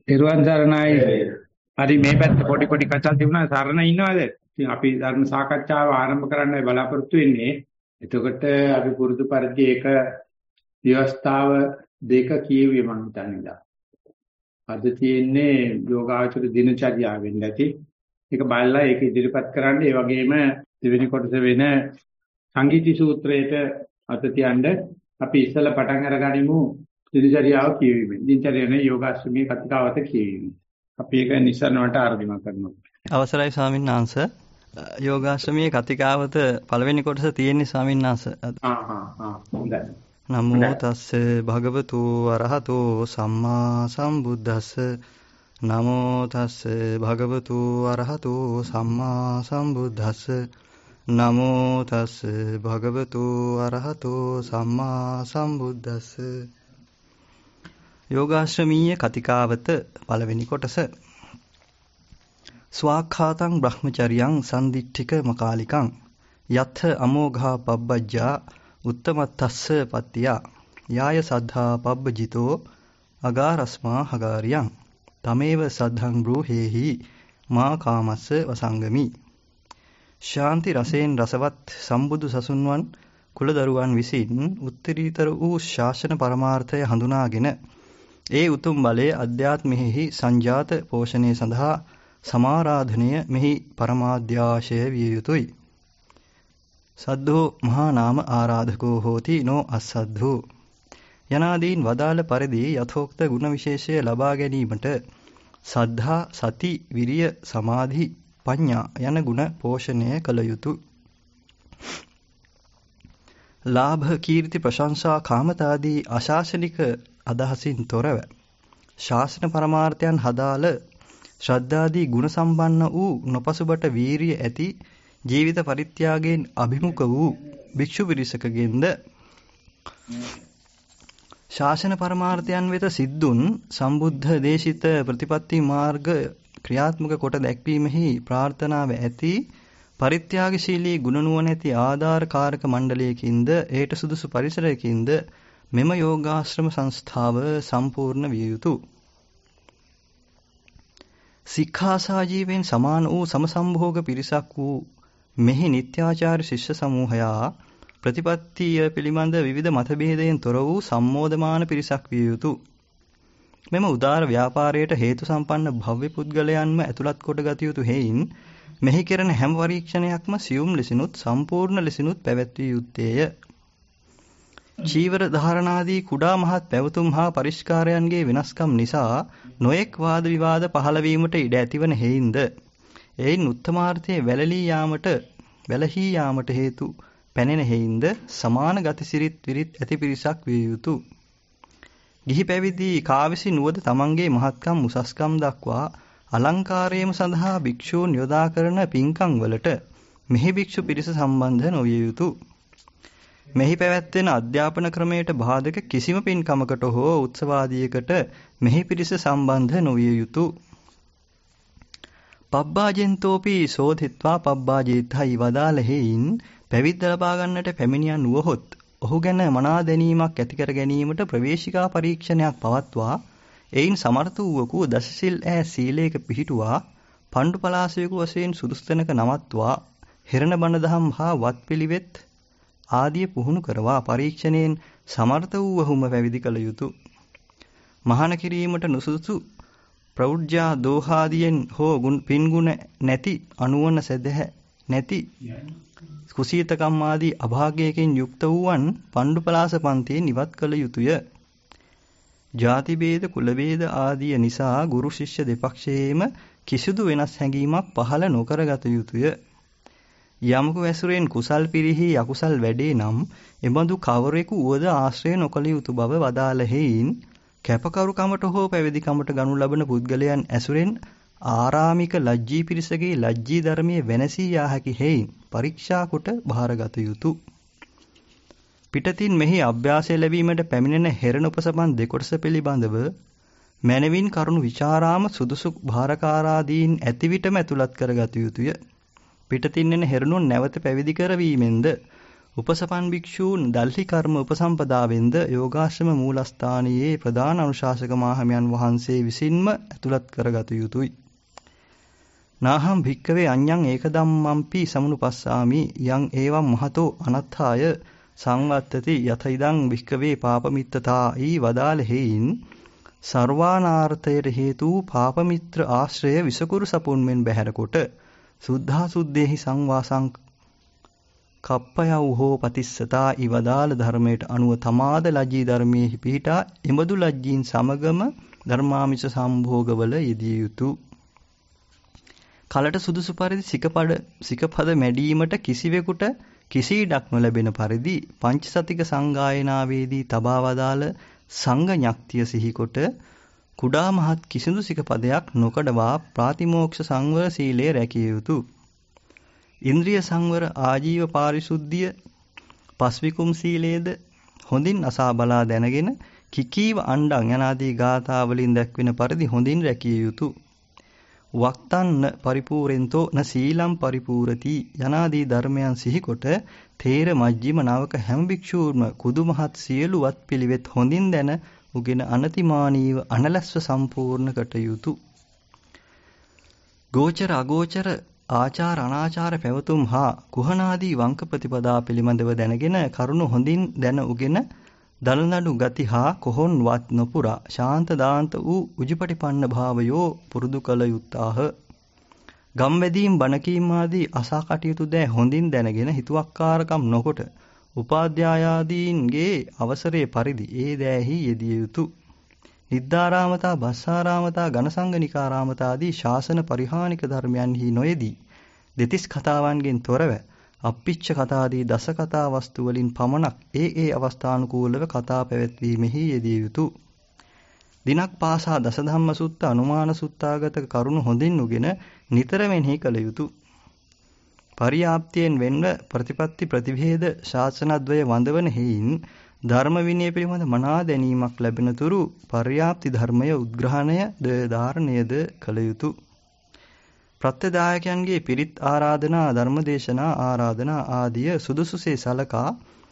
පෙරවන් සරණයි. හරි මේ පැත්ත පොඩි පොඩි කතා තිබුණා සරණ ඉන්නවද? ඉතින් අපි ධර්ම සාකච්ඡාව ආරම්භ කරන්නයි බලාපොරොත්තු වෙන්නේ. එතකොට අපි පුරුදු පරිදි එක ව්‍යවස්ථාව දෙක කියුවේ මම හිතන්නේ. අද තියෙන්නේ යෝගාචර දිනචර්යාවෙන් නැති. ඒක බලලා ඒක ඉදිරිපත් කරන්න. ඒ වගේම දෙවෙනි කොටස වෙන සංගීති සූත්‍රයේට අත තියන්න අපි ඉස්සෙල්ලා පටන් අරගනිමු. දිනචර්යාව කියවීමෙන්. දිනචර්යාවේ යෝගාශ්‍රමයේ කතිකාවත කියවීම. අපි ඒක නිසරණවට ආරම්භ කරනවා. අවසරයි ස්වාමීන් වහන්සේ. යෝගාශ්‍රමයේ කතිකාවත පළවෙනි කොටස තියෙන්නේ ස්වාමීන් වහන්සේ. හොඳයි. නමෝ තස්ස භගවතු අරහතෝ සම්මා සම්බුද්දස්ස. නමෝ තස්ස භගවතු අරහතෝ සම්මා සම්බුද්දස්ස. නමෝ තස්ස භගවතු අරහතෝ සම්මා සම්බුද්දස්ස. යෝගාශ්‍රමීය කතිකාවත පළවෙනි කොටස. ස්වාඛාතං බ්‍රහ්මචර්යං සම්දිට්ඨික මකාලිකං යත්ථ අමෝඝා පබ්බජ්ජා උත්තමත්තස්ස පත්තියා යාය සද්ධා පබ්බජිතෝ අගාරස්මා හගාරියං තමේව සද්ධං බ්‍රූහෙහි මා කාමස්ස වසංගමි. ශාන්ති රසයෙන් රසවත් සම්බුදු සසුන්වන් කුලදරුවන් විසින් උත්තරීතර වූ ශාසන පරමාර්ථය හඳුනාගෙන ඒ උතුම් බලයේ අධ්‍යාත්මෙහි සංජාත පෝෂණය සඳහා සමාරාධනය මෙහි පරමාධ්‍යාශය විය යුතුය. සද්ධෝ මහා නාම ආරාධකෝ හෝති නෝ අස්සද්ධෝ යනාදීන් වදාළ පරිදි යථෝක්ත ගුණ විශේෂය ලබා ගැනීමට සද්ධා, සති, විරිය, සමාධි, පඤ්ඤා යන ගුණ පෝෂණය කළ යුතුය. ලාභ, කීර්ති, ප්‍රශංසා, කාමතාදී අශාසනික අදහසින් තොරව ශාසන පරමාර්ථයන් හදාළ ශ්‍රද්ධාදී ගුණ සම්පන්න වූ නොපසුබට වීරිය ඇති ජීවිත පරිත්‍යාගයෙන් අභිමුඛ වූ භික්ෂු පිරිසකගෙන්ද ශාසන පරමාර්ථයන් වෙත සිද්ධුන් සම්බුද්ධ දේශිත ප්‍රතිපත්ති මාර්ග ක්‍රියාත්මක කොට දැක්වීමෙහි ප්‍රාර්ථනාව ඇති පරිත්‍යාගශීලී ගුණ නුවණැති ආධාරකාරක මණ්ඩලයකින්ද ඒට සුදුසු පරිසරයකින්ද මෙම යෝගාශ්‍රම සංස්ථාව සම්පූර්ණ විය යුතුය. සික්ඛාසාජීවෙන් සමාන වූ සමසම්භෝග පිරිසක් වූ මෙහි නිත්‍යාචාර්ය ශිෂ්‍ය සමූහයා ප්‍රතිපත්තිය පිළිබඳ විවිධ මතභේදයෙන් තොර වූ සම්මෝධමාන පිරිසක් විය යුතුය. මෙම උදාර ව්‍යාපාරයට හේතු සම්පන්න භව්‍ය පුද්ගලයන්ම ඇතුළත් කොට ගත යුතු හේයින් මෙහි කෙරෙන හැම පරීක්ෂණයක්ම සියුම් ලෙසිනුත් සම්පූර්ණ ලෙසිනුත් පැවැත්විය යුත්තේය. චීවර ධාරණාදී කුඩා මහත් පැවතුම් හා පරිස්කාරයන්ගේ වෙනස්කම් නිසා නොයෙක් වාද විවාද පහළ වීමට ඉඩ ඇතිවන හේයින්ද එයින් උත්තමාර්ථයේ වැළලී යාමට හේතු පැනෙන හේයින්ද සමාන ගතිසිරිත් විරිත් ඇති පිරිසක් විය යුතුය. ගිහි පැවිදි කාවිසි නුවද තමන්ගේ මහත්කම් උසස්කම් දක්වා අලංකාරයම සඳහා භික්ෂූන් යොදා කරන පින්කම් වලට මෙහි භික්ෂු පිරිස සම්බන්ධ නොවිය යුතුය. මෙහි පැවැත්වෙන අධ්‍යාපන ක්‍රමයට බාධක කිසිම පින්කමකට හෝ උත්සවාදියකට මෙහි පිරිස සම්බන්ධ නොවිය යුතුය. පබ්බාජෙන්තෝපි සෝධිත්වා පබ්බාජේතයි වදාළ හේයින් පැවිද්ද ලබා ගන්නට පැමිණියන් වුවහොත් ඔහු ගැන මනා දැනීමක් ඇති කර ගැනීමට ප්‍රවේශිකා පරීක්ෂණයක් පවත්වා එයින් සමර්ථ වූවකු දසසිල් ඈ සීලයක පිහිටුවා පණ්ඩු පලාසයක වශයෙන් සුදුස්තැනක නවත්වා හිරණ බණ දහම් හා වත්පිළිවෙත් ආදිය පුහුණු කරවා පරීක්ෂණයෙන් සමර්ථ වූවහුම පැවිදි කළ යුතුය. මහාන කිරීමට නුසුසු ප්‍රෞಢ්‍යා දෝහාදියෙන් හෝ පින්ගුණ නැති අනුවන සදහැ නැති කුසීතකම් ආදී අභාගයකින් යුක්ත වූවන් පණ්ඩු පලාස පන්තියෙන් ඉවත් කළ යුතුය. ජාති ભેද කුල ભેද ආදිය නිසා ගුරු ශිෂ්‍ය දෙපක්ෂයේම කිසිදු වෙනස් හැඟීමක් පහළ නොකරගත යුතුය. යමක වැසුරෙන් කුසල් පිරිහි අකුසල් වැඩේ නම් එබඳු කවරෙකු වුවද ආශ්‍රය නොකළ යුතු බව වදාළ හේයින් කැපකරුකමට හෝ පැවිදිකමට ගනු ලබන පුද්ගලයන් ඇසුරෙන් ආරාමික ලජ්ජී පිරිසගේ ලජ්ජී ධර්මයේ වෙනසී යා හැකි හේයින් පරීක්ෂා කොට බාරගත යුතුය. පිටතින් මෙහි අභ්‍යාසය ලැබීමට පැමිණෙන හෙරණ උපසපන් දෙකොටස පිළිබඳව මනවින් කරුණු විචාරාම සුදුසු භාරකාරාදීන් ඇති විටම ඇතුළත් කරගත යුතුය. පිටතින් එන හෙරණුන් නැවත පැවිදි කරවීමෙන්ද උපසපන් භික්ෂූන් දල්හි කර්ම උපසම්පදාවෙන්ද යෝගාශ්‍රම මූලස්ථානයේ ප්‍රධාන අනුශාසක මාහිමියන් වහන්සේ විසින්ම ඇතුළත් කරගත යුතුය. නාහම් භික්කවේ අඤ්ඤං ඒකදම්මම්පි සමුනුපස්සාමි යං ඒවම් මහතෝ අනත්ථාය සංවත්තති යතයිදං භික්කවේ පාපමිත්තතා ඊ වදාළ හේයින් සර්වානාර්ථයට හේතු පාපමිත්‍ර ආශ්‍රය විසකුරු සපුන් මෙන් බැහැර කොට සුද්ධා සුද්ධේහි සංවාසං කප්පයව් හෝ පතිස්සතා ඉවදාල ධර්මයට අනුව තමාද ලජ්ජී ධර්මයේහි පිහිටා එබඳු ලජ්ජීන් සමගම ධර්මාමිෂ සම්භෝගවල යෙදිය යුතුය. කලට සුදුසු පරිදි සිකපද මැඩීමට කිසිවෙකුට කිසි ඉඩක් නොලැබෙන පරිදි පංචසතික සංගායනාවේදී තබා වදාළ සංඝ ඥක්තිය සිහිකොට කුඩා මහත් කිසිදු සිකපදයක් නොකඩවා ප්‍රාතිමෝක්ෂ සංවර සීලය රැකිය යුතුය. ඉන්ද්‍රිය සංවර ආජීව පාරිශුද්ධිය පස්විකුම් සීලේද හොඳින් අසා බලා දැනගෙන කිකීව අණ්ඩං යනාදී ගාථාවලින් දැක්වෙන පරිදි හොඳින් රැකිය යුතුය. වක්තන්න පරිපූරෙන්තෝ න සීලම් පරිපූරති යනාදී ධර්මයන් සිහිකොට තේර මජ්ජිම නවක හැම භික්ෂූර්ම කුදුමහත් සියලු වත් පිළිවෙත් හොඳින් දැන උගෙන අනතිමානීව අනලස්ව සම්පූර්ණ කට යුතුය. ගෝචර අගෝචර ආචාර අනාචාර පැවතුම් හා කුහනාදී වංක ප්‍රතිපදා පිළිබඳව දැනගෙන කරුණු හොඳින් දැන උගෙන දලනඩු ගති හා කොහොන් වත් නොපුරා ශාන්ත දාන්ත වූ උජුපටිපන්න භාවයෝ පුරුදු කළ යුත්තාහ. ගම්වැදීම් බණකීම් ආදී අසා කටයුතු දෑ හොඳින් දැනගෙන හිතුවක්කාරකම් නොකොට උපාධ්‍යායාදීන්ගේ අවසරයේ පරිදි ඒ දෑහි යෙදිය යුතුය. නිද්දාරාමතා බස්සාරාමතා ඝනසංගනිකාරාමතාදී ශාසන පරිහානික ධර්මයන්හි නොයෙදී දෙතිස් කතාවන්ගෙන් තොරව අප්පිච්ච කතාදී දස කතා වස්තු වලින් පමණක් ඒ අවස්ථානුකූලව කතා පැවැත්වීමෙහි යෙදිය යුතුය. දිනක් පාසා දසධම්ම සුත්ත අනුමාන සුත්තාගත කරුණු හොඳින් උගෙන නිතර මෙනෙහි කළ යුතුය. පරියාප්තියෙන් වෙන්ව ප්‍රතිපත්ති ප්‍රතිභේද ශාසනද්වය වඳවන හේයින් ධර්ම විනය පිළිබඳ මනා දැනීමක් ලැබෙන තුරු පර්යාප්ති ධර්මය උද්ග්‍රහණය ද ධාරණයද කළ යුතුය. ප්‍රත්‍යදායකයන්ගේ පිරිත් ආරාධනා ධර්මදේශනා ආරාධනා ආදිය සුදුසුසේ සලකා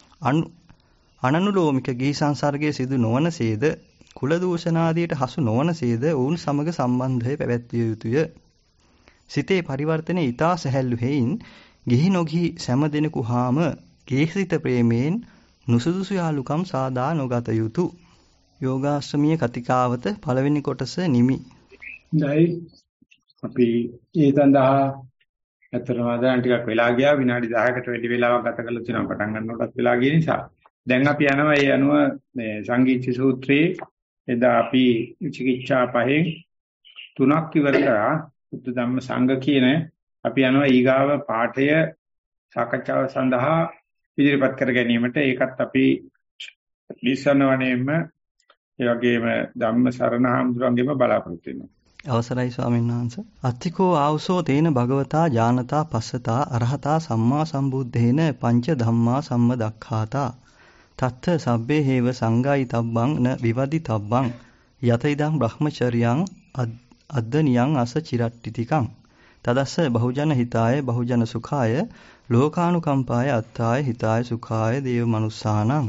අනනුලෝමික ගිහි සංසර්ගයේ සිදු නොවනසේද කුල දූෂණාදියට හසු නොවනසේද ඔවුන් සමග සම්බන්ධය පැවැත්විය යුතුය. සිතේ පරිවර්තනයේ ඊතා සැහැල්ලු හේයින් ගිහි නොගිහි සෑම දෙනෙකු හාම ගේහසිත ප්‍රේමයෙන් නුසුදුසු යාලුකම් සාදා නොගත යුතුය. යෝගාශ්‍රමීය කතිකාවත පළවෙනි කොටස නිමි. දැයි අපි ඒ සඳහා අතරම ආදාන ටිකක් වෙලා ගියා විනාඩි 10කට වැඩි වෙලාවක් ගත කළ තියෙනවා පටන් ගන්නකොටත් වෙලා ගිය නිසා දැන් අපි යනවා ඒ අනුව මේ සංගීති සූත්‍රයේ එදා අපි චිකිච්ඡා පහෙන් 3ක් ඉවර කරා බුද්ධ ධම්ම සංඝ කියන අපි යනවා ඊගාව පාඨය සාකච්ඡාව සඳහා ඉදිරිපත් කර ගැනීමට ඒකත් අපි විසන වනේම ඒ වගේම ධම්ම සරණ හඳුරන්ගෙම බලාපොරොත්තු වෙනවා. අවසරයි ස්වාමීන් වහන්සේ. අත්තිකෝ ආවසෝ තේන භගවතා ඥානතා පස්සතා අරහතා සම්මා සම්බුද්දේන පංච ධම්මා සම්මදක්ඛාතා තත්ත සබ්බේ හේව සංගායි තබ්බං න විවදි තබ්බං යත ඉදං බ්‍රහ්මචර්යං අද්දනියං අස චිරට්ටිතිකං තදස්ස බහුජන හිතාය බහුජන සුඛාය ලෝකානුකම්පාය අත්තාය හිතාය සුඛාය දේව මනුස්සානං.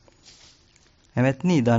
එවත්නි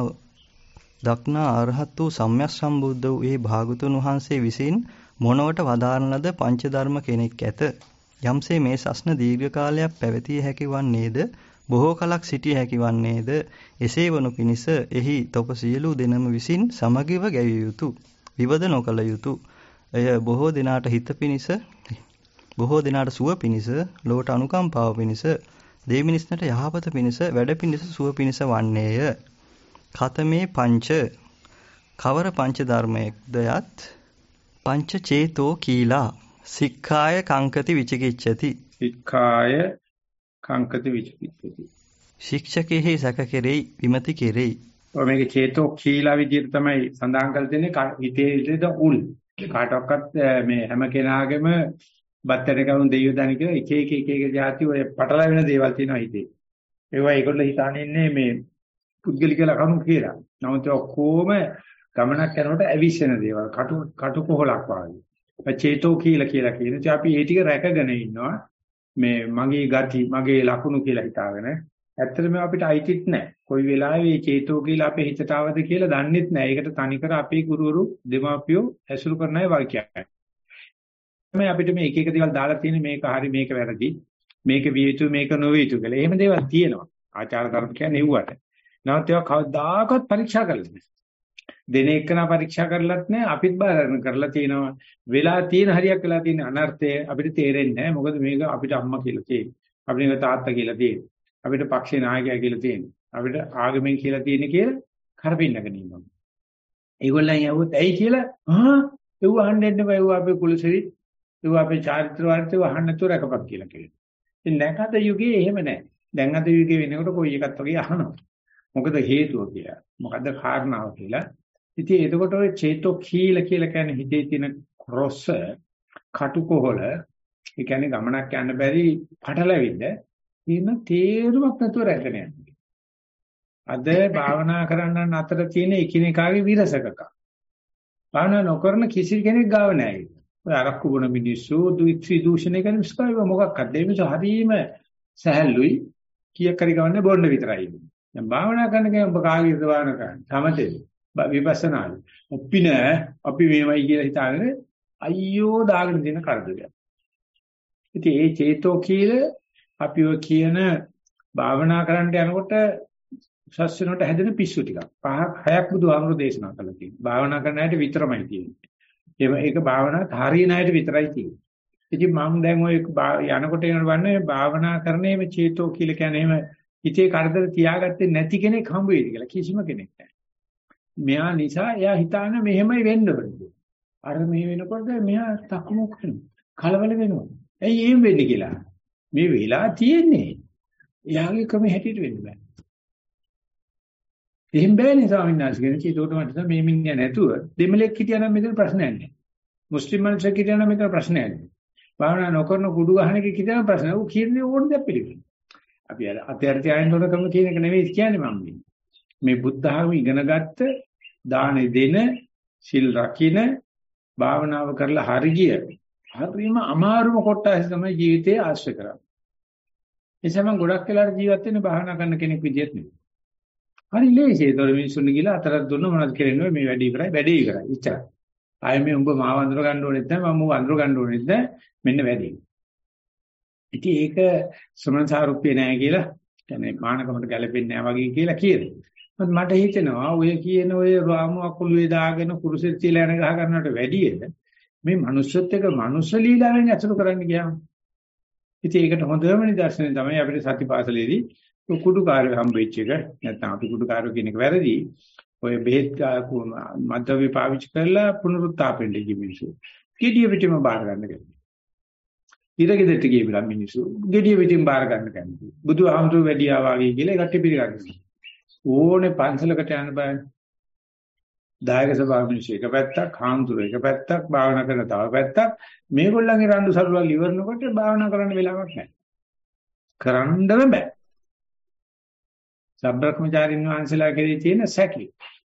දක්නා අරහත් වූ සම්්‍යක් සම්බුද්ධ වූ ඒ භාගතුන් වහන්සේ විසින් මොනවට වදාරන ලද පංච ධර්ම කෙනෙක් ඇත. යම්සේ මේ සස්න දීර්ඝ කාලයක් පැවතිය හැකි වන්නේද බොහෝ කලක් සිටිය හැකි වන්නේද එසේ වනු පිණිස එහි තොප සියලු දෙනම විසින් සමගිව ගැවිය යුතුය. විවද නොකළ යුතුය. එය බොහෝ දිනාට හිත පිණිස බොහෝ දිනාට සුව පිණිස ලෝට අනුකම්පාව පිණිස දෙවිමිනිස්නට යහපත පිණිස වැඩ පිණිස සුව පිණිස වන්නේය. කතමේ පංච කවර පංච ධර්මයක්ද යත් පංච චේතෝ කීලා සික්ඛාය කංකති විචිකිච්ඡති සික්ඛාය කංකති විචිකිච්ඡති ශික්ෂකෙහි සැක කෙරෙයි විමති කෙරෙයි. ඔය මේක චේතෝ කීලා විදිහට තමයි සඳහන් කරලා තියෙන්නේ හිතේ ඉඳ උල් කාටවත් මේ හැම කෙනාගේම බත්තර කවුන් දෙයියෝ දන්නේ කියලා එක જાති ඔය පටල වෙන දේවල් තියෙනවා හිතේ. ඒවා ඒගොල්ලෝ හිතානේ ඉන්නේ මේ පුද්ගලික ලක්ෂණ කියලා. නමුත් ඔක්කොම ගමනක් යනකොට ඇවිස්සෙන දේවල් කටු කොහලක් වගේ. චේතෝ කියලා කියන ඉතින් අපි ඒ ටික රැකගෙන ඉන්නවා. මේ මගේ ගති මගේ ලකුණු කියලා හිතාගෙන ඇත්තටම අපිට අයිතිත් නැහැ. කොයි වෙලාවෙ මේ චේතෝ කියලා අපේ හිතට ආවද කියලා දන්නෙත් නැහැ. ඒකට තනිකර අපේ ගුරුවරු දෙමාපියෝ ඇසුරු කරන අය වගේ කියන්නේ. තමයි අපිට මේ එක එක දේවල් දාලා තියෙන්නේ මේක හරි මේක වැරදි. මේක විය යුතු මේක නොවිය යුතු කියලා. එහෙම දේවල් තියෙනවා. ආචාර ධර්ම කියන්නේ නෙව්වට. නමුත් ඒවා කවදාකවත් පරීක්ෂා කරලා නැහැ. දෙන එකන පරීක්ෂා කරලත් නැහැ. අපිත් බාරන කරලා තියෙනවා. වෙලා තියෙන හරියක් වෙලා තියෙන අනර්ථය අපිට තේරෙන්නේ නැහැ. මොකද මේක අපිට අම්මා කියලා තියෙන්නේ. අපිට මේක තාත්තා කියලා තියෙන්නේ. අපිට පක්ෂේ නායකයා කියලා තියෙන්නේ. අපිට ආගමෙන් කියලා තියෙන්නේ කියලා කරපින්නගෙන ඉන්නවා. ඒගොල්ලන් යවුවොත් ඇයි කියලා ඒව අහන්න දෙන්න බෑ. ඒව අපේ කුලසිරි ඒව අපේ චාරිත්‍ර වාර්ථය අහන්න නැතුව රකපක් කියලා කියනවා. ඉතින් නැකත යුගයේ එහෙම නැහැ. දැන් අද යුගයේ වෙනකොට කොයි එකත් වගේ අහනවා. මොකද හේතුව කියලා. මොකද්ද කාරණාව කියලා. ඉතින් එතකොට ඔය චේතෝ කීල කියලා කියන්නේ හිතේ තියෙන රොස්ස කටුකොහල ඒ කියන්නේ ගමනක් යන්න බැරි පටලැවිල්ල ඉන්න තේරුමක් නැතුව රැගෙන යනවා. අද භාවනා කරන්නන් අතර තියෙන එකිනෙකාගේ විරසකක. භාවනා නොකරන කිසි කෙනෙක් ගාව නැහැ. ඔය අරක්කු බොන මිනිස්සු දුක්ඛ දූෂණය කරන මිස්කව මොකක්ද? ඒ මිනිස්සු හරීම සහැල්ලුයි කීයක් හරි ගවන්නේ බොන්න විතරයි. දැන් භාවනා කරන කෙනා ඔබ කාගේද භාවනා කරන්නේ? සමතේ විපස්සනායි. ඔප්පි නෑ අපි මේවයි කියලා හිතාගෙන අයියෝ දාගෙන දෙන කරදරයක්. ඉතින් ඒ චේතෝ කීල අපි ඔය කියන භාවනා කරන්න යනකොට සස්සිනට හැදෙන පිස්සු ටිකක්. පහක් හයක් බුදුහාමුදුරෝ දේශනා කළා තියෙනවා. භාවනා කරන අයට විතරමයි තියෙන්නේ. ඒක භාවනාත් හරියන අයට විතරයි තියෙන්නේ. ඉතින් මම දැන් ඔය යනකොට යනවන්නේ භාවනා කරන්නේ මේ චේතෝ කීල කියන්නේ එහෙම හිතේ කරදර තියාගත්තේ නැති කෙනෙක් හම්බ වෙයිද කියලා කිසිම කෙනෙක් නැහැ. මෙයා නිසා එයා හිතාන මෙහෙමයි වෙන්න ඕනේ. අර මෙහෙ වෙනකොට මෙයා තක්මුක් වෙනවා. කලබල වෙනවා. ඇයි එහෙම වෙන්නේ කියලා. මේ වෙලා තියෙන්නේ. එයාගේ ක්‍රම හැටියට වෙන්න බෑ. එහෙම බෑනේ ස්වාමීන් වහන්සේ කියන චේතෝට මට මේ මිනිහා නැතුව දෙමලෙක් හිටියනම් මෙතන ප්‍රශ්නයක් නැහැ. මුස්ලිම් මිනිස්සෙක් හිටියනම් මෙතන ප්‍රශ්නයක් නැහැ. භාවනා නොකරන කුඩු ගහන එකේ හිටියනම් ප්‍රශ්න. ਉਹ කියන්නේ ඕන දෙයක් පිළිගන්න. අපි අතයට තියාගෙන තොර ක්‍රම කියන එක නෙවෙයි කියන්නේ මම මේ බුද්ධ ධර්ම ඉගෙන ගත්ත දානෙ දෙන සිල් රකින්න භාවනාව කරලා හරිය හරිම අමාරුම කොටස තමයි ජීවිතයේ ආශ්‍රය කරන්නේ. ඒ සමන් ගොඩක් වෙලාවට ජීවත් වෙන්නේ භාවනා කරන කෙනෙක් විදිහට නෙවෙයි. හරි ලේසියි. ඒතර මිනිස්සුන්ට ගිහලා අතරක් දුන්න මොනවද කරන්නේ මේ වැඩේ ඉවරයි වැඩේ ඉවරයි. ඉච්චා. ආයේ මේ උඹ මාව අඳුර ගන්න ඕනෙත් නැහැ මම උඹ අඳුර ගන්න ඕනෙත් නැහැ මෙන්න වැඩේ. ඉතින් ඒක සමන්සාරුප්පේ නැහැ කියලා කියන්නේ මානකමට ගැලපෙන්නේ නැහැ වගේ කියලා කියනවා. මට හිතෙනවා ඔය කියන ඔය රාමු අකුළුවේ දාගෙන කුරුසෙත් තියලා යන ගහ ගන්නවට වැඩිය මේ මනුස්සත් එක්ක මනුස්ස ලීලාවෙන් අසුරු කරන්න ගියාම. ඉතින් ඒකට හොඳම නිදර්ශනය තමයි අපිට සතිපාසලේදී කුඩුකාරය හම්බෙච්ච එක. නැත්නම් අපි කුඩුකාරය කියන එක වැරදි. ඔය බෙහෙත් මද්දවි පාවිච්චි කරලා පුනරුත්ථාපෙන්න ගිය මිනිස්සු. gediya pitima බාර ගන්න කැමති. ඉරගෙදරට ගිය මිනිස්සු gediya pitima බාර ගන්න කැමති. බුදුහාමුදුරුවෝ වැඩියා වාගේ කියලා ඒකට පිළිගන්නවා. ඕනේ පන්සලකට යන්න බෑ. දායක සභාව මිනිස්සු එක පැත්තක්, හාමුදුරුවෝ එක පැත්තක්, භාවනා කරන තව පැත්තක්. මේගොල්ලන්ගේ රණ්ඩු සරුවල් ඉවරනකොට භාවනා කරන්න වෙලාවක් නැහැ. කරන්නම බෑ. සබ්‍රක්‍මචාරින් වහන්සේලා කෙරේ තියෙන සැකේ.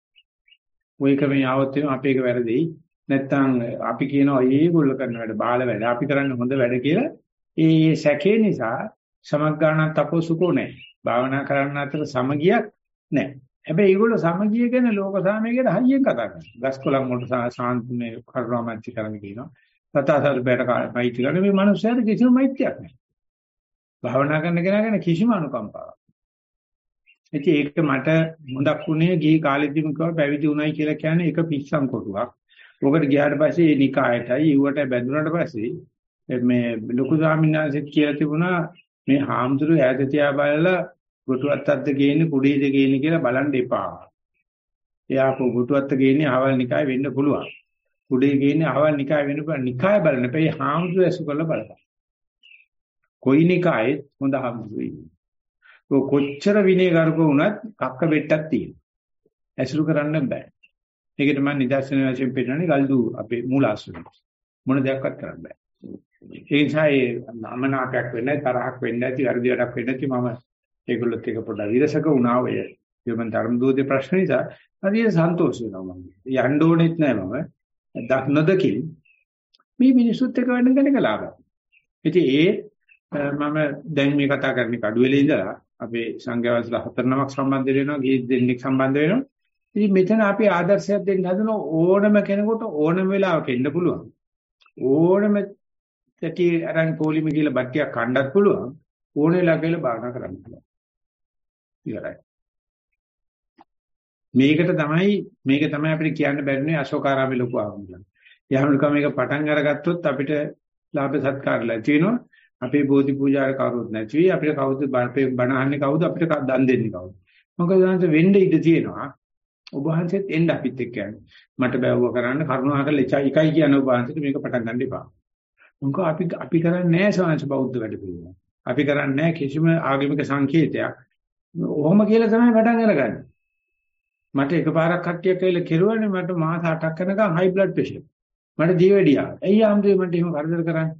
ඔය ක්‍රමයේ આવොත් අපේ එක වැරදෙයි. නැත්තම් අපි කියනවා ඒගොල්ලෝ කරන වැඩ බාල වැඩ අපි කරන්නේ හොඳ වැඩ කියලා. ඒ සැකේ නිසා සමග්ගාණන් තපෝසුකෝ නැහැ. භාවනා කරන්න අතර සමගියක් නැහැ. හැබැයි ඒගොල්ලෝ සමගිය ගැන ලෝක සාමය ගැන හයියෙන් කතා කරනවා. ගස්කොලන් වලට සාන්තුනේ කරුණාමැති කරන්න කියනවා. සතාසල් බැට මෛත්‍රී කරන මේ මනුස්සයාට කිසිම මෛත්‍රියක් නැහැ. භාවනා කරන කෙනා ගැන කිසිම අනුකම්පාවක්. ඉතින් ඒක මට හොඳක් වුණේ ගිහි කාලෙදිම කිව්වා පැවිදි වුණයි කියලා කියන්නේ එක පිස්සන් කොටුවක්. ඔකට ගියාට පස්සේ ඒ නිකායටයි ඊවට බැඳුනට පස්සේ මේ ලොකු ස්වාමීන් වහන්සේත් කියලා තිබුණා මේ හාමුදුරු ඈත තියා බලලා ගොටුවත්තක්ද ගේන්නේ කුඩේද ගේන්නේ කියලා බලන්න එපා. එයා ගොටුවත්ත ගේන්නේ ආවල් නිකාය වෙන්න පුළුවන්. කුඩේ ගේන්නේ ආවල් නිකාය වෙන්න පුළුවන්. නිකාය බලන්න එපා. ඒ හාමුදුරු ඇසු කරලා බලපන්. කොයි නිකායෙත් හොඳ හාමුදුරු ඉන්නේ. කොච්චර විනයගරුක වුණත් කක්ක බෙට්ටක් තියෙනවා. ඇසුරු කරන්න බෑ. ඒකට මම නිදර්ශන වශයෙන් පෙන්නන්නේ ගල්දු අපේ මූලාශ්‍රය. මොන දෙයක්වත් කරන්න බෑ. ඒ නිසා ඒ අමනාපයක් වෙන්නේ තරහක් වෙන්නේ නැති වැඩි වැඩක් වෙන්නේ නැති මම ඒගොල්ලොත් එක පොඩ්ඩක් විරසක වුණා ඔය යමන් ධර්ම දූතේ ප්‍රශ්න නිසා හරියට සන්තෝෂ වෙනවා මම. යන්න ඕනෙත් නෑ මම. දක්නදකින් මේ මිනිසුත් එක්ක වැඩ ගන්න කලාවක්. ඉතින් ඒ මම දැන් මේ කතා කරන්නේ කඩුවෙලේ ඉඳලා අපේ සංඝයාසලා 4 නමක් සම්බන්ධ වෙනවා, ගිහි දෙන්නෙක් සම්බන්ධ වෙනවා. ඉතින් මෙතන අපි ආදර්ශයක් දෙන්න හදන ඕනම කෙනෙකුට ඕනම වෙලාවක එන්න පුළුවන්. ඕනම තටි අරන් පොලිම කියලා බට්ටියක් කණ්ඩත් පුළුවන්. ඕන වෙලාවක කියලා භාවනා කරන්න පුළුවන්. ඉවරයි. මේක තමයි අපිට කියන්න බැරිනේ අශෝකාරාමේ ලොකු ආගමක්. යහමනික මේක පටන් අරගත්තොත් අපිට ලාභ සත්කාර ලැබී වෙනවා. අපේ බෝධි පූජාර කවුරුත් නැති වෙයි. අපිට කවුද බණ අහන්නේ කවුද? අපිට දන් දෙන්නේ කවුද? මොකද දැන් වෙන්න ඉඩ තියෙනවා. ඔබ වහන්සේත් එන්න අපිත් එක්ක යන්න. මට බැවුව කරන්න කරුණාකරලා එකයි කියන ඔබ වහන්සේට මේක පටන් ගන්න එපා. මොකද අපි කරන්නේ නැහැ සාංශ බෞද්ධ වැඩ පිළිවෙල. අපි කරන්නේ නැහැ කිසිම ආගමික සංකේතයක්. ඔහොම කියලා තමයි පටන් අරගන්නේ. මට එකපාරක් කට්ටියක් ඇවිල්ලා කෙරුවානේ මට මාස 8ක් යනකම් හයි බ්ලඩ් ප්‍රෙෂර්. මට දියවැඩියා. ඇයි ආම්දේ මට එහෙම කරදර කරන්නේ?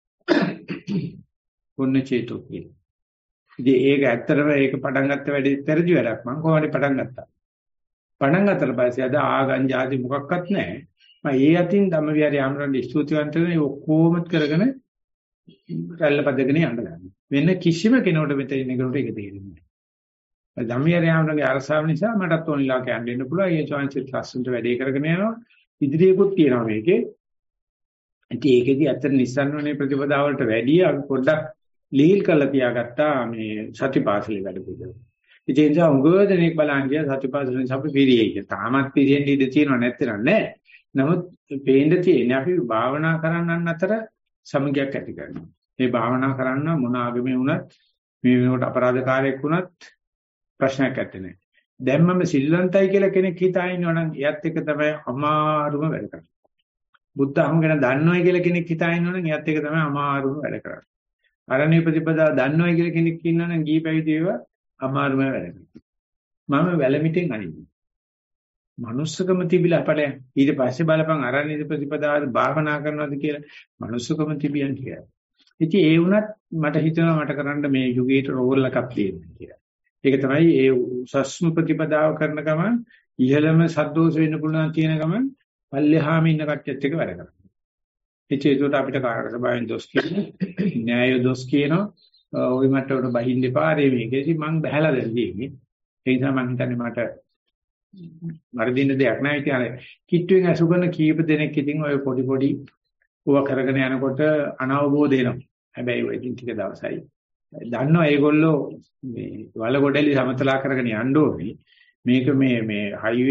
ඔන්න චේතෝකේ. ඉතින් ඒක ඇත්තටම ඒක පටන් ගත්ත වැඩේ පෙරදි වැඩක් මම කොහොමද පටන් ගත්තා. පටන් ගත්තට පස්සේ අද ආගම් ජාති මොකක්වත් නැහැ. මම ඒ අතින් ධම්මවිහාරය ආමරණ ස්තුතිවන්ත වෙන ඔක්කොම කරගෙන රැල්ල පදගෙන යන්න ගන්නවා. වෙන කිසිම කෙනෙකුට මෙතන ඉන්න කෙනෙකුට ඒක තේරෙන්නේ නැහැ. ධම්මවිහාරය ආමරණගේ අරසාව නිසා මටත් ඕනිලා කියන්න දෙන්න පුළුවන්. ඒ චාන්සිල් ලස්සනට වැඩේ කරගෙන යනවා. ඉදිරියකුත් තියෙනවා මේකේ. ඉතින් ඒකෙදි අතර නිස්සන්වනේ ප්‍රතිපදාවලට වැඩිය අපි පොඩ්ඩක් ලීල් කරලා තියාගත්තා මේ සතිපාසලේ වැඩ පිළිවෙල. ඉතින් ඒ නිසා උගෝදෙනෙක් බලන් ගියා සතිපාසලෙන් අපි පිරියෙයි. තාමත් පිරියෙන්න ඉඩ තියෙනව නැත්නම් නෑ. නමුත් පේන්න තියෙන්නේ අපි භාවනා කරන්නන් අතර සමගියක් ඇති කරනවා. මේ භාවනා කරන්න මොන ආගමේ වුණත් මේ වෙනකොට අපරාධකාරයෙක් වුණත් ප්‍රශ්නයක් නැත්තේ නෑ. දැන් මම සිල්වන්තයි කියලා කෙනෙක් හිතා ඉන්නවනම් එයත් එක තමයි අමාරුම වැඩ කරන්නේ. බුද්ධ අහම ගැන දන්නවයි කියලා කෙනෙක් හිතා ඉන්නවනම් එයත් එක තමයි අමාරුම වැඩ කරන්නේ. අරණ්‍ය ප්‍රතිපදා දන්නවයි කියලා කෙනෙක් ඉන්නවනම් ගිහි පැවිදි ඒවා අමාරුම වැඩ කරනවා. මම වැලමිටෙන් අනින්නේ. මනුස්සකම තිබිලා අපලයන් ඊට පස්සේ බලපන් අරණ්‍ය ප්‍රතිපදාව භාවනා කරනවාද කියලා මනුස්සකම තිබියන් කියලා. ඉතින් ඒ වුණත් මට හිතෙනවා මට කරන්න මේ යුගයට රෝල් එකක් දෙන්න කියලා. ඒක තමයි ඒ උසස්ම ප්‍රතිපදාව කරන ගමන් ඉහළම සද්දෝෂ වෙන්න පුළුවන් තියෙන ගමන් පල්ලෙහාම ඉන්න කට්ටියත් එක්ක වැඩ කරනවා. ඒකේට අපිට කාර්ය සභාවෙන් දොස් කියනවා, න්‍යාය දොස් කියනවා, ওই මට්ටමට බහින්න එපා. මේකේදී මං බහැලා දෙන්නේ. ඒ නිසා මං හිතන්නේ මට වර්ධින්න දෙයක් නැහැ. ඉතින් කිට්ටුවෙන් අසුගන කීප දෙනෙක් ඉතින් ඔය පොඩි ඕවා කරගෙන යනකොට අනවබෝධ වෙනවා. හැබැයි ඔය ඉතින් ටික දවසයි. දන්නවා ඒගොල්ලෝ මේ වලගොඩලි සමතලා කරගෙන යන්න ඕනේ. මේක මේ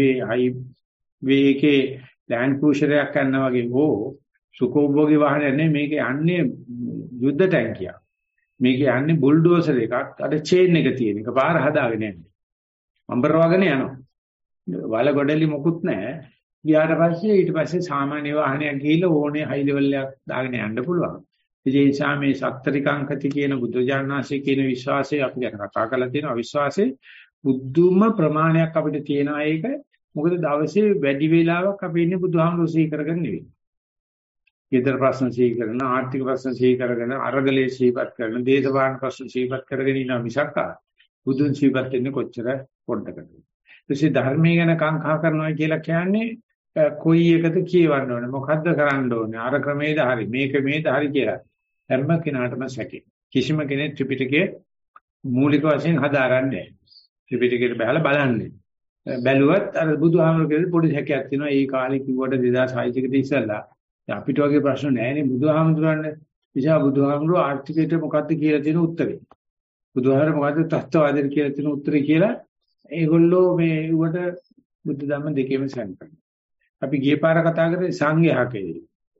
හයිවේ එකේ ලෑන්ඩ් ක්‍රූසරයක් කරනවා වගේ ඕ සුඛෝභෝගී වාහනයක් නෙමෙයි මේක යන්නේ යුද්ධ ටැංකියක්. මේක යන්නේ බුල්ඩෝසර් එකක්. අර චේන් එක තියෙන එක පාර හදාගෙන යන්නේ. අම්බර වගනේ යනවා. වලගොඩලි මොකුත් නැහැ. ගියාට පස්සේ ඊට පස්සේ සාමාන්‍ය වාහනයක් ගිහිල්ලා ඕනේ හයි ලෙවල් එකක් දාගෙන යන්න පුළුවන්. ඒ නිසා මේ සත්තරිකාංකති කියන බුදුජානනාංශයේ කියන විශ්වාසය අපි ගැන කතා කරලා තියෙනවා. විශ්වාසයේ බුද්ධුම ප්‍රමාණයක් අපිට තියෙනවා ඒක. මොකද දවසේ වැඩි වේලාවක් අපි ඉන්නේ බුදුහාමුදුරුවෝ සිහි කරගෙන නෙවෙයි. ඊතර ප්‍රශ්න සිහි කරන, ආර්ථික ප්‍රශ්න සිහි කරගෙන, අරගලයේ සිහිපත් කරන, දේශපාලන ප්‍රශ්න සිහිපත් කරගෙන ඉන්න මිසක් බුදුන් සිහිපත් වෙන්නේ කොච්චර පොඩ්ඩකද. ඊටසේ ධර්මයේ ගැන කංකා කරනවා කියලා කියන්නේ කොයි එකද කියවන්න ඕනේ, මොකද්ද කරන්න ඕනේ, අර ක්‍රමේද හරි, මේ ක්‍රමේද හරි කියලා. හැම කෙනාටම සැකේ. කිසිම කෙනෙක් ත්‍රිපිටකයේ මූලික වශයෙන් හදාරන්නේ නැහැ. ත්‍රිපිටකයට බහලා බලන්නේ. බැලුවත් අර බුදුහාමුදුරුවෝ පොඩි හැකියාවක් තියෙනවා. ඒ කාලේ කිව්වට 2006 කට ඉස්සෙල්ලා අපිට වගේ ප්‍රශ්න නැහැනේ බුදුහාමුදුරන්නේ. නිසා බුදුහාමුදුරුවෝ ආර්ථිකයට මොකද්ද කියලා තියෙන උත්තරේ. බුදුහාමුදුරුවෝ මොකද්ද තත්ත්වවාදයට කියලා තියෙන උත්තරේ කියලා ඒගොල්ලෝ මේ උවට බුද්ධ ධම්ම දෙකේම සම්පන්න. අපි ගිය පාර කතා කරේ සංඝයාකේ.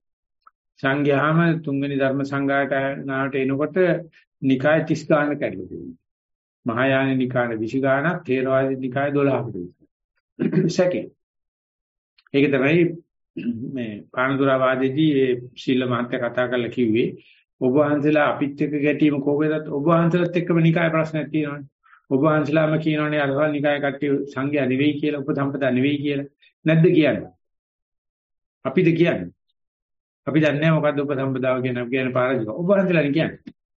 සංඝයාම තුන්වෙනි ධර්ම සංඝයාට නාට එනකොට නිකාය 30 ගානක් කැඩලා තියෙනවා. මහායාන නිකාය 20 ගානක්, ථේරවාද නිකාය 12කට විතර. සැකේ. ඒක තමයි මේ පානදුරාවාදයේදී ඒ ශීල මහත්ය කතා කරලා කිව්වේ ඔබ වහන්සේලා අපිත් එක්ක ගැටීම කොහොමද ඔබ වහන්සේලාත් එක්කම නිකාය ප්‍රශ්නයක් තියෙනවනේ. ඔබ වහන්සේලාම කියනවනේ අරහල් නිකාය කට්ටිය සංඝයා නෙවෙයි කියලා, උපසම්පදා නෙවෙයි කියලා. නැද්ද කියන්නේ? අපිද කියන්නේ. අපි දන්නේ නැහැ මොකද්ද උපසම්පදාව කියන පාරාජික. ඔබ වහන්සේලානේ කියන්නේ.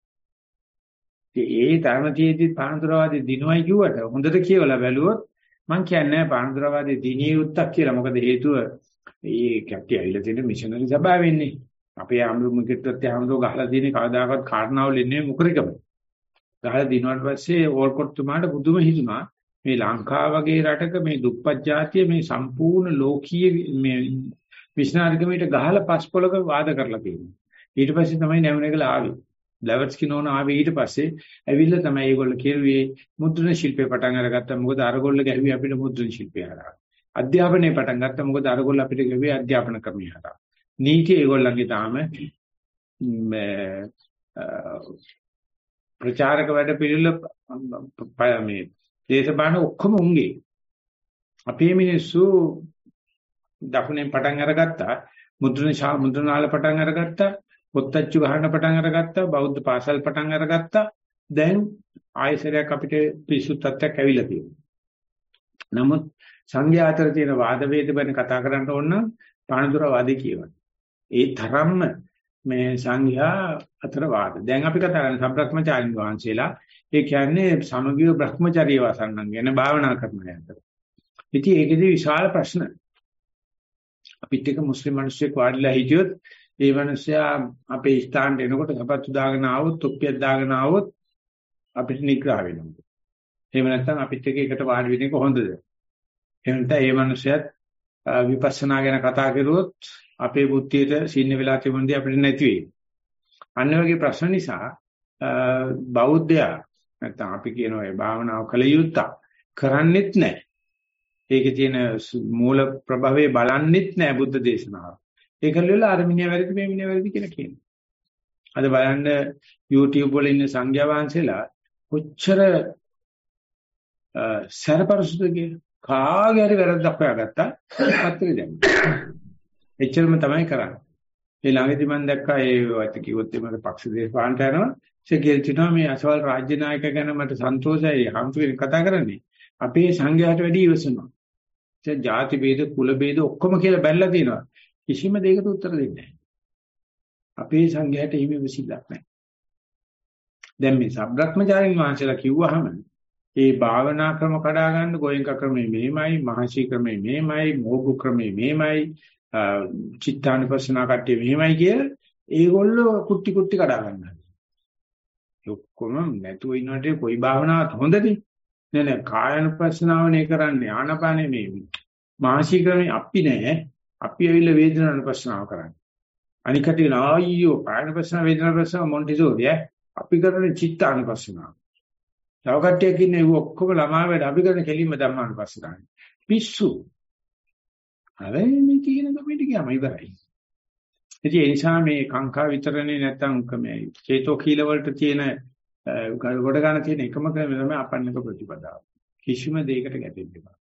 ඒ ධර්මතියේදී පානදුරාවාදී දිනුවයි කිව්වට හොඳට කියවලා බැලුවොත් මම කියන්නේ පානදුරාවාදී දිනිය යුත්තක් කියලා. මොකද හේතුව ඒ කැප්ටි ඇවිල්ලා තියෙන මිෂනරි සභාව වෙන්නේ. අපේ ආම්රුමුකෙටත් හැමදෝ ගහලා තියෙන කවදාකවත් කාරණාවල ඉන්නේ මුකරිකම. ගහලා දිනුවාට පස්සේ ඕල්කොට්තුමාට බුදුම හිතුණා මේ ලංකාව වගේ රටක මේ දුප්පත් ජාතිය මේ සම්පූර්ණ ලෝකීය මේ විශ්නාරිකමීට ගහලා පස්පොලක වාද කරලා තියෙනවා. ඊට පස්සේ තමයි නැවුනේකල ආවේ. ලැවර්ස්කි නෝන ආවේ ඊට පස්සේ ඇවිල්ලා තමයි ඒගොල්ලෝ කෙරුවේ මුද්‍රණ ශිල්පේ පටන් අරගත්තා. මොකද අරගොල්ලෝ ගැහුවේ අපිට මුද්‍රණ ශිල්පය හරහා. අධ්‍යාපනය පටන් ගත්තා. මොකද අරගොල්ලෝ අපිට ගැහුවේ අධ්‍යාපන ක්‍රමය හරහා. නීතිය ඒගොල්ලන්ගේ තාම ප්‍රචාරක වැඩ පිළිවෙල මේ දේශපාලන ඔක්කොම උන්ගේ. අපේ මිනිස්සු දකුණෙන් පටන් අරගත්තා. මුද්‍රණාල පටන් අරගත්තා. පොත්තච්චු ගහන්න පටන් අරගත්තා. බෞද්ධ පාසල් පටන් අරගත්තා. දැන් ආයසරයක් අපිට පිසු තත්ත්වයක් ඇවිල්ලා තියෙනවා. නමුත් සංඝයා අතර තියෙන වාද වේද ගැන කතා කරන්න ඕන නම් පානදුර වාදේ කියවන්න. ඒ තරම්ම මේ සංඝයා අතර වාද. දැන් අපි කතා කරන්නේ සබ්‍රහ්මචාරින් වහන්සේලා. ඒ කියන්නේ සමගිය බ්‍රහ්මචර්ය වසන්නන් ගැන භාවනා කරන අතර. ඉතින් ඒකෙදි විශාල ප්‍රශ්න. අපිට එක මුස්ලිම් මිනිස්සෙක් වාඩිලා හිටියොත් ඒ මිනිස්සයා අපේ ස්ථානට එනකොට සපත්තු දාගෙන ආවොත්, තොප්පියක් දාගෙන ආවොත් අපිට නිග්‍රහ වෙනවා. එහෙම නැත්නම් අපිත් එක්ක එකට වාඩි වෙන එක හොඳද? එහෙම නැත්නම් ඒ මිනිස්සයත් විපස්සනා ගැන කතා කරුවොත් අපේ බුද්ධියට සින්න වෙලා තිබුණදී අපිට නැති වෙයි. අන්න වගේ ප්‍රශ්න නිසා බෞද්ධයා නැත්නම් අපි කියනවා ඒ භාවනාව කළ යුත්තක් කරන්නෙත් නැහැ. ඒකේ තියෙන මූල ප්‍රභවයේ බලන්නෙත් නැහැ බුද්ධ දේශනාව. ඒකල වල අර මිනිහා වැරදි මේ මිනිහා වැරදි කියලා කියනවා. අද බලන්න YouTube වල ඉන්න සංඝයා වහන්සේලා කොච්චර සරපරසුද කියලා කාගේ හරි වැරද්දක් හොයාගත්තා පත්‍රේ දැම්මා. එච්චරම තමයි කරන්නේ. ඒ ළඟදී මම දැක්කා ඒ වයිත් කිව්වොත් එමේ පක්ෂ දේශපාලනට යනවා. ඒ කියනවා මේ අසවල් රාජ්‍ය නායක ගැන මට සන්තෝෂයි හම්තුනේ කතා කරන්නේ. අපේ සංඝයාට වැඩි ඉවසනවා. ඒ ಜಾති ભેද කුල ભેද ඔක්කොම කියලා බැලලා තියෙනවා. කිසිම දෙයකට උත්තර දෙන්නේ නැහැ. අපේ සංඝයාට එහෙම ඉවසිල්ලක් නැහැ. දැන් මේ සබ්‍රහ්මචාරින් වහන්සේලා කිව්වහම ඒ භාවනා ක්‍රම කඩා ගන්න ගෝයන්ක ක්‍රමේ මෙහෙමයි, මහසි ක්‍රමේ මෙහෙමයි, මොග්ගු ක්‍රමේ මෙහෙමයි, චිත්තානුපස්සනා කට්ටිය මෙහෙමයි කිය ඒගොල්ලෝ කුට්ටි කුට්ටි කඩා ගන්නවා. ඔක්කොම නැතුව ඉන්නට කොයි භාවනාවක් හොඳද? නෑ කායනුපස්සනාවනේ කරන්නේ ආනපානේ මේ මහසි ක්‍රමේ අපි නෑ. අපි ඇවිල්ලා වේදනානුපස්සනාව කරන්නේ. අනිකට ආයෝ කායනුපස්සනාව වේදනානුපස්සනාව මොන්ටිසෝරි අපි කරන්නේ චිත්තානුපස්සනාව. තව කට්ටියක් ඉන්නේ ඒ ඔක්කොම ළමා වැඩ අපි කරන කෙලින්ම ධම්මානුපස්සනාව. පිස්සු. හැබැයි මේ කියන කමෙට ගියාම ඉවරයි. ඉතින් ඒ නිසා මේ කාංකා විතරනේ නැත්තම් මේ චේතෝ කීල වලට තියෙන ගොඩ ගන්න තියෙන එකම ක්‍රමය තමයි අපන්නක ප්‍රතිපදාව. කිසිම දෙයකට ගැටෙන්න බෑ.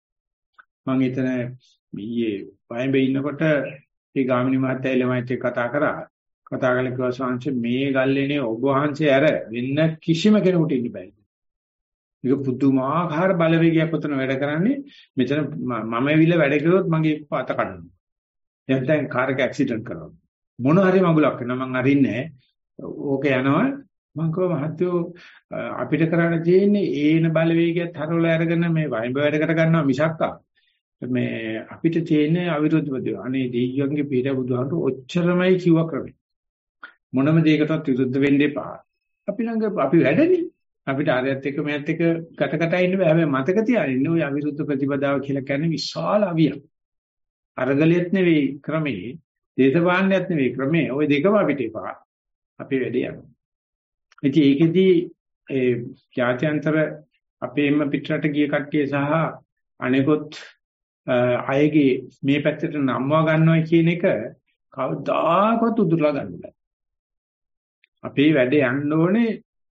මම එතන ඊයේ වයඹේ ඉන්නකොට ඒ ගාමිණී මහත්තයා ළමයිත් එක්ක කතා කරා. කතා කරලා කිව්වා සංශ මේ ගල්ලේනේ ඔබ වහන්සේ ඇර වෙන කිසිම කෙනෙකුට ඉන්න බෑ. ඒක පුදුමාකාර බලවේගයක් උතන වැඩ කරන්නේ. මෙතන මම ඇවිල්ලා වැඩ කළොත් මගේ අත කඩනවා. එහෙනම් කාර් එක ඇක්සිඩන්ට් කරනවා. මොන හරි මඟුලක් වෙනවා මං අරින්නේ. ඕක යනවා මං කව මහත්තයෝ අපිට කරන්න තියෙන්නේ ඒන බලවේගයත් හරවලා අරගෙන මේ වයිඹ වැඩ කර ගන්නවා මිසක් මේ අපිට තියෙන්නේ අවිරුද්ධ ප්‍රතිව. අනේ දෙයියන්ගේ පිට බුදුහාමුදුරු ඔච්චරමයි කිව්ව ක්‍රමය. මොනම දෙයකටවත් විරුද්ධ වෙන්න එපා. අපි ළඟ අපි වැඩනේ. අපිට ආරයත් එක්ක මෙයත් එක්ක ගැට ඉන්න බෑ. හැබැයි මතක තියාගන්න ඔය අවිරුද්ධ ප්‍රතිපදාව කියලා කියන්නේ විශාල අවියක්. අරගලියත් නෙවෙයි ක්‍රමේ, දේශපාලනයත් නෙවෙයි ක්‍රමේ. ওই දෙකම අපිට එපා. අපේ වැඩේ යනවා. ඉතින් ඒකෙදී ඒ ජාත්‍යන්තර අපේම පිටරට ගිය කට්ටිය සහ අනෙකුත් අයගේ මේ පැත්තට නම්වා ගන්නවා කියන එක කවදාකවත් උදුරලා ගන්න බෑ. අපේ වැඩේ යන්න ඕනේ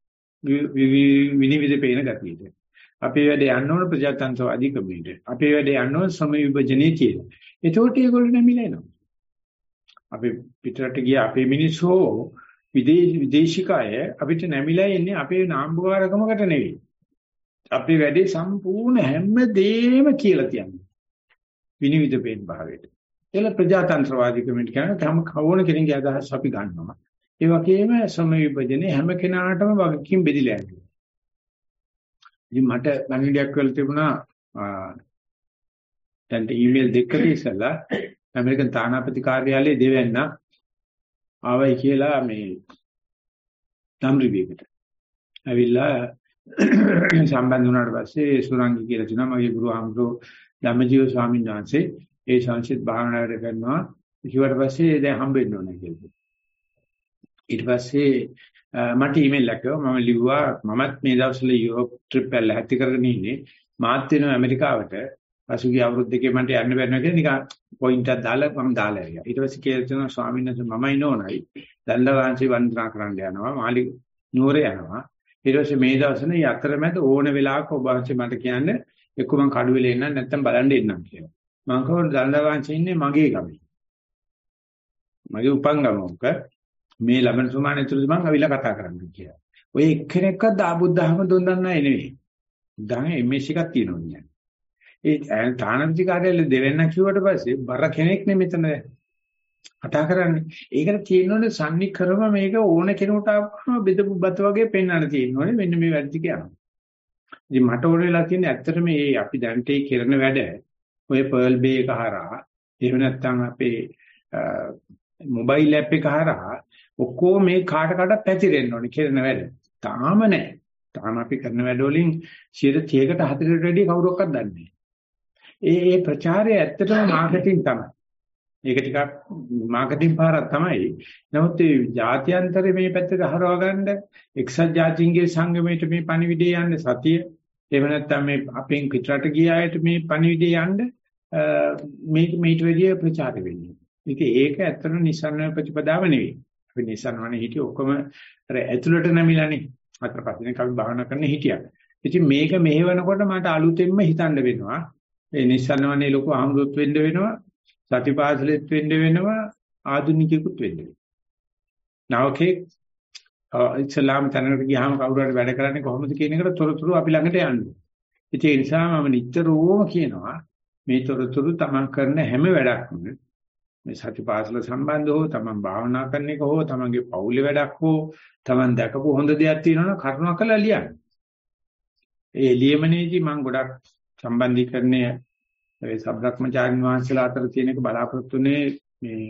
විනිවිද පේන ගතියට. අපේ වැඩේ යන්න ඕනේ ප්‍රජාතන්ත්‍රවාදී ක්‍රමයට. අපේ වැඩේ යන්න ඕනේ සම විභජනයේ කියලා. ඒකට ඒගොල්ලෝ නැමිලා එනවා. අපි පිටරට ගිය අපේ මිනිස්සු විදේශිකය අපිට නැමිලා එන්නේ අපේ නාම්බුකාරකමකට නෙවෙයි. අපේ වැඩේ සම්පූර්ණ හැමදේම කියලා තියන්නේ. විනිවිද පේන භාවයට. ඒල ප්‍රජාතන්ත්‍රවාදී ක්‍රමයට කියන තම කවෝන කෙනෙක්ගේ අදහස් අපි ගන්නවා. ඒ වගේම සම විභජනේ හැම කෙනාටම වගකීම් බෙදිලා යනවා. ඉතින් මට පණිවිඩයක් වල තිබුණා දැන් ඊමේල් දෙකක ඉස්සලා ඇමරිකන් තානාපති කාර්යාලයේ දෙවන්න ආවයි කියලා මේ ධම්රිවියකට. ඇවිල්ලා සම්බන්ධ වුණාට පස්සේ සුරංගි කියලා කියනවා මගේ ගුරු ආම්සෝ ධම්මජීව ස්වාමීන් වහන්සේ ඒ සංසිත් භාවනා වැඩ කරනවා. ඊට පස්සේ දැන් හම්බෙන්න ඕනේ කියලා. ඊට පස්සේ මට ඊමේල් එකක් මම ලිව්වා මමත් මේ දවස්වල යුරෝප් ට්‍රිප් එක ලැහැත්ති කරගෙන ඉන්නේ. මාත් වෙනවා ඇමරිකාවට. පසුගිය අවුරුදු දෙකේ මට යන්න බැරි නැහැ කියලා නිකන් පොයින්ට් එකක් දාලා මම දාලා ගියා. ඊට පස්සේ කියලා තියෙනවා ස්වාමීන් වහන්සේ මමයි නෝනයි දණ්ඩවාංශي වන්දනා කරන්න යනවා. මාලි නුවරේ යනවා. ඊට පස්සේ මේ දවස්වල මේ අතරමැද ඕන වෙලාවක ඔබ වහන්සේ මට කියන්නේ එක්ක මං කඩුවෙල එන්නම් නැත්නම් බලන්න එන්නම් කියලා. මං කවුරු දණ්ඩවාංශي ඉන්නේ මගේ ගමේ. මගේ උපංගමක මේ ලබන සුමානේ තුරු මං අවිලා කතා කරන්න කියලා. ඔය එක්කෙනෙක්වත් දාබුද්ධහම දුන්නන්නේ නැහැ නෙවෙයි. දැන් MS එකක් තියෙනවා කියන්නේ. ඒ තානාපති කාර්යාලේ දෙවෙන්න කිව්වට පස්සේ බර කෙනෙක් නේ මෙතන කතා කරන්නේ. ඒකට තියෙනෝනේ සම්නික්‍රම මේක ඕන කෙනෙකුට ආවම බෙදපු බත වගේ පෙන්වන්න තියෙනෝනේ මෙන්න මේ වැඩි කියනවා. ඉතින් මට ඕන වෙලා තියෙන්නේ ඇත්තටම මේ අපි දැන්ට කරන වැඩ ඔය පර්ල් බේ එක හරහා එහෙම නැත්නම් අපේ මොබයිල් ඇප් එක හරහා ඔක්කොම මේ කාට කාට පැතිරෙන්න ඕනේ කරන වැඩ. තාම නැහැ. තාම අපි කරන වැඩ වලින් 30කට 40කට වැඩි කවුරක්වත් දන්නේ නැහැ. ඒ ප්‍රචාරය ඇත්තටම මාකටිං තමයි. ඒක ටිකක් මාකටිං පාරක් තමයි. නමුත් මේ ජාත්‍යන්තරේ මේ පැත්තට හරවා ගන්න එක්සත් ජාතීන්ගේ සංගමයට මේ පණිවිඩය යන්නේ සතිය. එහෙම නැත්නම් මේ අපෙන් පිටරට ගිය අයට මේ පණිවිඩය යන්න මේට වැඩි ප්‍රචාර වෙන්නේ. ඉතින් ඒක ඇත්තටම නිසන්න ප්‍රතිපදාව නෙවෙයි. අපි නිසන්නවනේ හිටියේ ඔක්කොම අර ඇතුළට නැමිලානේ. අතර පස්සේ කවි භාවනා කරන්න හිටියා. ඉතින් මේක මෙහෙවනකොට මට අලුතෙන්ම හිතන්න වෙනවා. ඒ නිසන්නවනේ ලොකු ආම්රුත් වෙන්න වෙනවා. සතිපාසලෙත් වෙන්න වෙනවා. ආධුනිකයෙකුත් වෙන්න වෙනවා. නවකේ ඉස්ලාම් තැනකට ගියාම කවුරු හරි වැඩ කරන්නේ කොහොමද කියන එකට තොරතුරු අපි ළඟට යන්නේ. ඒ නිසා මම නිතරම කියනවා මේ තොරතුරු තමන් කරන හැම වැඩක්ම මේ සතිපාසල සම්බන්ධ හෝ තමන් භාවනා කරන එක හෝ තමන්ගේ පෞලි වැඩක් හෝ තමන් දැකපු හොඳ දෙයක් තියෙනවනම් කරුණාකරලා ලියන්න. ඒ ලියමනේදී මම ගොඩක් සම්බන්ධීකරණය ඒ සබ්‍රක්‍මචාරින් වහන්සේලා අතර තියෙන එක බලාපොරොත්තුනේ මේ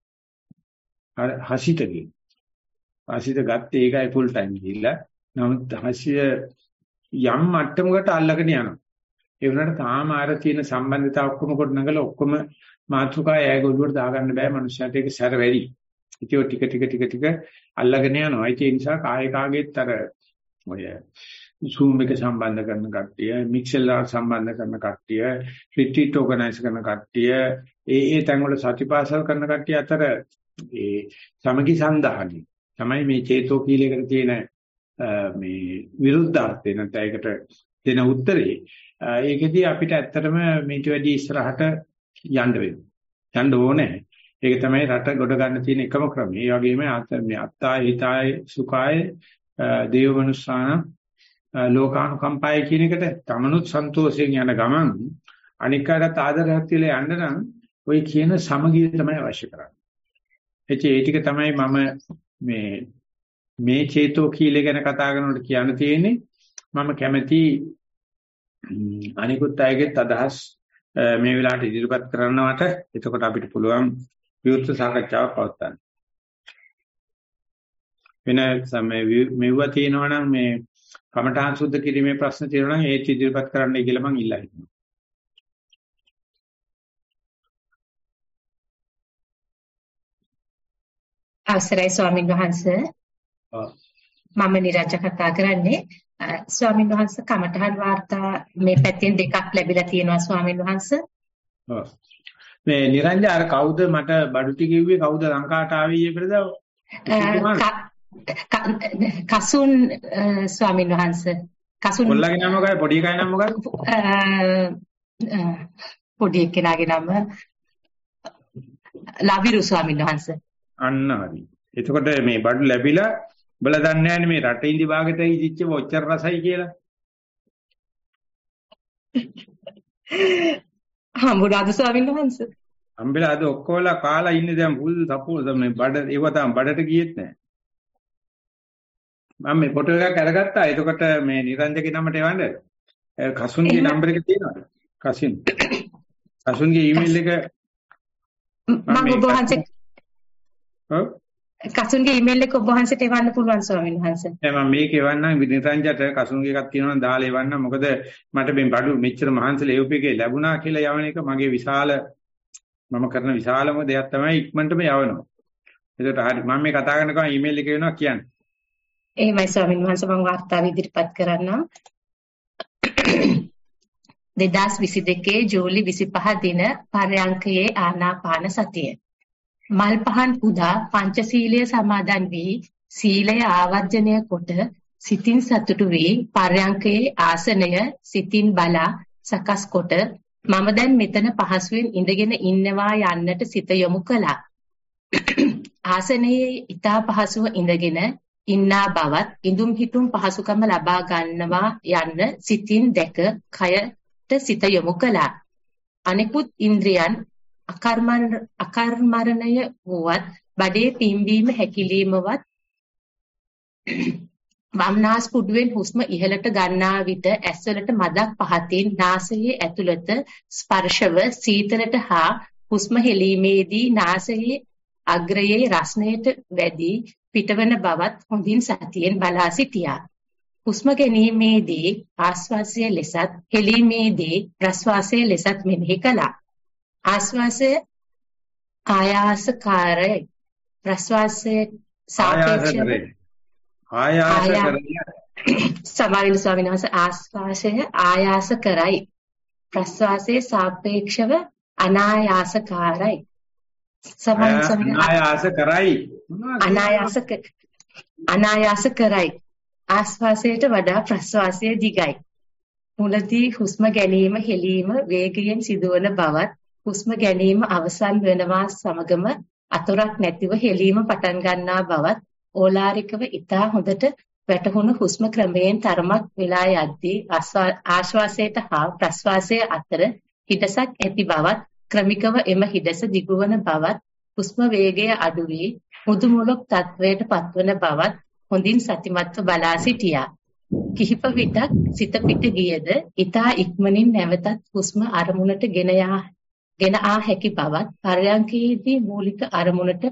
හසිතගේ. හසිත ගත්තේ ඒකයි ෆුල් ටයිම් ගිහිල්ලා. නමුත් හසිය යම් මට්ටමකට අල්ලගෙන යනවා. ඒ වුණාට තාම ආර තියෙන සම්බන්ධතාව ඔක්කොම කොට නගලා ඔක්කොම මාතෘකාය ඇගොල්ලුවට දාගන්න බෑ. මනුස්සයාට ඒක සැර වැඩි. ඉතින් ටික අල්ලගෙන යනවා. ඒ නිසා කායකාගෙත් අර ඔය Zoom එක සම්බන්ධ කරන කට්ටිය, Mixlr සම්බන්ධ කරන කට්ටිය, retreat organize කරන කට්ටිය, ඒ තැන් වල සතිපාසල් කරන කට්ටිය අතර ඒ සමගි සන්දාහනි තමයි මේ චේතෝ කීලයකට තියෙන මේ විරුද්ධාර්ථය නැත්නම් ඒකට දෙන උත්තරේ. ඒකෙදී අපිට ඇත්තටම මේට වැඩි ඉස්සරහට යන්න වෙනවා. යන්න ඕනේ. ඒක තමයි රට ගොඩ ගන්න තියෙන එකම ක්‍රමය. ඒ වගේම මේ අත්තාය හිතාය සුඛාය දේවමනුස්සාන ලෝකානුකම්පාය කියන එකට තමනුත් සන්තෝෂයෙන් යන ගමන් අනිකාට ආදරයක් තියලා යන්න නම් ওই කියන සමගිය තමයි අවශ්‍ය කරන්නේ. ඒ ටික තමයි මම මේ චේතෝ කීලය ගැන කතා කරනකොට කියන්න තියෙන්නේ. මම කැමැති අනිකුත් අයගෙත් අදහස් මේ වෙලාවට ඉදිරිපත් කරනවට එතකොට අපිට පුළුවන් විවෘත සාකච්ඡාවක් පවත්වන්න. වෙන මෙවුවා තියෙනවා නම් මේ කමඨාන් සුද්ධ කිරීමේ ප්‍රශ්න තියෙනවා නම් ඒත් ඉදිරිපත් කරන්නයි කියලා මම ඉල්ලා හිටිනවා. අවසරයි ස්වාමීන් වහන්සේ. මම නිරජ කතා කරන්නේ. ස්වාමීන් වහන්සේ කමඨහන් වාර්තා මේ පැත්තෙන් දෙකක් ලැබිලා තියෙනවා ස්වාමීන් වහන්සේ. ඔව්. මේ නිරංජ අර කවුද මට බඩුටි කිව්වේ කවුද ලංකාවට ආවේ ඊපෙරද? කසුන් ස්වාමීන් වහන්සේ. කසුන් කොල්ලගේ නම මොකක්ද? පොඩි එකගේ නම මොකක්ද? පොඩි එකගේ නම ලවිරු ස්වාමීන් වහන්සේ. අන්න හරි. එතකොට මේ බඩු ලැබිලා බල දන්නේ නැහැ මේ රටේ ඉඳි භාගයට ඉදිච්ච ඔච්චර රසයි කියලා. හම්බුනාද ස්වාමීන් වහන්සේ? හම්බෙලා අද ඔක්කොලා කාලා ඉන්නේ දැන් පුල් සපෝස් මේ බඩ ඒව තමයි බඩට ගියෙත් නැහැ. මම මේ ෆොටෝ එකක් අරගත්තා. එතකොට මේ නිරංජගේ නමට එවන්න. කසුන්ගේ නම්බර එක තියෙනවද? කසුන්ගේ ඊමේල් එක මම ඔබ වහන්සේ ඔව් කසුන්ගේ ඊමේල් එක ඔබ වහන්සේට එවන්න පුළුවන් ස්වාමීන් වහන්සේ. මම මේක එවන්නම් විනිරංජට කසුන්ගේ එකක් තියෙනවා දාලා එවන්නම්. මොකද මට මේ බඩු මෙච්චර මහන්සිලා එවපේකේ ලැබුණා කියලා යවන එක මගේ මම කරන විශාලම දෙයක් තමයි ඉක්මනටම යවනවා. ඒකට හරි මම මේ කතා කරනකම් ඊමේල් එක එනවා කියන්නේ. එහෙමයි ස්වාමීන් වහන්සේ මම වාර්තාව ඉදිරිපත් කරන්නම්. 2022 ජූලි 25 දින පරයන්කයේ ආනාපාන සතිය. මල් පහන් පුදා පංචශීලය සමාදන් වී සීලය ආවර්ජනය කොට සිතින් සතුටු වී පරයන්කයේ ආසනය සිතින් බලා සකස් කොට මම දැන් මෙතන පහසුවෙන් ඉඳගෙන ඉන්නවා යන්නට සිත යොමු කළා. ආසනයේ ඊතා පහසුව ඉඳගෙන ඉන්නා බවත් ඉදුම් හිටුම් පහසුකම ලබා ගන්නවා යන්න සිතින් දැක කයට සිත යොමු කළා. අනෙකුත් ඉන්ද්‍රියන් අකර්මණය වුවත් බඩේ පිම්බීම හැකිලීමවත් වම්නාස් පුඩුවෙන් හුස්ම ඉහළට ගන්නා විට ඇස්වලට මදක් පහතින් නාසයේ ඇතුළත ස්පර්ශව සීතලට හා හුස්ම හෙලීමේදී නාසයේ අග්‍රයේ රස්නයට වැඩි පිටවන බවත් හොඳින් සතියෙන් බලා සිටියා. හුස්ම ගැනීමේදී ආශ්වාසය ලෙසත් හෙලීමේදී ප්‍රශ්වාසය ලෙසත් මෙනෙහි කළා. ආශ්වාසය ආයාසකාරයි. ප්‍රශ්වාසය සාපේක්ෂව සමාවිල ස්වාමීන් වහන්සේ ආශ්වාසය ආයාස කරයි. ප්‍රශ්වාසයේ සාපේක්ෂව අනායාසකාරයි. අනායාස කරයි. ආශ්වාසයට වඩා ප්‍රශ්වාසය දිගයි. මුලදී හුස්ම ගැනීම හෙලීම වේගයෙන් සිදුවන බවත් හුස්ම ගැනීම අවසන් වෙනවා සමගම අතොරක් නැතිව හෙලීම පටන් ගන්නා බවත් ඕලාරිකව ඉතා හොඳට වැටහුණු හුස්ම ක්‍රමයෙන් තරමක් වෙලා යද්දී ආශ්වාසයට හා ප්‍රශ්වාසයේ අතර හිඩසක් ඇති බවත් ක්‍රමිකව එම හිඩස දිගුවන බවත් හුස්ම වේගය අඩු වී මුදුමුලක් තත්වයට පත්වන බවත් හොඳින් සතිමත්ව බලා සිටියා. කිහිප විටක් සිත පිට ගියද ඊතා ඉක්මනින් නැවතත් හුස්ම අරමුණට ගෙන ආ හැකි බවත් පරයන්කයේදී මූලික අරමුණට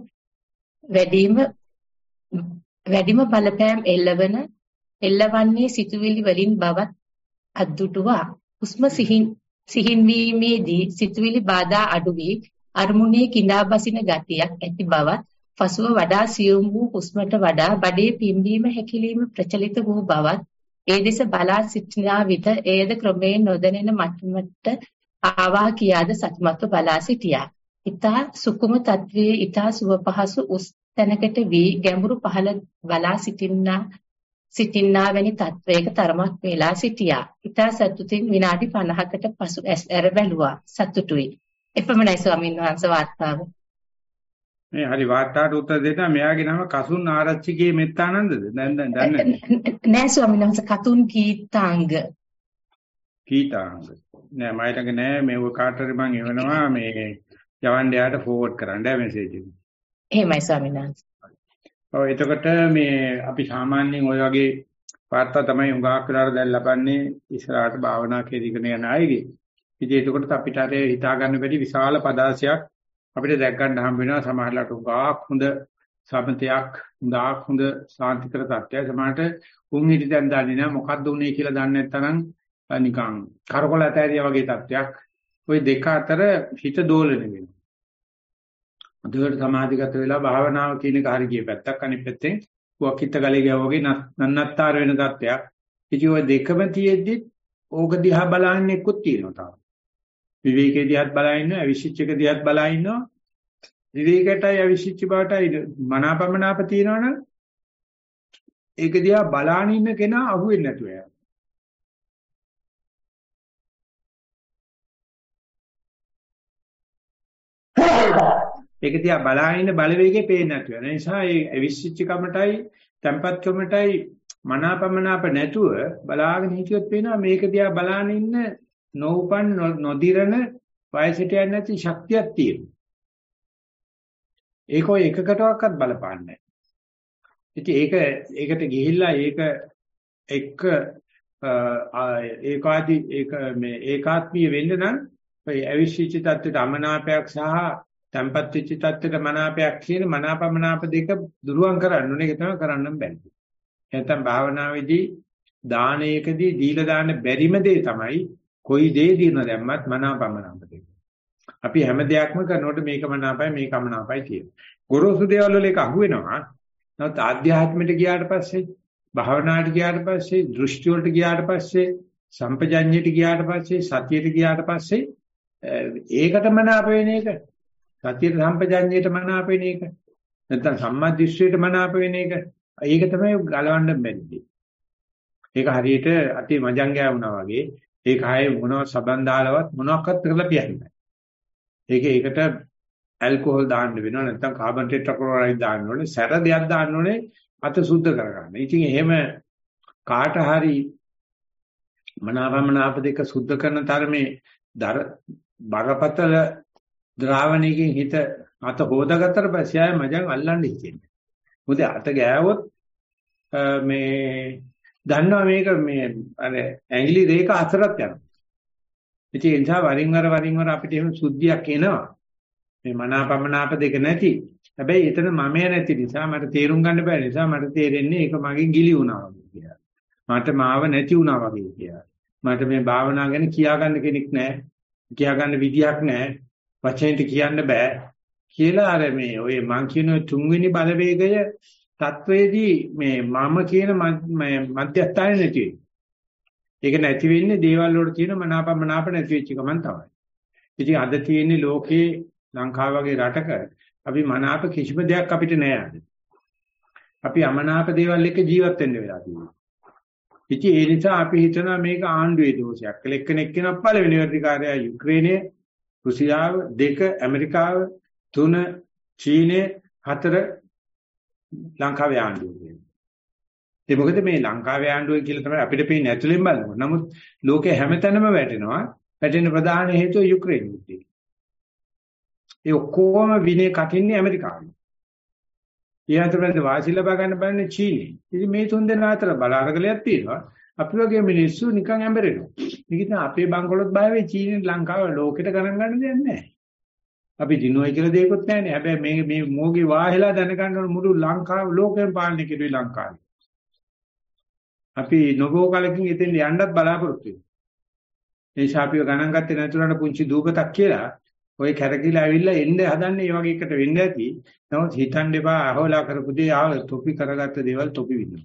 වැඩිම බලපෑම් එල්ලවන්නේ සිතුවිලි වලින් බවත් අද්දුටුවා. හුස්ම සිහින් වීමේදී සිතුවිලි බාධා අඩු වී අරමුණේ කිඳා බසින ගතියක් ඇති බවත් පසුව වඩා සියුම් වූ හුස්මට වඩා බඩේ පිම්බීම හැකිලිම ප්‍රචලිත වූ බවත් ඒ දෙස බලා සිටිනා විට එයද ක්‍රමයෙන් නොදැනෙන මට්ටමට ආවා කියාද සතුටුමත්ව බලා සිටියා. ඊතා සුකුම තත්වයේ ඊතා සුව පහසු උස් තැනකට වී ගැඹුරු පහළ බලා සිටින්නා වැනි තත්වයක තරමක් වේලා සිටියා. ඊතා සතුටින් විනාඩි 50කට පසු ඇස් ඇර බැලුවා. සතුටුයි. එපමණයි ස්වාමීන් වහන්සේ වාර්තාව. මේ හරි වාර්තාවට උත්තර දෙන්න මෙයාගේ නම කසුන් ආරච්චිගේ මෙත්තානන්දද? දැන් දන්නේ නෑ ස්වාමීන් වහන්සේ කතුන් කීතාංග. කීතාංග. නෑ මයිලක නෑ මේව කාටරි මං එවනවා මේ යවන්න යාට ෆෝවර්ඩ් කරන්න මැසේජ් එක. එහෙමයි ස්වාමීන් වහන්සේ. ඔව් එතකොට මේ අපි සාමාන්‍යයෙන් ওই වගේ වාර්තා තමයි හුඟක් වෙලාවට දැන් ලබන්නේ ඉස්සරහට භාවනා කෙරීගෙන යන අයගේ. ඉතින් එතකොට අපිට අර හිතා ගන්න බැරි විශාල පදාසයක් අපිට දැක් ගන්න හම්බ වෙනවා. සමහරවිට උගාක් හොඳ සමතයක් උගාක් හොඳ සාන්තිකර තත්ත්වයක්. සමහරට උන් හිටි දැන් දන්නේ නැහැ මොකද්ද උනේ කියලා දන්නේ නැත්නම් නිකන් කරකොල ඇතෑරියා වගේ තත්ත්වයක්. ওই දෙක අතර හිත දෝලණය වෙනවා. අදට සමාධිගත වෙලා භාවනාව කියන එක හරි ගිය පැත්තක් අනිත් පැත්තෙන් වකිට ගලේ ගියා වගේ නන්නත්තර වෙන තත්ත්වයක්. ඉතින් ওই දෙකම තියෙද්දි ඕක දිහා බලන්නේ එක්කුත් තියෙනවා තාම. විවේකයේ දිහාත් බලා ඉන්නවා, අවිශිච්චක දිහාත් බලා ඉන්නවා. විවේකයටයි අවිශිච්ච බවටයි මනාපමනාප තියෙනවනම් ඒක දිහා බලාන ඉන්න කෙනා අහුවෙන්නේ නැතුව යනවා. ඒක දිහා බලාගෙන ඉන්න බලවේගය පේන්නේ නැතුව යන නිසා ඒ අවිශිච්ච කමටයි, tempatකමටයි මනාපමනාප නැතුව බලාගෙන හිටියොත් පේනවා මේක දිහා බලාන ඉන්න නොඋපන් නොදිරන වයසට යන්නේ නැති ශක්තියක් තියෙනවා. ඒක ඔය එකකටවත් බලපාන්නේ නැහැ. ඉතින් ඒකට ගිහිල්ලා ඒක ඒකාත්මීය වෙන්න නම් ඔය අවිශ්චිත තත්ත්වයට අමනාපයක් සහ තැම්පත් වෙච්ච තත්ත්වෙට මනාපයක් කියන මනාපමනාප දෙක දුරුවන් කරන්න ඕනේ. ඒක තමයි කරන්න බැහැ. නැත්නම් භාවනාවේදී දානයකදී දීලා දාන්න බැරිම දේ තමයි කොයි දේ දින දැම්මත් මනාපමනාප දෙක. අපි හැම දෙයක්ම කරනකොට මේක මනාපයි මේක අමනාපයි කියනවා. ගොරෝසු දේවල් වල ඒක අහුවෙනවා. නමුත් ආධ්‍යාත්මයට ගියාට පස්සේ භාවනාවට ගියාට පස්සේ දෘෂ්ටි වලට ගියාට පස්සේ සම්පජඤ්ඤයට ගියාට පස්සේ සතියට ගියාට පස්සේ ඒකට මනාප වෙන එක සතියට සම්පජඤ්ඤයට මනාප වෙන එක නැත්නම් සම්මා දිට්ඨියට මනාප වෙන එක ඒක තමයි ගලවන්න බැරිදී. ඒක හරියට අති මජංගය වුණා වගේ ඒක ආයේ මොනවත් සබන් දාලවත් මොනවත් කරලා පියන්නේ. ඒකට ඇල්කොහොල් දාන්න වෙනවා නැත්නම් කාබන් ටෙට්‍රාක්ලෝරයිඩ් දාන්න ඕනේ සැර දෙයක් දාන්න ඕනේ අත සුද්ධ කරගන්න. ඉතින් එහෙම කාට හරි මනාපමනාප දෙක සුද්ධ කරන තරමේ බරපතල ද්‍රාවණයකින් හිත අත හොදාගත්තට පස්සේ ආය මජන් අල්ලන්න හිතෙන්නේ. මොකද අත ගෑවොත් මේ දන්නවා මේක මේ අර ඇඟිලි රේඛ අතරත් යනවා. ඉතින් ඒ නිසා වරින් වර අපිට එහෙම සුද්ධියක් එනවා. මේ මනාපමනාප දෙක නැති. හැබැයි එතන මමය නැති නිසා මට තේරුම් ගන්න බැරි නිසා මට තේරෙන්නේ ඒක මගෙන් ගිලි වුණා වගේ කියලා. මට මාව නැති වුණා වගේ කියලා. මට මේ භාවනා ගැන කියා ගන්න කෙනෙක් නැහැ. කියා ගන්න විදියක් නැහැ. වචනෙට කියන්න බෑ කියලා අර මේ ඔය මං කියන තුන්වෙනි බලවේගය තත්වයේදී මේ මම කියන මධ්‍යස්ථානේ නැති වෙන්නේ. ඒක නැති වෙන්නේ දේවල් වල තියෙන මනාපමනාප නැති වෙච්ච ගමන් තමයි. ඉතින් අද තියෙන්නේ ලෝකේ ලංකාව වගේ රටක අපි මනාප කිසිම දෙයක් අපිට නෑ අද. අපි අමනාප දේවල් එක්ක ජීවත් වෙන්න වෙලා තියෙනවා. ඉතින් ඒ නිසා අපි හිතනවා මේක ආණ්ඩුවේ දෝෂයක්. එක්කෙනෙක් කියන පළවෙනි වර්ධිකාරයා යුක්‍රේනය, රුසියාව, 2 ඇමරිකාව, 3 චීනය, 4 ලංකාවේ ආණ්ඩුව කියන්නේ. ඒ මොකද මේ ලංකාවේ ආණ්ඩුව කියලා තමයි අපිට පේන්නේ ඇතුලෙන් බලනකොට. නමුත් ලෝකේ හැමතැනම වැටෙනවා. වැටෙන ප්‍රධාන හේතුව යුක්‍රේන යුද්ධය. ඒ ඔක්කොම විනේ කටින්නේ ඇමරිකාවේ. ඊයන්තරට වාසි ලබා ගන්න බෑනේ චීනේ. ඉතින් මේ තුන් දෙනා අතර බලාරගලයක් තියෙනවා. අපි වගේ මිනිස්සු නිකන් ඇඹරෙනවා. මේක අපේ බංකොලොත් බය වෙයි චීනේ ලංකාව ලෝකෙට ගණන් ගන්න දෙයක් නැහැ. අපි දිනුවයි කියලා දෙයක්වත් නැහැනේ. හැබැයි මේ මොෝගේ වාහෙලා දැනගන්න ඕන මුළු ලංකාව ලෝකෙම පාලනය කෙරුවේ ලංකාවේ. අපි නොබෝ කලකින් එතෙන් යන්නත් බලාපොරොත්තු වෙනවා. ඒ ශාපිය ගණන් ගත්තේ නැතුණාට පුංචි දූපතක් කියලා ඔය කැරකිලා ඇවිල්ලා එන්නේ හදන්නේ මේ වගේ එකට වෙන්න ඇති. නමුත් හිතන්න එපා අහවලා කරපු දේ ආවල තොපි කරගත්ත දේවල් තොපි විඳිනවා.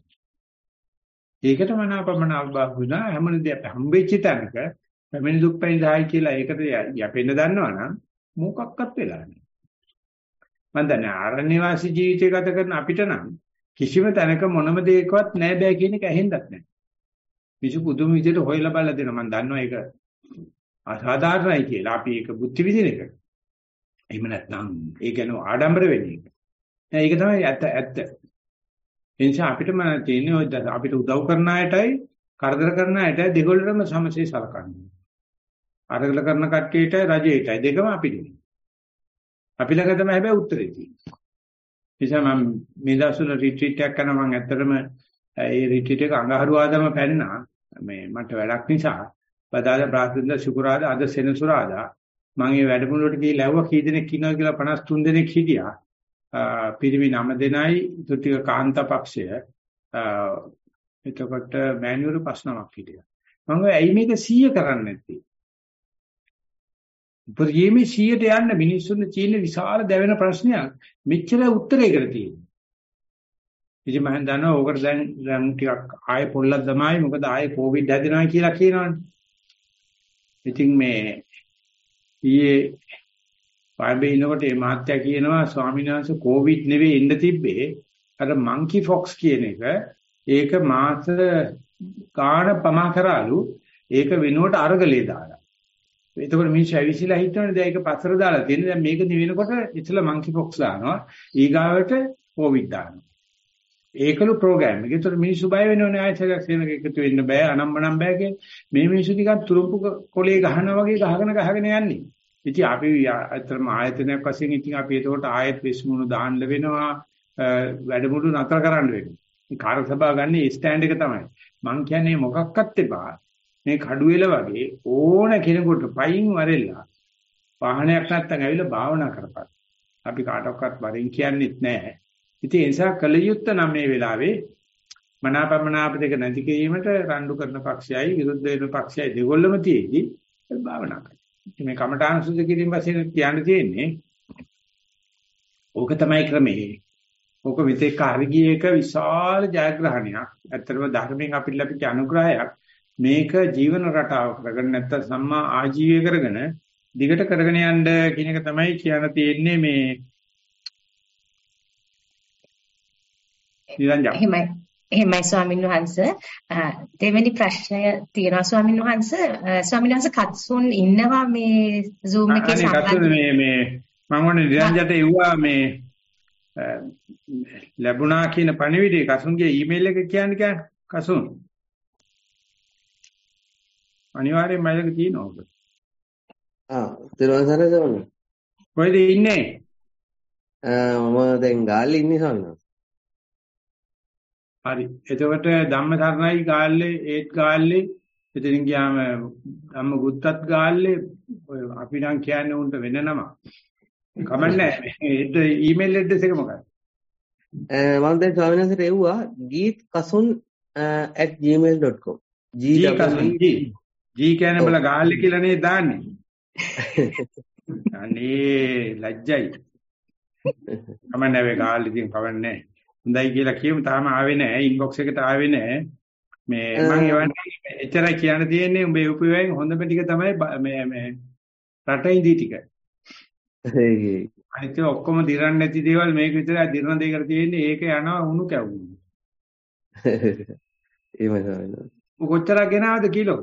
ඒකට මනාපමනාප වුණා හැමෝම දෙයක් හම්බෙච්ච තැනක පැමිණි දුක් පැනිදායි කියලා ඒකට යැපෙන්න දන්නවනම් මොකක්වත් වෙලා නැහැ. මම දන්නේ ආරණ්‍ය වාසී ජීවිතය ගත කරන අපිට නම් කිසිම තැනක මොනම දෙයකවත් නැහැ බෑ කියන එක ඇහෙන්නත් නැහැ. මිසු පුදුම විදිහට හොයලා බලලා දෙනවා. මම දන්නවා ඒක අසාධාරණයි කියලා. අපි ඒක බුද්ධි විදින එක. එහෙම නැත්නම් ඒ කියන්නේ ආඩම්බර වෙන එක. ඒක තමයි ඇත්ත. එනිසා අපිටම තියෙන්නේ අපිට උදව් කරන අයටයි කරදර කරන අයටයි දෙගොල්ලටම සමසේ සලකන්න. අරගල කරන කට්ටියට රජයටයි දෙකම අපිට. අපි ළඟ තමයි හැබැයි උත්තරේ තියෙන්නේ. නිසා මම මේ දවස්වල රිට්‍රීට් එකක් කරනවා. මම ඇත්තටම ඒ රිට්‍රීට් එක අඟහරුවාදම පැන්නා. මේ මට වැඩක් නිසා බදාදා බ්‍රහස්පතින්දා ශුක්‍රවාරදා අද සෙනසුරාදා මම මේ වැඩමුළුවට ගිහිල්ලා ඇහුවා කී දෙනෙක් ඉන්නවද කියලා 53 දෙනෙක් හිටියා. පිරිමි 9 දෙනයි ත්‍ෘතික කාන්තා පක්ෂය. එතකොට මෑණිවරු 5 හිටියා. මම ඇයි මේක 100 කරන්නේ නැත්තේ? උපරිමේ 100ට යන්න මිනිස්සුන්ගේ තියෙන විශාල දැවෙන ප්‍රශ්නයක් මෙච්චර උත්තරයකට තියෙනවා. ඉතින් මම දන්නවා ඕකට දැන් ටිකක් ආයෙ පොල්ලක් දමයි මොකද ආයෙ කොවිඩ් හැදෙනවා කියලා කියනවනේ. ඉතින් මේ ඊයේ පාබේ ඉනකොට මේ මහත්තයා කියනවා ස්වාමීන් වහන්සේ කොවිඩ් නෙවෙයි ඉන්න තිබ්බේ අර මංකි ෆොක්ස් කියන එක ඒක මාස ගාණ පමා කරාලු ඒක වෙනුවට අරගලේ දාලා. එතකොට මිනිස්සු ඇවිසිලා හිටවනේ දැන් ඒක පස්සට දාලා තියෙන දැන් මේක නිවෙනකොට ඉතල මංකි ෆොක්ස් දානවා ඊගාවට කොවිඩ් දානවා. ඒකලු ප්‍රෝග්‍රෑම් එක. ඒතර මිනිස්සු බය වෙනවනේ ආයතනයක් සේනක එකතු වෙන්න බෑ අනම්මනම් බෑ කියන්නේ. මේ මිනිස්සු ටිකක් තුරුම්පු කොලේ ගහනවා වගේ ගහගෙන යන්නේ. ඉතින් අපි අතරම ආයතනයක් වශයෙන් ඉතින් අපි ඒකට ආයත විශ්මුණු දාන්න වෙනවා වැඩමුළු නතර කරන්න වෙනවා. මේ කාර්ය සභාව ගන්න ස්ටෑන්ඩ් එක තමයි. මං කියන්නේ මොකක්වත් එපා. මේ කඩුවෙල වගේ ඕන කෙනෙකුට පයින් වරෙල්ලා වාහනයක් නැත්තම් ඇවිල්ලා භාවනා කරපන්. අපි කාටවත් වරින් කියන්නෙත් නැහැ. ඉතින් ඒ නිසා කලියුත්ත නම් මේ වෙලාවේ මනාපමනාප දෙක නැති කිරීමට රණ්ඩු කරන පක්ෂයයි විරුද්ධ වෙන පක්ෂයයි දෙගොල්ලම තියෙදි භාවනා කරනවා. මේ කමඨාන් සුද්ධ කිරීම වශයෙන් කියන්න තියෙන්නේ ඕක තමයි ක්‍රමේ. ඕක විතේක හරිගිය එක විශාල ජයග්‍රහණයක්. ඇත්තටම ධර්මයෙන් අපිට ලැබිච්ච අනුග්‍රහයක්. මේක ජීවන රටාව කරගෙන නැත්තම් සම්මා ආජීවය කරගෙන දිගට කරගෙන යන්න කියන එක තමයි කියන්න තියෙන්නේ මේ නිරංජන. එහෙමයි ස්වාමීන් වහන්සේ. දෙවෙනි ප්‍රශ්නය තියෙනවා ස්වාමීන් වහන්සේ. ස්වාමීන් වහන්සේ කත්සුන් ඉන්නවා මේ Zoom එකේ සම්බන්ධ මේ මම වුණ නිරංජනට එව්වා මේ ලැබුණා කියන පණිවිඩය කසුන්ගේ ඊමේල් එක කියන්නේ කසුන් අනිවාර්යයෙන්ම මයිලක තියෙනවා ඔබ. තිරුවන් සරණයි සමන. කොහෙද ඉන්නේ? මම දැන් ගාල්ලේ ඉන්නේ සමන. හරි. එතකොට ධම්ම සරණයි ගාල්ලේ ඒත් ගාල්ලේ එතනින් ගියාම ධම්ම ගුත්තත් ගාල්ලේ අපි නම් කියන්නේ උන්ට වෙන නම. කමන්නේ මේ ඊමේල් ඇඩ්‍රස් එක මොකක්ද? මම දැන් ස්වාමීන් වහන්සේට එව්වා geethkasun@gmail.com. G කියන්නේ බල ගාල්ලේ කියලා නේ දාන්නේ. අනේ ලැජ්ජයි. කමන්නේ වේ ගාල්ලේ තියෙන කවන්නේ. හොඳයි කියලා කියමු. තාම ආවේ නැහැ. ඉන්බොක්ස් එකට ආවේ නැහැ. මේ මම ඒවට එච්චරයි කියන්න තියෙන්නේ. උඹේ උපයෝගයෙන් හොඳම ටික තමයි මේ රටින් දී ටික. අනිත් ඔක්කොම දිරන්නේ නැති දේවල් මේක විතරයි දිරන දෙයකට තියෙන්නේ. ඒක යනවා උණු කැවුම්. එහෙමයි ස්වාමීනි. කොච්චරක් ගෙනාවද කිලෝ?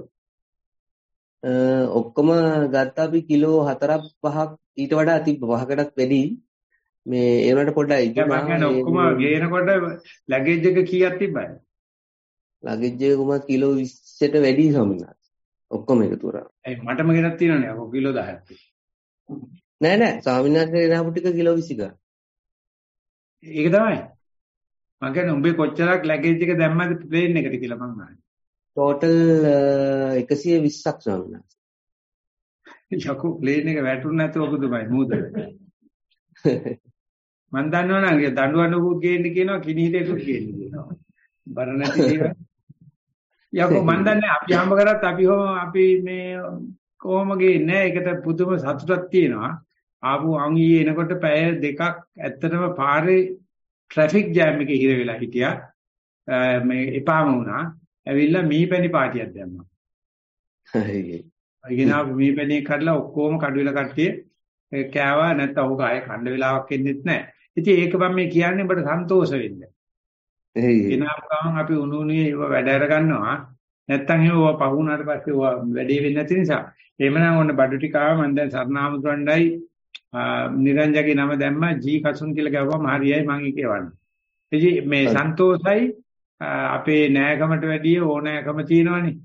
ඔක්කොම ගත්තා අපි කිලෝ 4-5ක් ඊට වඩා තිබ්බ 5කටත් වැඩි. මේ ඒ වුණාට පොඩ්ඩක් ඉදුණා. මම කියන්නේ ඔක්කොම ගේනකොට ලගේජ් එක කීයක් තිබ්බද? ලගේජ් එක කොහමද කිලෝ 20ට වැඩි ස්වාමීනි. ඔක්කොම එකතු කරා. ඒ මටම ගෙනත් තියෙනවනේ අර කිලෝ 10ක්. නෑ ස්වාමීන් වහන්සේ ගෙනාපු ටික කිලෝ 20 ගන්න. ඒක තමයි. මම කියන්නේ උඹේ කොච්චරක් ලගේජ් එක දැම්මද ප්ලේන් එකට කියලා මං අහන්නේ. ටෝටල් 120ක් ස්වාමීන් වහන්සේ. යකෝ ප්ලේන් එක වැටුනේ නැතුව ඔබ දුමයි මූද. මන් දන්නවනම් දඬුවනුකුත් ගේන්න කියනවා කිනිහිලේකුත් ගේන්න කියනවා. බර නැති දේවල්. යකෝ මන් දන්නේ අපි හම්බ කරත් අපි මේ කොහොම ගේන්නේ ඒකට පුදුම සතුටක් තියෙනවා. ආපු අංගී එනකොට පැය දෙකක් ඇත්තටම පාරේ ට්‍රැෆික් ජෑම් එකේ හිර වෙලා හිටියා. මේ එපාම වුණා. ඇවිල්ලා මීපැණි පාටියක් දැම්මා. හරි. අයිගෙනා මීපැණි කඩලා ඔක්කොම කඩුවෙල කට්ටිය කෑවා නැත්නම් ඔහු ආයේ කණ්ඩ වෙලාවක් එන්නෙත් නැහැ. ඉතින් ඒක මම මේ කියන්නේ ඔබට සන්තෝෂ වෙන්න. එනාම ගමන් අපි උණුණුවේ ඒව වැඩ අර ගන්නවා. නැත්නම් ඒව පහ වුණාට පස්සේ ඒව වැඩේ වෙන්නේ නැති නිසා. එහෙමනම් ඔන්න බඩු ටික ආව මම දැන් සර්ණාමතුන්ඩයි නිරංජගේ නම දැම්මා ජී කසුන් කියලා ගැවුවම හරියයි මම ඒකේ වන්නේ. ඉතින් මේ සන්තෝෂයි අපේ නෑකමට වැඩිය ඕනෑකම තියෙනවනේ.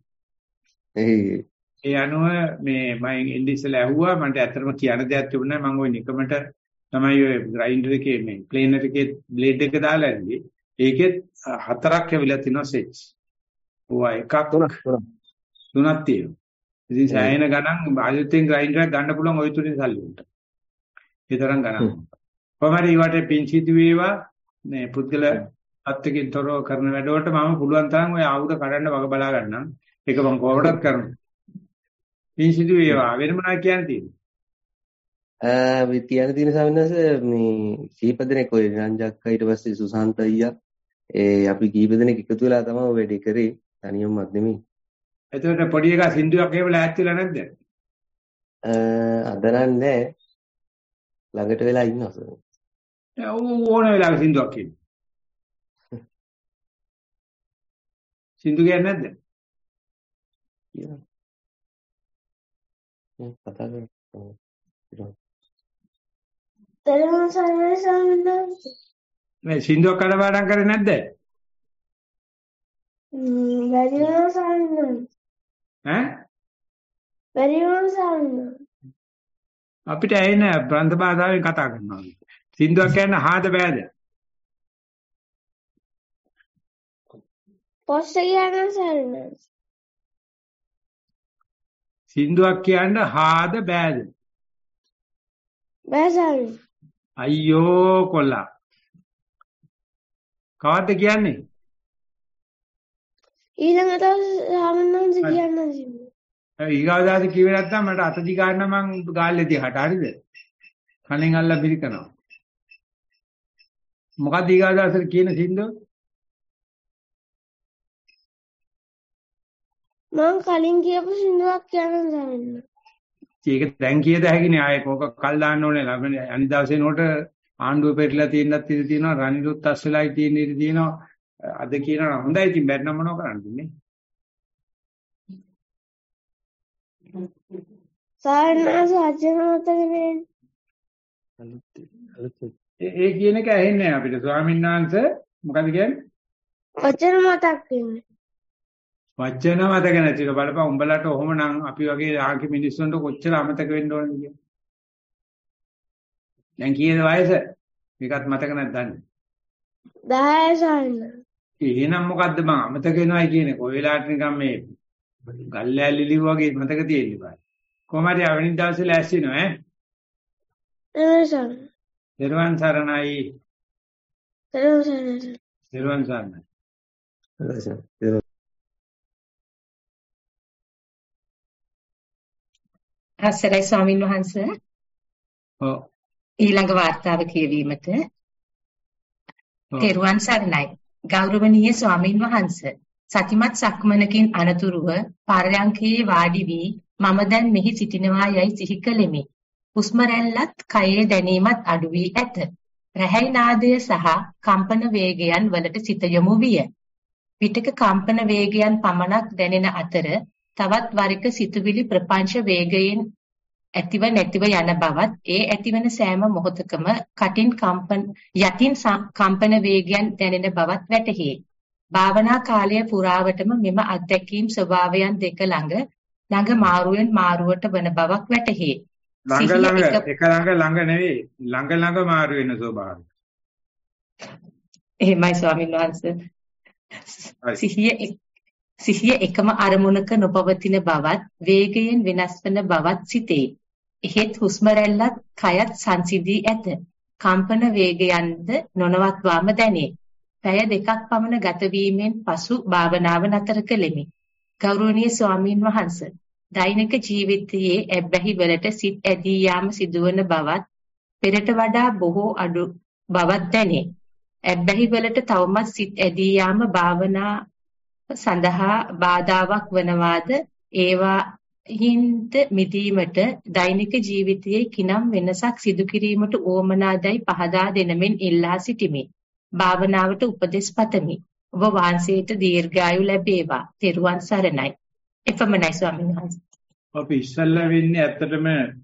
ඒ අනුව මේ මම ඉන්දිස්සලා ඇහුවා මන්ට ඇත්තටම කියන්න දෙයක් තිබුණා මම ওই නිකමට තමයි ඔය ග්‍රයින්ඩර් එකේ මේ ප්ලේනර් එකේ බ්ලේඩ් එක දාලා ඉන්නේ. ඒකෙත් 4ක් ඇවිල්ලා තිනවා සෙට්ස්. ඔවා එකක් තුනක් තියෙනවා. ඉතින් සෑහෙන ගණන් ආයුත්තෙන් ග්‍රයින්ඩර් එක ගන්න පුළුවන් ওই තුනේ සල්ලි උන්ට. ඒ තරම් ගණන්. කොහමරි ඊවට පිංචිතු වේවා මේ පුද්ගල අත්‍යකින් තොරව කරන වැඩවලට මම පුළුවන් තරම් ওই ආයුධ කඩන්න වග බලා ගන්නම්. ඒක මම කොහොමදත් කරනවා. පිංචිතු වේවා වෙන මොනවා කියන්න තියෙන්නේ? මේ තියන තියෙන සමිනස මේ කීප දෙනෙක් ඔය නිරංජක්කා ඊට පස්සේ සුසාන්ත අයියා අපි කීප දෙනෙක් එකතු වෙලා තමයි ඔය වැඩේ කරේ. තනියමවත් නෙමෙයි. එතකොට පොඩි එකා සින්දුවක් එහෙම ලෑස්ති වෙලා නැද්ද? අද නෑ ළඟට වෙලා ඉන්නවා සර්. ඕන වෙලාවක සින්දුවක් කියන්න. සින්දු කියන්නේ නැද්ද? කියනවා. කතා කරමු. තේරුම් සමහරවිට මේ සින්දුවක් කඩපාඩම් කරේ නැද්ද? වැඩිම සම්මත ඈ? වැඩිම සම්මත අපිට ඇයිනේ ප්‍රාන්ත භාෂාවෙන් කතා කරනවා. සින්දුවක් කියන්නේ හාද බෑද? පොස්ස කියන සම්මත සින්දුවක් කියන්නේ හාද බෑද? බෑසල් අයියෝ කොල්ලා. කවද්ද කියන්නේ? ඊළඟ දවසේ සාමණේරයන්ස කියන්න සිද්ධ. ඊගාදාද කිව්වේ නැත්තම් මට අතදි ගන්න මං ගාල්ලේ දිහාට හරිද? කණෙන් අල්ල පිරිකනවා. මොකක්ද ඊගාදාසට කියන සින්දුව? මම කලින් කියපු සින්දුවක් කියන්න සාමණේරයන්. ඒක දැන් කියද හැකිනේ ආයේ කෝක කල් දාන්න ඕනේ ළඟ අනිත් දවසේ නෝට ආණ්ඩුව පෙරලා තියෙනත් ඉතින් තියෙනවා රනිලුත් අස්සලයි තියෙන ඉතින් තියෙනවා අද කියනවා හොඳයි ඉතින් බැරි නම් මොනව කරන්නද සාරණාස වචන මතකනේ. ඒ කියන එක ඇහෙන්නේ නැහැ අපිට ස්වාමීන් වහන්සේ මොකද කියන්නේ? වචන මතක් වෙන්නේ. වචන මතක නැතික බලපන් උඹලට ඔහොමනම් අපි වගේ ආකි මිනිස්සුන්ට කොච්චර අමතක වෙන්න ඕනද කියන්නේ. දැන් කීයද වයස? මේකත් මතක නැත්නම් 10 සාරණාස. එහෙනම් මොකද්ද මං අමතක වෙනවයි කියන්නේ කොයි වෙලාවට නිකන් මේ ගල්ලෑලි ලිව් වගේ මතක තියෙන්නේ බෑ. කොහමද ආවෙනින් දවසේ ලෑස්තිනෝ ඈ? එවසන්. දරුවන් සරණයි. දරුවන් සරණයි. අවසරයි ස්වාමින් වහන්සේ. ඔව්. ඊළඟ වාර්තාව කියවීමට දරුවන් සරණයි. ගෞරවනීය ස්වාමින් වහන්සේ. සතිමත් සක්මනකින් අනතුරුව පරයන්කේ වාඩි වී මම දැන් මෙහි සිටිනවා යයි සිහි කළෙමි. හුස්ම රැල්ලත් කයේ දැනීමත් අඩු වී ඇත. රැහැයි නාදය සහ කම්පන වේගයන් වලට සිත යොමු විය. පිටක කම්පන වේගයන් පමණක් දැනෙන අතර තවත් වරක සිතුවිලි ප්‍රපංච වේගයෙන් ඇතිව නැතිව යන බවත් ඒ ඇතිවන සෑම මොහොතකම යටින් කම්පන වේගයන් දැනෙන බවත් වැටහි. භාවනා කාලය පුරාවටම මෙම අත්දැකීම් ස්වභාවයන් දෙක ළඟ මාරුවෙන් මාරුවට වන බවක් වැටහි. ළඟ නෙවෙයි ළඟ මාරු වෙන ස්වභාවය. එහෙමයි ස්වාමීන් වහන්සේ. සිහිය එකම අරමුණක නොපවතින බවත් වේගයෙන් වෙනස් වන බවත් සිතේ. එහෙත් හුස්ම රැල්ලත් කයත් සංසිඳී ඇත. කම්පන වේගයන්ද නොනවත්වාම දැනේ. පැය දෙකක් පමණ ගත වීමෙන් පසු භාවනාව නතර කළෙමි. ගෞරවනීය ස්වාමීන් වහන්සේ දෛනික ජීවිතයේ ඇබ්බැහි වලට සිත් ඇදී යාම සිදුවන බවත් පෙරට වඩා බොහෝ අඩු බවක් දැනේ. ඇබ්බැහි වලට තවමත් සිත් ඇදී යාම භාවනා සඳහා බාධාවක් වනවාද ඒවායින්ද මිදීමට දෛනික ජීවිතයේ කිනම් වෙනසක් සිදු කිරීමට උවමනාදයි පහදා දෙනමින් ඉල්ලා සිටිමි. භාවනාවට උපදෙස් පතමි. ඔබ වහන්සේට දීර්ඝායු ලැබේවා. තෙරුවන් සරණයි. එපමණයි ස්වාමීන් වහන්සේ. අපි ඉස්සල්ලා වෙන්නේ ඇත්තටම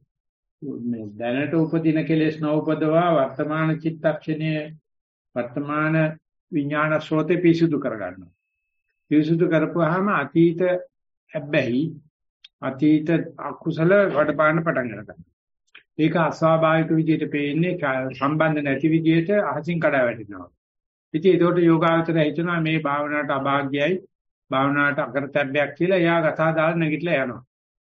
මේ දැනට උපදින කෙලෙස් නොඋපදවා වර්තමාන චිත්තක්ෂණයේ වර්තමාන විඥාන ස්රෝතේ පිසුදු කරගන්නවා. පිසුදු කරපුවාම අතීත හැබැයි අතීත අකුසල වඩපාන්න පටන් ගන්නවා. ඒක අස්වාභාවික විදිහට පේන්නේ සම්බන්ධ නැති විදිහට අහසින් කඩා වැටෙනවා. ඉතින් ඒකට යෝගාවචරය හිතනවා මේ භාවනාවට අභාග්‍යයි භාවනාවට අකරතැබ්බයක් කියලා එයා ගසා දාලා නැගිටලා යනවා.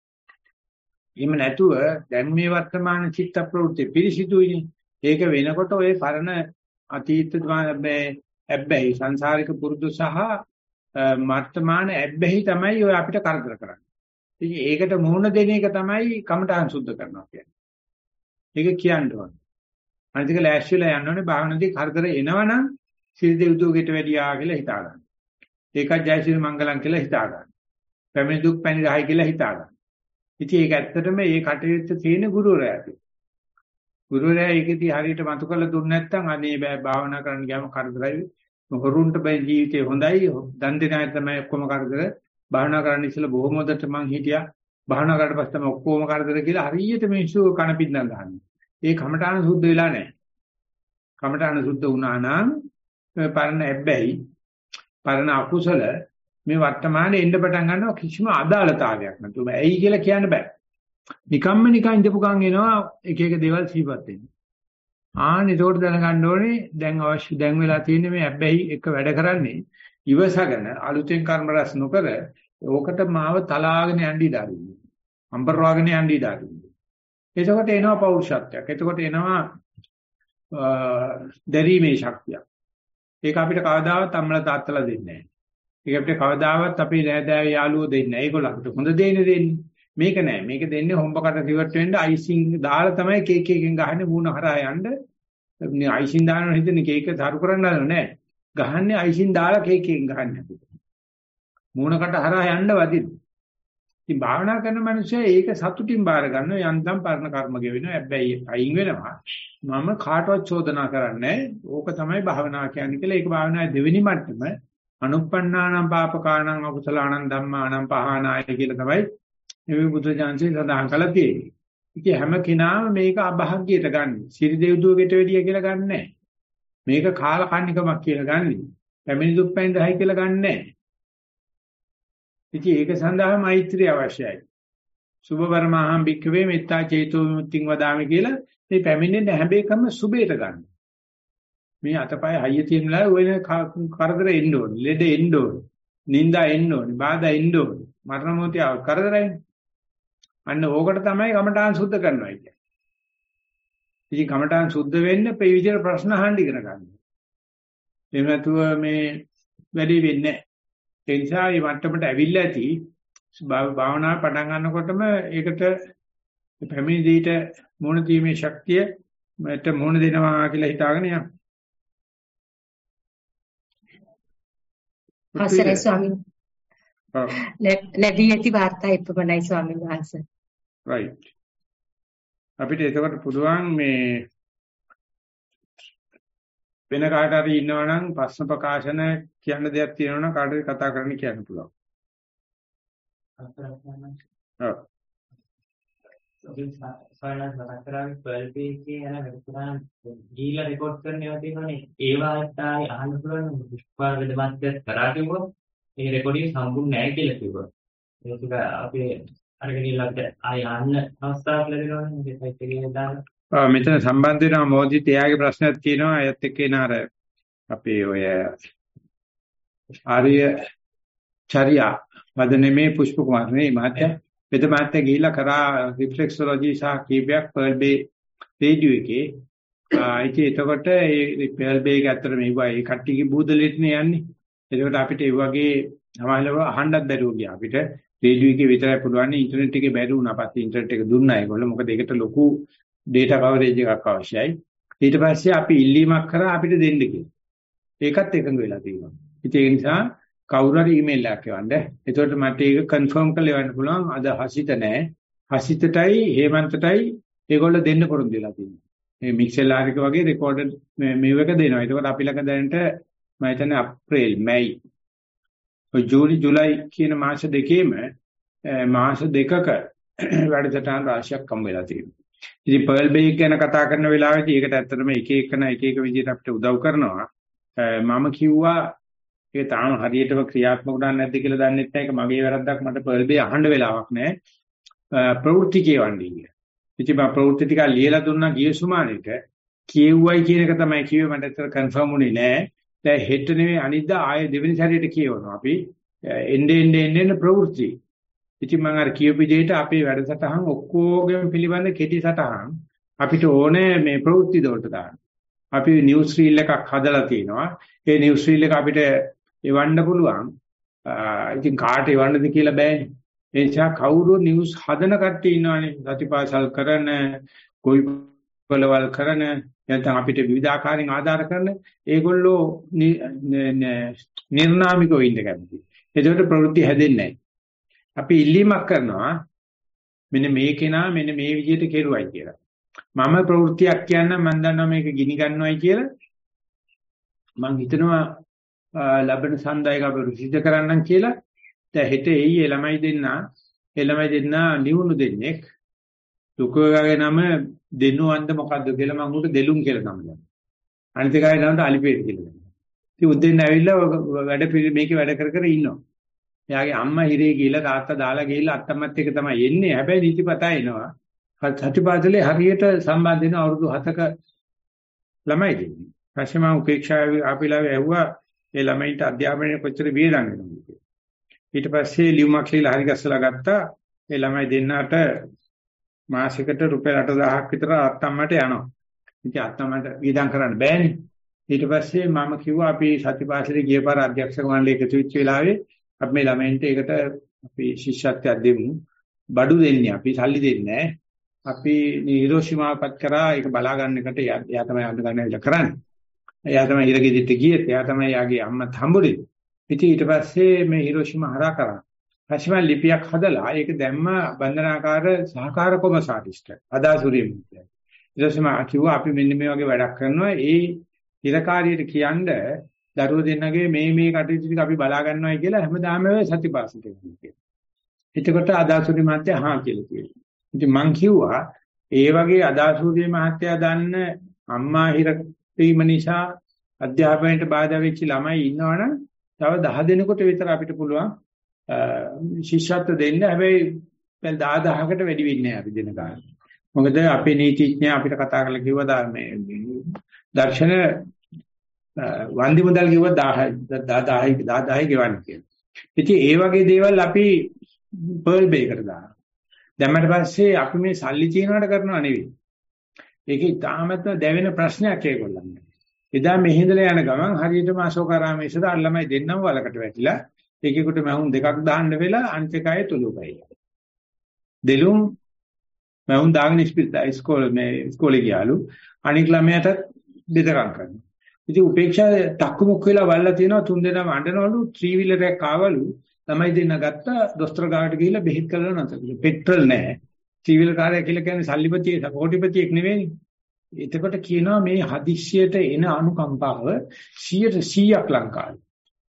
එහෙම නැතුව දැන් මේ වර්තමාන චිත්ත ප්‍රවෘත්ති පිරිසිදුයිනේ. ඒක වෙනකොට ඔය පරණ අතීත ඇබ්බැහි සංසාරික පුරුදු සහ වර්තමාන ඇබ්බැහි තමයි ඔය අපිට කරදර කරන්නේ. ඉතින් ඒකට මුහුණ දෙන එක තමයි කමඨාන් සුද්ධ කරනවා කියන්නේ. ඒක කියන්න ඕනේ. අනිතික ලෑස්තිලා යන්න ඕනේ භාවනාවේ කරදර එනවනම් සිල් දෙවිතුගෙට වැඩියා කියලා හිතා ගන්න. ඒකත් ජයසිරි මංගලම් කියලා හිතා ගන්න. පැමිණි දුක් පැණි රහයි කියලා හිතා ගන්න. ඉතින් ඒක ඇත්තටම මේ කටයුත්ත තියෙන ගුරුවරයාට. ගුරුවරයා ඒකදී හරියට මතු කරලා දුන්නේ නැත්නම් අනේ බෑ භාවනා කරන්න ගියාම කරදරයි. හොරුන්ට බෑ ජීවිතේ හොඳයි. දන් දෙන අය තමයි ඔක්කොම කරදර. භාවනා කරන්න ඉස්සෙල්ලා බොහොම හොදට මං හිටියා. භාවනා කරලා පස්සේ තමයි ඔක්කොම කරදර කියලා හරියට මිනිස්සු කන පිටින් ගහන්නේ. ඒ කමඨාන සුද්ධ වෙලා නැහැ. කමඨාන සුද්ධ වුණා නම් පරණ ඇබ්බැහි පරණ අකුසල මේ වර්තමානයේ එන්න පටන් ගන්නවා කිසිම අදාළතාවයක් නැතුව. ඇයි කියලා කියන්න බෑ. නිකම්ම නිකන් ඉඳපු ගමන් එනවා එක එක දේවල් සිහිපත් වෙන්නේ. ඒකට දැනගන්න ඕනේ දැන් වෙලා තියෙන්නේ මේ ඇබ්බැහි එක වැඩ කරන්නේ ඉවසගෙන අලුතෙන් කර්ම රැස් නොකර ඕකට මාව තලාගෙන යන්න ඉඩ අරින්න. අම්බරවාගෙන යන්න ඉඩ අරින්න. එතකොට එනවා පෞරුෂත්වයක්. එතකොට එනවා දැරීමේ ශක්තිය. ඒක අපිට කවදාවත් අම්මලා තාත්තලා දෙන්නේ නැහැ. ඒක අපිට කවදාවත් අපේ නෑදෑයෝ යාළුවෝ දෙන්නේ නැහැ. ඒගොල්ලන්ට හොඳ දෙන්නේ දෙන්නේ. මේක නෑ. මේක දෙන්නේ හොම්බකට රිවර්ට් වෙන්න අයිසිං දාලා තමයි කේක් එකෙන් ගහන්නේ මූණ හරහා යන්න. මේ අයිසිං දානවා හිතන්නේ කේක් එක සරු කරන්න නෑ. ගහන්නේ අයිසිං දාලා කේක් එකෙන් ගහන්නේ. මූණකට හරහා යන්න වදින. ඉතින් භාවනා කරන මිනිස්සු ඒක සතුටින් බාර ගන්නවා යන්තම් පරණ කර්ම ගෙවෙනවා. හැබැයි අයින් වෙනවා. මම කාටවත් චෝදනා කරන්නේ ඕක තමයි භාවනා කියන්නේ කියලා. ඒක භාවනාවේ දෙවෙනි මට්ටම අනුප්පන්නානම් පාපකානම් අකුසලානම් ධම්මානම් පහානාය කියලා තමයි මේ බුදු ජානසේ සඳහන් කළා තියෙන්නේ. ඉතින් හැම කෙනාම මේක අභාග්‍යයට ගන්න. සිරි දෙව්දුවකට වෙඩිය කියලා ගන්නෑ. මේක කාලකන්නිකමක් කියලා ගන්නෙ. පැමිණි දුප්පැන් 10 කියලා ගන්නෑ. ඉතින් ඒක සඳහා මෛත්‍රිය අවශ්‍යයි. සුභවර්මහම් භික්ඛවේ මෙත්තා චේතෝ විමුක්තිං වදාමි කියලා මේ පැමිණෙන හැම එකම සුභයට ගන්න. මේ අතපය හයිය තියෙන වෙලාවේ ඔය කරදර එන්න ඕනේ, ලෙඩ එන්න ඕනේ, නිന്ദා එන්න ඕනේ, බාධා එන්න ඕනේ, මරණ මොහොතේ කරදරයි. අන්න ඕකට තමයි කමඨාන් සුද්ධ කරනවා කියන්නේ. ඉතින් කමඨාන් සුද්ධ වෙන්න මේ විදිහට ප්‍රශ්න අහන්න ඉගෙන ගන්න. එහෙම නැතුව මේ වැඩි වෙන්නේ නැහැ. ඒ නිසා මේ මට්ටමට ඇවිල්ලා ඇති භාවනාව පටන් ගන්නකොටම ඒකට පැමිණි දෙයට මොන දීමේ ශක්තිය මට මොන දෙනවා කියලා හිතාගෙන යන්න. අවසරයි ස්වාමීන් ලැබී ඇති වාර්තා ඉපමණයි ස්වාමීන් වහන්සේ. right. අපිට එතකොට පුළුවන් මේ වෙන කාට හරි ඉන්නවනම් ප්‍රශ්න ප්‍රකාශන කියන්න දෙයක් තියෙනවනම් කාටද කතා කරන්න කියන්න පුළුවන්. ඔව්. සායනස් මතකරන් 12 එකේ යන වෙනතුරන් ගීලා රෙකෝඩ් කරන ඒවා තියෙනවනේ ඒවා ඇත්තයි අහන්න පුළුවන් පුෂ්පාර වෙදමත්ය කරා කිව්වොත් ඒ රෙකෝඩින් සම්පූර්ණ නැහැ කියලා කිව්වා. ඒක අපේ අරගෙන ඉල්ලද්ද ආය අහන්න අවස්ථාවක් ලැබෙනවනේ මේ සයිට් එකේ දාන්න. මෙතන සම්බන්ධ වෙනවා මොදිත් එයාගේ ප්‍රශ්නයක් තියෙනවා අයත් එක්ක එන අර අපේ ඔය ආර්ය චර්යා වදනමේ පුෂ්ප කුමාර නේ මහත්තයා වෙද මහත්තයා ගිහිල්ලා කරා රිෆ්ලෙක්සොලොජි සහ කීපයක් පර්ල් බේ රේඩියෝ එකේ එතකොට ඒ පර්ල් බේ එක ඇත්තට මේවා ඒ කට්ටියගේ බූදලෙටනේ යන්නේ. එතකොට අපිට ඒ වගේ සමාජලව අහන්නත් බැරුව ගියා. අපිට රේඩියෝ එකේ විතරයි පුළුවන් ඉන්ටර්නෙට් එකේ බැරි වුණා. පස්සේ ඉන්ටර්නෙට් එක දුන්නා ඒගොල්ලෝ. මොකද ඒකට ලොකු data coverage එකක් අවශ්‍යයි. ඊට පස්සේ අපි ඉල්ලීමක් කරා අපිට දෙන්න කියලා. ඒකත් එකඟ වෙලා තියෙනවා. ඉතින් ඒ නිසා කවුරු හරි ඊමේල් එකක් එවන්න. එතකොට මට ඒක කන්ෆර්ම් කරලා එවන්න පුළුවන්. අද හසිත නැහැ. හසිතටයි හේමන්තටයි ඒගොල්ලෝ දෙන්න පොරොන්දු වෙලා තියෙනවා. මේ මික්සෙල් ආරික වගේ රෙකෝඩඩ් මේව එක දෙනවා. එතකොට අපි ළඟ දැනට මම හිතන්නේ අප්‍රේල් මැයි ජූනි ජූලයි කියන මාස දෙකේම මාස දෙකක වැඩසටහන් රාශියක් හම් වෙලා තියෙනවා. ඉතින් පර්ල් බේ ගැන කතා කරන වෙලාවේදී ඒකට ඇත්තටම එක එක විදිහට අපිට උදව් කරනවා. මම කිව්වා ඒක තාම හරියටම ක්‍රියාත්මක වුණා නැද්ද කියලා දන්නේ නැහැ. ඒක මගේ වැරද්දක්. මට පර්ල් බේ අහන්න වෙලාවක් නැහැ. ප්‍රවෘත්ති කියවන්නේ කියලා. ඉතින් මම ප්‍රවෘත්ති ටික ලියලා දුන්නා ගිය සුමානෙට. කියෙව්වයි කියන එක තමයි කිව්වේ. මට ඇත්තට කන්ෆර්ම් වුණේ නැහැ. දැන් හෙට නෙවෙයි අනිද්දා ආයේ දෙවෙනි සැරේට කියවනවා. අපි එන්නේ ප්‍රවෘත්ති. ඉතින් මම අර කියපු විදිහට අපේ වැඩසටහන් ඔක්කොගෙම පිළිබඳ කෙටි සටහන් අපිට ඕනේ මේ ප්‍රවෘත්ති දොරට දාන්න. අපි නිවුස් රීල් එකක් හදලා තිනවා. ඒ නිවුස් රීල් එක අපිට එවන්න පුළුවන්. ඉතින් කාට එවන්නද කියලා බෑනේ. ඒ නිසා කවුරු නිවුස් හදන කට්ටිය ඉන්නවනේ. සතිපාසල් කරන, ගොවිපළවල් කරන, නැත්නම් අපිට විවිධාකාරයෙන් ආධාර කරන ඒගොල්ලෝ නිර්නාමිකව ඉන්න කැමතියි. ඒකට ප්‍රවෘත්ති හැදෙන්නේ නැහැ. අපි ඉල්ලීමක් කරනවා මෙන්න මේ කෙනා මෙන්න මේ විදිහට කෙරුවයි කියලා. මම ප්‍රවෘත්තියක් කියන්න මම දන්නවා මේක ගිනි ගන්නවයි කියලා. මම හිතනවා ලබන සඳයක අපි රුසිත කරන්නම් කියලා. දැන් හෙට එයි ළමයි දෙන්නා නිවුණු දෙන්නෙක් දුකගේ නම දෙනුවන්ද මොකද්ද කියලා මම උට දෙලුම් කියලා නම ගන්නවා. අනිත් එකයි නමට අලිපේට කියලා ගන්නවා. ඉතින් උදෙන් ඇවිල්ලා මේකේ වැඩ කර ඉන්නවා. එයාගේ අම්මා හිරේ ගිහිල්ලා තාත්තා දාලා ගිහිල්ලා අත්තම්මත් එක තමයි එන්නේ. හැබැයි නීතිපතා එනවා. සතිපාසලේ හරියට සම්බන්ධ වෙන අවුරුදු 7ක ළමයි දෙන්නේ. පස්සේ මම උපේක්ෂාව අපිලාවේ ඇහුවා ඒ ළමයින්ට අධ්‍යාපනය කොච්චර වියදම් වෙනවද කියලා. ඊට පස්සේ ලියුමක් ලියලා හරි ගස්සලා ගත්තා. ඒ ළමයි දෙන්නාට මාසෙකට රුපියල් 8000ක් විතර අත්තම්මට යනවා. ඉතින් අත්තමට වියදම් කරන්න බෑනේ. ඊට පස්සේ මම කිව්වා අපි සතිපාසලේ ගිය පාර අධ්‍යක්ෂක මණ්ඩලයේ එකතු වෙච්ච වෙලාවේ අපි මේ ළමයින්ට ඒකට අපි ශිෂ්‍යත්වයක් දෙමු. බඩු දෙන්නේ අපි සල්ලි දෙන්නේ නැහැ. අපි හිරෝෂිමාපත් කරා ඒක බලා ගන්න එකට එයා තමයි අඳ ගන්න විල කරන්නේ. එයා තමයි හිරගෙදිට ගියේ. එයා තමයි යාගේ අම්මත් හම්බුනේ. ඉතින් ඊට පස්සේ මේ හිරෝෂිමා හරහා කරා. පස්සේ ලිපියක් හදලා ඒක දැම්ම බන්ධනාකාර සහකාර කොමසාරිස්ට අදාසුරියම්. ඊට පස්සේ මම කිව්වා අපි මෙන්න මේ වගේ වැඩක් කරනවා. ඒ හිරකාරියට කියන්නේ දරුවෝ දෙන්නගේ මේ කටයුතු ටික අපි බලා ගන්නවායි කියලා හැමදාම ඔය සතිපාසලට කියනවා. එතකොට අදාසුරි මහත්තයා හා කියලා කියනවා. ඉතින් මං කිව්වා ඒ වගේ අදාසුරි මහත්තයා දන්න අම්මා හිරපීම නිසා අධ්‍යාපනයට බාධා වෙච්ච ළමයි ඉන්නවනම් තව 10 දෙනෙකුට විතර අපිට පුළුවන් ශිෂ්‍යත්ව දෙන්න. හැබැයි 10000කට වැඩි වෙන්නේ නැහැ අපි දෙන ගාන. මොකද අපේ නීතිඥයා අපිට කතා කරලා කිව්වා මේ දර්ශන වන්දි මුදල් කිව්වා 10000 ගෙවන්න කියලා. ඉතින් ඒ වගේ දේවල් අපි පර්ල් බේකට දානවා. දැම්මට පස්සේ අපි මේ සල්ලි චීනවට කරනව නෙවෙයි. ඒකේ තාමත් දැවෙන ප්‍රශ්නයක් ඒගොල්ලන්ට. එදා මෙහෙඳලා යන ගමන් හරියටම අශෝකාරාමයේ ඉස්සර අල්ලමයි දෙන්නම වලකට වැටිලා ඒකෙකුට මහුන් දෙකක් දාන්න වෙලා අන්තිකයේ තුලුපයි. දෙලුම් මහුන් දාගෙන ඉස්කෝලේ ගියාලු අනික් ළමයාට බෙදකම් කරනවා. ඉතින් උපේක්ෂා ටක්කුමුක් වෙලා වල්ලා තියෙනවා 3 දෙනාම අඬනවලු 3 wheeler එකක් ආවලු ළමයි දෙන්න ගත්ත දොස්තර ගාවට ගිහිල්ලා බෙහෙත් කරලා නැතලු. පෙට්‍රල් නැහැ. 3 wheeler කාර්යය කියලා කියන්නේ සල්ලිපතියේ කෝටිපතියෙක් නෙවෙයි. එතකොට කියනවා මේ හදිස්සියට එන අනුකම්පාව 100% ලංකාවේ.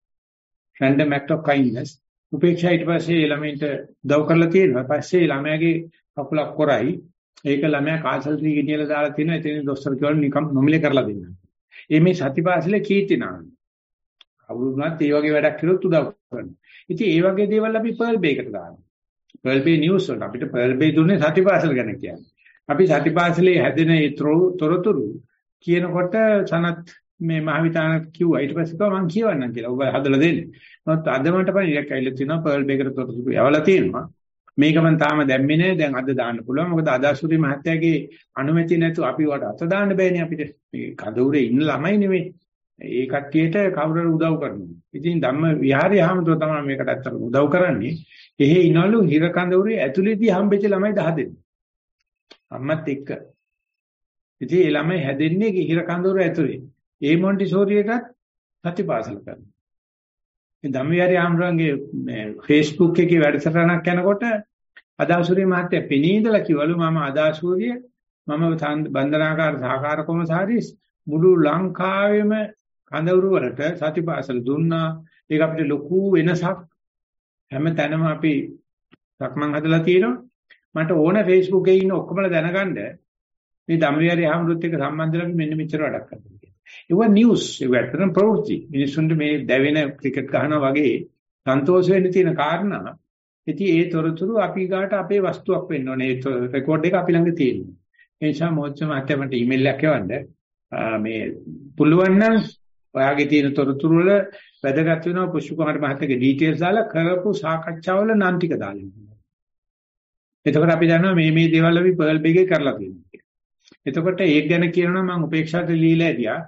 random act of kindness. උපේක්ෂා ඊට පස්සේ ළමයින්ට දව් කරලා තියෙනවා. පස්සේ ළමයාගේ කකුලක් කොරයි. ඒක ළමයා කාසල් ත්‍රි ගෙනියලා දාලා තියෙනවා. එතන දොස්තර කියවල නිකම් නොමිලේ කරලා දෙන්න. මේ සතිපාසලේ කීර්තිනාම. අවුරුද්දක් ඒ වගේ වැඩක් කළොත් උදව් කරනවා. ඉතින් ඒ වගේ දේවල් අපි පර්ල් බේකට දානවා. පර්ල් බේ නිවුස් වල අපිට පර්ල් බේ දුන්නේ සතිපාසල ගැන කියන්නේ. අපි සතිපාසලේ හැදෙන ඒ තොරතුරු කියනකොට සනත් මේ මහවිතාන කිව්වා. ඊට පස්සේ කිව්වා මං කියවන්නම් කියලා. ඔබ හදලා දෙන්න. මොකද අද මට පණියක් ඇවිල්ලා තියෙනවා පර්ල් බේකට තොරතුරු යවලා තියෙනවා. මේක මම තාම දැම්මේ නෑ. දැන් අද දාන්න පුළුවන්. මොකද අදාසුරි මහත්තයාගේ අනුමැතිය නැතුව අපි වට අත දාන්න බෑනේ අපිට. මේ කඳවුරේ ඉන්න ළමයි නෙමෙයි. ඒ කට්ටියට කවුරුහරි උදව් කරනවා. ඉතින් ධම්ම විහාරයේ හැමතෝ තමයි මේකට ඇත්තට උදව් කරන්නේ. එහෙ ඉනවලු හිර කඳවුරේ ඇතුළේදී හම්බෙච්ච ළමයි 10 දෙනෙක්. අම්මත් එක්ක. ඉතින් ඒ ළමයි හැදෙන්නේ හිර කඳවුර ඇතුලේ. ඒ මොන්ටිසෝරියටත් සතිපාසල කරනවා. මේ ධම්මවිහාරයේ ආම්රංගේ මේ Facebook එකේ වැඩසටහනක් යනකොට අදාසුරිය මහත්තයා පෙනී ඉඳලා කිව්වලු මම අදාසුරිය මම බන්ධනාකාර සහකාර කොමසාරිස් මුළු ලංකාවෙම කඳවුරු වලට සතිපාසල දුන්නා. ඒක අපිට ලොකු වෙනසක් හැම තැනම අපි සක්මන් හදලා තියෙනවා. මට ඕන Facebook එකේ ඉන්න ඔක්කොමලා දැනගන්න මේ ධම්මවිහාරයේ ආම්රුත් එක්ක සම්බන්ධ වෙලා මෙන්න මෙච්චර වැඩක් කරනවා. ඒව නිවුස් ඒක ඇත්තටම ප්‍රවෘත්ති. මිනිස්සුන්ට මේ දැවෙන ක්‍රිකට් ගහනවා වගේ සන්තෝෂ වෙන්න තියෙන කාරණා. ඉතින් ඒ තොරතුරු අපි ගාට අපේ වස්තුවක් වෙන්න ඕනේ. ඒ රෙකෝඩ් එක අපි ළඟ තියෙනවා. ඒ නිසා මොහොත මහත්තයා මට ඊමේල් එකක් යවන්න. මේ පුළුවන් නම් ඔයාගේ තියෙන තොරතුරු වල වැදගත් වෙනවා පුෂ්පකුමාර මහත්තයාගේ ඩීටේල්ස් දාලා කරපු සාකච්ඡාවල නම් ටික දාලා. එතකොට අපි දන්නවා මේ දේවල් අපි පර්ල් බේගේ කරලා තියෙනවා. එතකොට ඒක ගැන කියනවා මම උපේක්ෂාට ලීලා ඇදියා.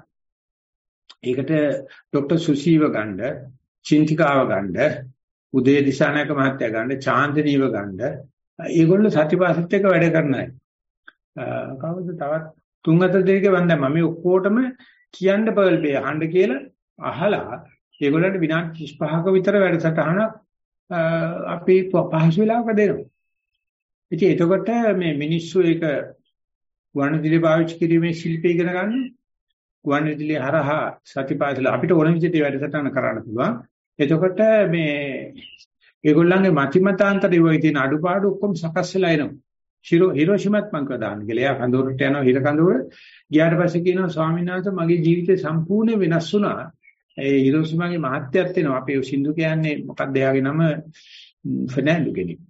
ඒකට ડોક્ટર සුසීව ගන්න, චින්තිකාව ගන්න, උදේ දිශානායක මහත්තයා ගන්න, චාන්දනීව ගන්න. ඒගොල්ලෝ සතිපාසලත් එක්ක වැඩ කරන අය. කවුද තවත් 3-4 දෙනෙක් වන්දම මේ ඔක්කොටම කියන්න පර්ල් බේ අහන්න කියලා අහලා ඒගොල්ලන්ට විනාඩි 35ක විතර වැඩසටහන අපි පහසු වෙලාවක දෙනවා. ඉතින් එතකොට මේ මිනිස්සු ඒක ගුවන්විදුලිය පාවිච්චි කිරීමේ ශිල්පය ඉගෙන ගන්න. ගුවන්විදුලිය හරහා සතිපාසල අපිට ඕන විදිහට වැඩසටහන කරන්න පුළුවන්. එතකොට මේ ඒගොල්ලන්ගේ මතිමතාන්තර වගේ තියෙන අඩුපාඩු ඔක්කොම සකස් වෙලා එනවා. හිරෝෂිමත් මං කදාන්න කියලා. එයා කඳවුරට යනවා හිර කඳවුර. ගියාට පස්සේ කියනවා ස්වාමීන් වහන්සේ මගේ ජීවිතේ සම්පූර්ණ වෙනස් වුණා. ඒ හිරෝෂිමාගේ මහත්යත් වෙනවා. අපේ සින්දු කියන්නේ මොකක්ද එයාගේ නම ෆර්නෑන්ඩෝ කෙනෙක්.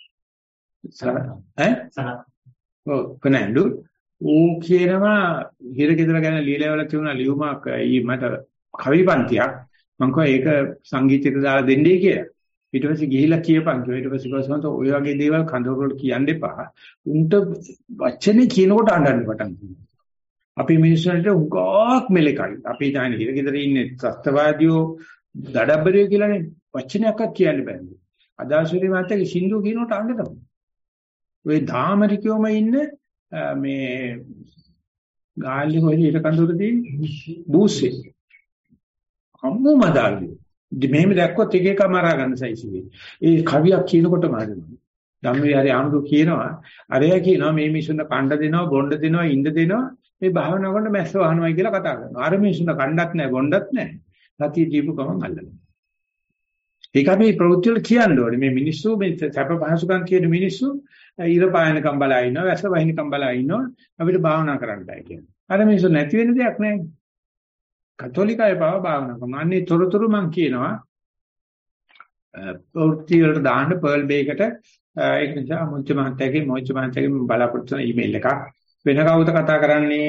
ෆර්නෑන්ඩෝ ඌ කියනවා හිරගෙදර ගැන লীලාවල තියුණා ලියුමක් මට කවිපන්තියක් මං කිව්වා ඒක සංගීතයට දාලා දෙන්නයි කියලා. ඊට පස්සේ ගිහිල්ලා කියපන් කිව්වා. ඊට පස්සේ ගොස්වන්ත ඔය වගේ දේවල් කඳවුරට කියන්න එපා. උන්ට වචනේ කියනකොට අඬන්න පටන් ගන්නවා. අපි මිනිස්සුන්ට උගාක් මෙලකයි. අපි දැන් හිරගෙදර ඉන්නේ ත්‍ස්තවාදියෝ දඩබ්බරියෝ කියලානේ වචනයක්වත් කියන්න බෑ. අදාසුරි මාතේ සින්දු කියනකොට අඬ තමයි. ওই ධාමරිකයෝම ඉන්න මේ ගාල්ලි කොහෙද ඊට කඳුරදී බූස්සේ. අම්මු මදාල්ලි. මෙහෙම දැක්කොත් එක එක මරා ගන්න සයිසිගේ. ඒ කවියක් කියනකොටම හරිනවා. ධම්මවිහාරේ ආමතු කියනවා අරයා කියනවා මේ මිනිසුන්ට කණ්ඩ දෙනවා බොණ්ඩ දෙනවා ඉඳ දෙනවා මේ භාවනා කරන මැස්ස වහනවා කියලා කතා කරනවා. අර මිනිසුන්ට කණ්ඩක් නැහැ බොණ්ඩක් නැහැ. සතිය දීපු ගමන් අල්ලනවා. ඒක අපි ප්‍රවෘත්ති වල කියන්න ඕනේ. මේ මිනිස්සු මේ සැප පහසුකම් කියන මිනිස්සු ඊර පායනකම් බලා ඉන්නවා, වැස්ස වහිනකම් බලා ඉන්නවා. අපිට භාවනා කරන්න බෑ කියන්නේ. අර මිනිස්සු නැති වෙන දෙයක් නැහැ. කතෝලිකය පාව භාවනා කරනවා. අන්නේ තොරතුරු මම කියනවා ප්‍රවෘත්ති වලට දාන්න පර්ල් බේකට ඒක නිසා මොච්ච මහන්තයාගේ බලාපොරොත්තු වෙන ඊමේල් එකක් වෙන කවුද කතා කරන්නේ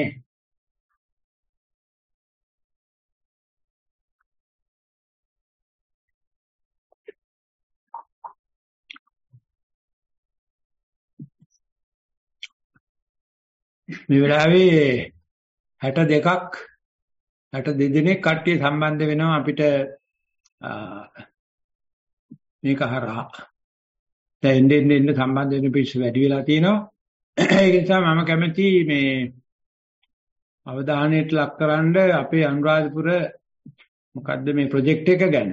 මේ වෙලාවේ 62 දිනක් කට්ටිය සම්බන්ධ වෙනවා අපිට මේක හරහා දැන් එන්න සම්බන්ධ වෙන පිරිස වැඩි වෙලා තියෙනවා ඒක නිසා මම කැමති මේ අවධානයට ලක්කරන්න අපේ අනුරාධපුර මොකද්ද මේ ප්‍රොජෙක්ට් එක ගැන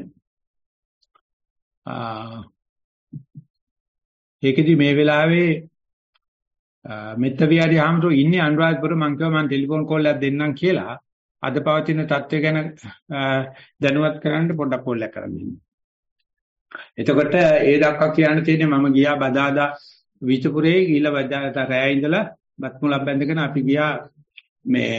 ඒකෙදි මේ වෙලාවේ මෙත්තවිහාරි ආමතු ඉන්නේ අනුරාධපුර මං කිව්වා මං ටෙලිෆෝන් කෝල් එකක් දෙන්නම් කියලා අද පවතින තත්ත්වය ගැන දැනුවත් කරන්න පොඩ්ඩක් කෝල් එකක් කරන්න ඉන්නේ. එතකොට ඒ දක්වා කියන්න තියෙන්නේ මම ගියා බදාදා විචපුරේ ගිහිල්ලා බදාදා රැය ඉඳලා බත් මුලක් බැඳගෙන අපි ගියා මේ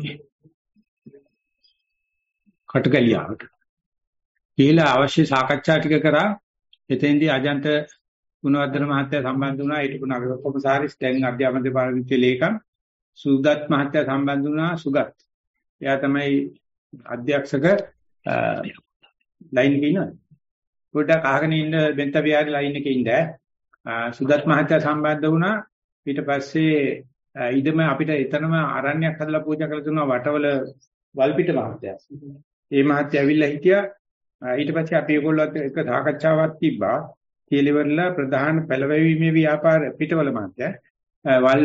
කටකලියාවට. ගිහිල්ලා අවශ්‍ය සාකච්ඡා ටික කරා. එතෙන්දී අජන්ත ගුණවර්ධන මහත්තයා සම්බන්ධ වුණා. ඊට පුණා කොමසාරිස් දැන් අධ්‍යාපන දෙපාර්තමේන්තුවේ ලේකම් සුදත් මහත්තයා සම්බන්ධ වුණා. සුගත් එයා තමයි අධ්‍යක්ෂක ලයින් එකේ ඉන්නවා. පොඩ්ඩක් අහගෙන ඉන්න බෙන්ත විහාරේ ලයින් එකේ ඉන්න. සුදත් මහත්තයා සම්බන්ධ වුණා. ඊට පස්සේ ඉදම අපිට එතනම ආරණ්‍යයක් හදලා පූජා කරලා දුන්නා වටවල වල්පිට මහත්තයා. ඒ මහත්තයා ඇවිල්ලා හිටියා. ඊට පස්සේ අපි ඒගොල්ලෝත් එක සාකච්ඡාවක් තිබ්බා. කීලෙවර්ලා ප්‍රධාන පළවැවීමේ ව්‍යාපාර පිටවල මහත්තයා. වල්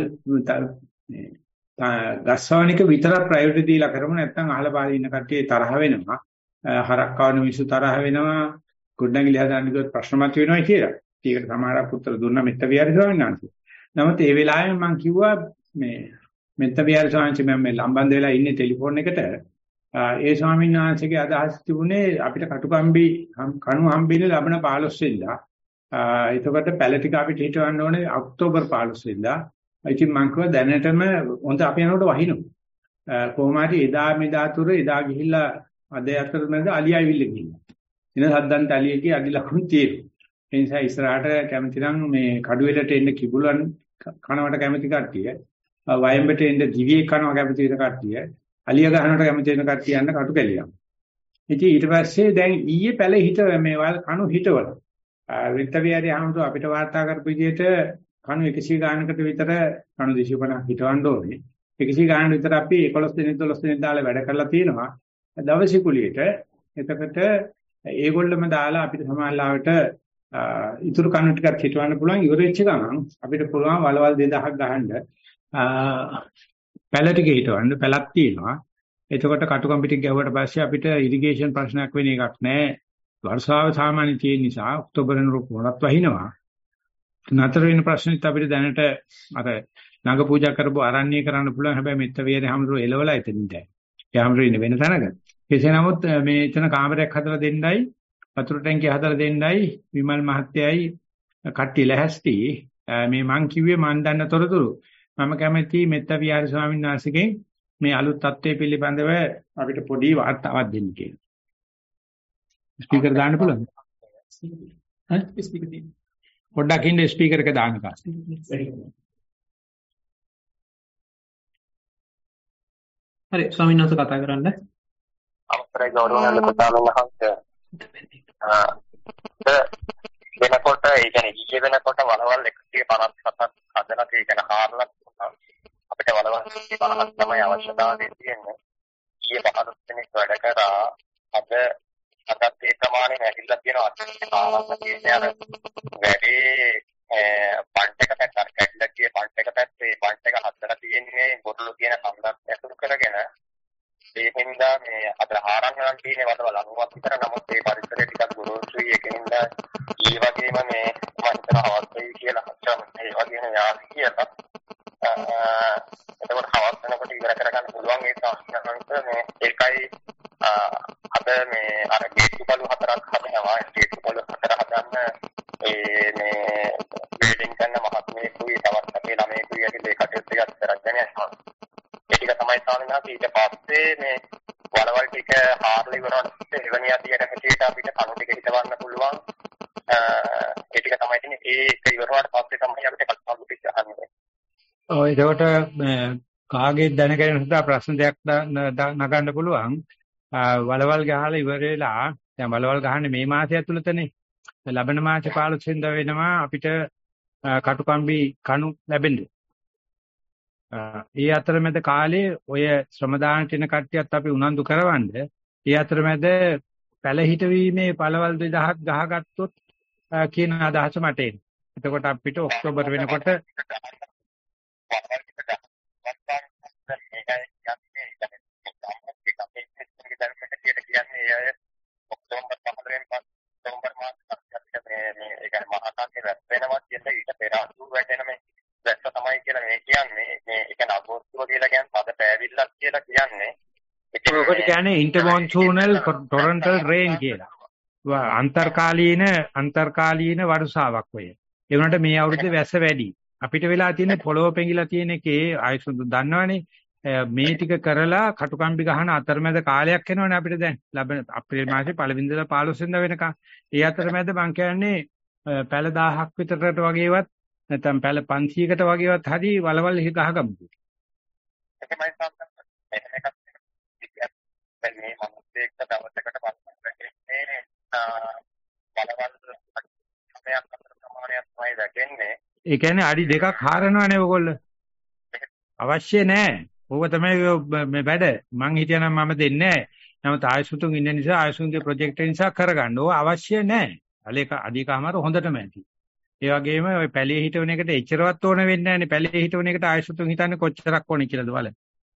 ගස්සවනික විතරක් ප්‍රයොරිටි දීලා කරමු නැත්නම් අහලා පාරේ ඉන්න කට්ටිය තරහ වෙනවා. හරක් කවන මිනිස්සු තරහ වෙනවා. ගොඩනැගිලි හදාන්න ගියොත් ප්‍රශ්න මත වෙනවා කියලා. ඒකට සමහරක් උත්තර දුන්නා මෙත්ත විහාරි ස්වාමීන් වහන්සේ. නමුත් ඒ වෙලාවේ මම කිව්වා මේ මෙත්ත විහාරි ස්වාමීන් වහන්සේ මම ලම්බන්ද වෙලා ඉන්නේ ටෙලිෆෝන් එකට. ඒ ස්වාමීන් වහන්සේගේ අදහස් තිබුණේ අපිට කටුකම්බි කණු හම්බෙන්නේ ලබන 15 වෙනිදා. එතකොට පැල ටික අපිට හිටවන්න ඕනේ ඔක්තෝබර් 15 වෙනිදා. ඉතින් මම කිව්වා දැනටම හොඳ අපි යනකොට වහිනවා. කොහොම හරි එදා මෙදා තුර එදා ගිහිල්ලා අද අතර මැද අලියවිල්ල ගිහිල්ලා. එන සද්දන්ට අලියකේ අදි ලකුණු තියෙනවා. ඒ නිසා ඉස්සරහට කැමති නම් මේ කඩුවෙලට එන්න කිඹුලන් කනවට කැමති කට්ටිය, වයඹට එන්න දිවියේ කනවා කැමති වෙන කට්ටිය, අලිය ගහනවට කැමති වෙන කට්ටිය යන්න කටු කැලියක්. ඉතින් ඊට පස්සේ දැන් ඊයේ පැල හිට මේ වල කණු හිටවල. විත්තවිහාරි ආමතු අපිට වාර්තා කරපු විදිහට කණු 100 ගානකට විතර කණු 250ක් හිටවන්න ඕනේ. 100 ගානකට විතර අපි 11 දින 12 දින දාලා වැඩ කරලා තියෙනවා. දවසේ කුලියට. එතකොට ඒගොල්ලොම දාලා අපිට සමාජලාවට ඉතුරු කණු ටිකක් හිටවන්න පුළුවන්. ඉවර වෙච්ච ගමන් අපිට පුළුවන් වලවල් 2000ක් ගහන්න පැල ටික හිටවන්න. පැලක් තියෙනවා. එතකොට කටුකම්පි ටික ගැහුවට පස්සේ අපිට ඉරිගේෂන් ප්‍රශ්නයක් වෙන එකක් නැහැ. වර්ෂාව සාමාන්‍ය තියෙන නිසා ඔක්තෝබර් වෙනකොට වහිනවා. නතර වෙන ප්‍රශ්නෙත් අපිට දැනට අර නග පූජා කරපුව ආරණ්‍ය කරන්න පුළුවන්. හැබැයි මෙත්ත විහාරේ හැමෝම එලවලා එතනින්ද. ඒ හැමෝම ඉන්නේ වෙන තැනක. කෙසේ නමුත් මේ එතන කාමරයක් හදලා දෙන්නයි, වතුර ටැංකිය හදලා දෙන්නයි විමල් මහත්තයයි කට්ටිය ලැහැස්ති. මේ මං කිව්වේ මන් දන්න තොරතුරු. මම කැමති මෙත්ත විහාරේ ස්වාමීන් වහන්සේගෙන් මේ අලුත් තත්ත්වය පිළිබඳව අපිට පොඩි වාර්තාවක් දෙන්න කියලා. ස්පීකර් දාන්න පුළුවන්ද? ස්පීකර් දෙන්න. පොඩ්ඩක් ඉන්න ස්පීකර් එක දාන්න කාස්. හරි ස්වාමීන් වහන්සේ කතා කරන්න. අවසරයි ගෞරවනීය ස්වාමීන් වහන්සේ. වෙනකොට ඒ කියන්නේ ඊයේ වෙනකොට වලවල් 157ක් හදලා ඒ කියන්නේ හාරලා අපිට අපිට වලවල් 50ක් තමයි අවශ්‍යතාවය තියෙන්නේ. ඊයේ 15 දිනක් වැඩ කරා අදත් ඒ ප්‍රමාණය නැතිලා තියෙනවා. ආවන්න තියෙන්නේ අර වැඩි පන්ට් එක පැත්තට කැඩලා ගිය පන්ට් එක පැත්තේ පන්ට් එක හදලා තියෙන්නේ බොරළු කියන කන්දක් ඇතුළු කරගෙන ඒ හින්දා මේ අද ආරංගන තියෙන වලවල් 90ක් විතර. නමුත් ඒ පරිසරය ටිකක් ගොරෝසුයි. ඒකින්ද ඒ වගේම මේ මම හිතනවා අවශ්‍යයි කියලා හිතනවා. ඒ වගේම යාවි කියලා. එතකොට හවස් වෙනකොට ඉවර කරගන්න පුළුවන් ඒ සාහනන්ත මේ ඒකයි අද මේ අර ගේට්ටු බලු 4ක් හදනවා. ගේට්ටු බලු 4 හදන්න මේ බිල්ඩින් කරන මහත්මයෙකුයි තවත් අපේ ළමයෙකුයි ඇතුළේ කටයුතු ටිකක් කරගෙන යනවා. ඒ ටික තමයි සාමාන්‍යයෙන් ඊට පස්සේ මේ වලවල් ටික හාරලා ඉවරනකොට එවැනි අධියට හැටියට අපිට කණු ටික හිටවන්න පුළුවන්. ඒ ටික තමයි තියෙන්නේ. ඒක ඉවර වුණාට පස්සේ තමයි අපිට කල්පනා ටික අහන්නේ. ඔය ඒකට කාගේ දැනගෙන හිටා ප්‍රශ්න දෙයක් නගන්න පුළුවන්. වලවල් ගහලා ඉවර වෙලා දැන් වලවල් ගහන්නේ මේ මාසය ඇතුළතනේ. ලබන මාසේ 15 වෙනිදා වෙනවා අපිට කටුකම්බි කණු ලැබෙන්නේ. ඒ අතරමැද කාලේ ඔය ශ්‍රම දාන තින කට්ටියත් අපි උනන්දු කරවන්න. ඒ අතරමැද පැල හිටවීමේ පළවල් 2000ක් ගහගත්තොත් කියන අදහස මට එන්නේ. එතකොට අපිට ඔක්තෝබර් වෙනකොට ඔකට කියන්නේ ඉන්ටර්මොන්සූනල් ටොරන්ටල් රේන් කියලා. අන්තර්කාලීන වර්ෂාවක් ඔය. ඒ වුණාට මේ අවුරුද්දේ වැස්ස වැඩි. අපිට වෙලා තියෙන පොළොව පෙඟිලා තියෙන එකේ ආයසුදු දන්නවනේ. මේ ටික කරලා කටුකම්බි ගහන අතරමැද කාලයක් එනවනේ අපිට දැන්. ලබන අප්‍රේල් මාසේ 1 වෙනිදා 15 වෙනිදා වෙනකන්. ඒ අතරමැද මං කියන්නේ පැල 1000ක් විතරට වගේවත් නැත්නම් පැල 500කට වගේවත් හරි වලවල් ගහගමු. එකමයි සම්පූර්ණ. මේ මොහොතේක දවසකට බලන්නේ බලවල් සමයක් අතර ප්‍රමාණයක් තමයි දැකන්නේ. ඒ කියන්නේ අඩි 2ක් හරනවනේ ඔයගොල්ලෝ. අවශ්‍ය නැහැ. ඕක තමයි මේ වැඩ. මං හිතනවා මම දෙන්නේ නැහැ. නමුත් ආයසුතුන් ඉන්න නිසා ආයසුන්ගේ ප්‍රොජෙක්ට් එක නිසා කරගන්න. ඕක අවශ්‍ය නැහැ. අලේක අධිකමාර හොඳටම ඇති. ඒ වගේම ඔය පැලේ හිටවන එකට එච්චරවත් ඕන වෙන්නේ නැහැනේ. පැලේ හිටවන එකට ආයසුතුන් හිතන්නේ කොච්චරක් ඕනේ කියලාද බලන්න.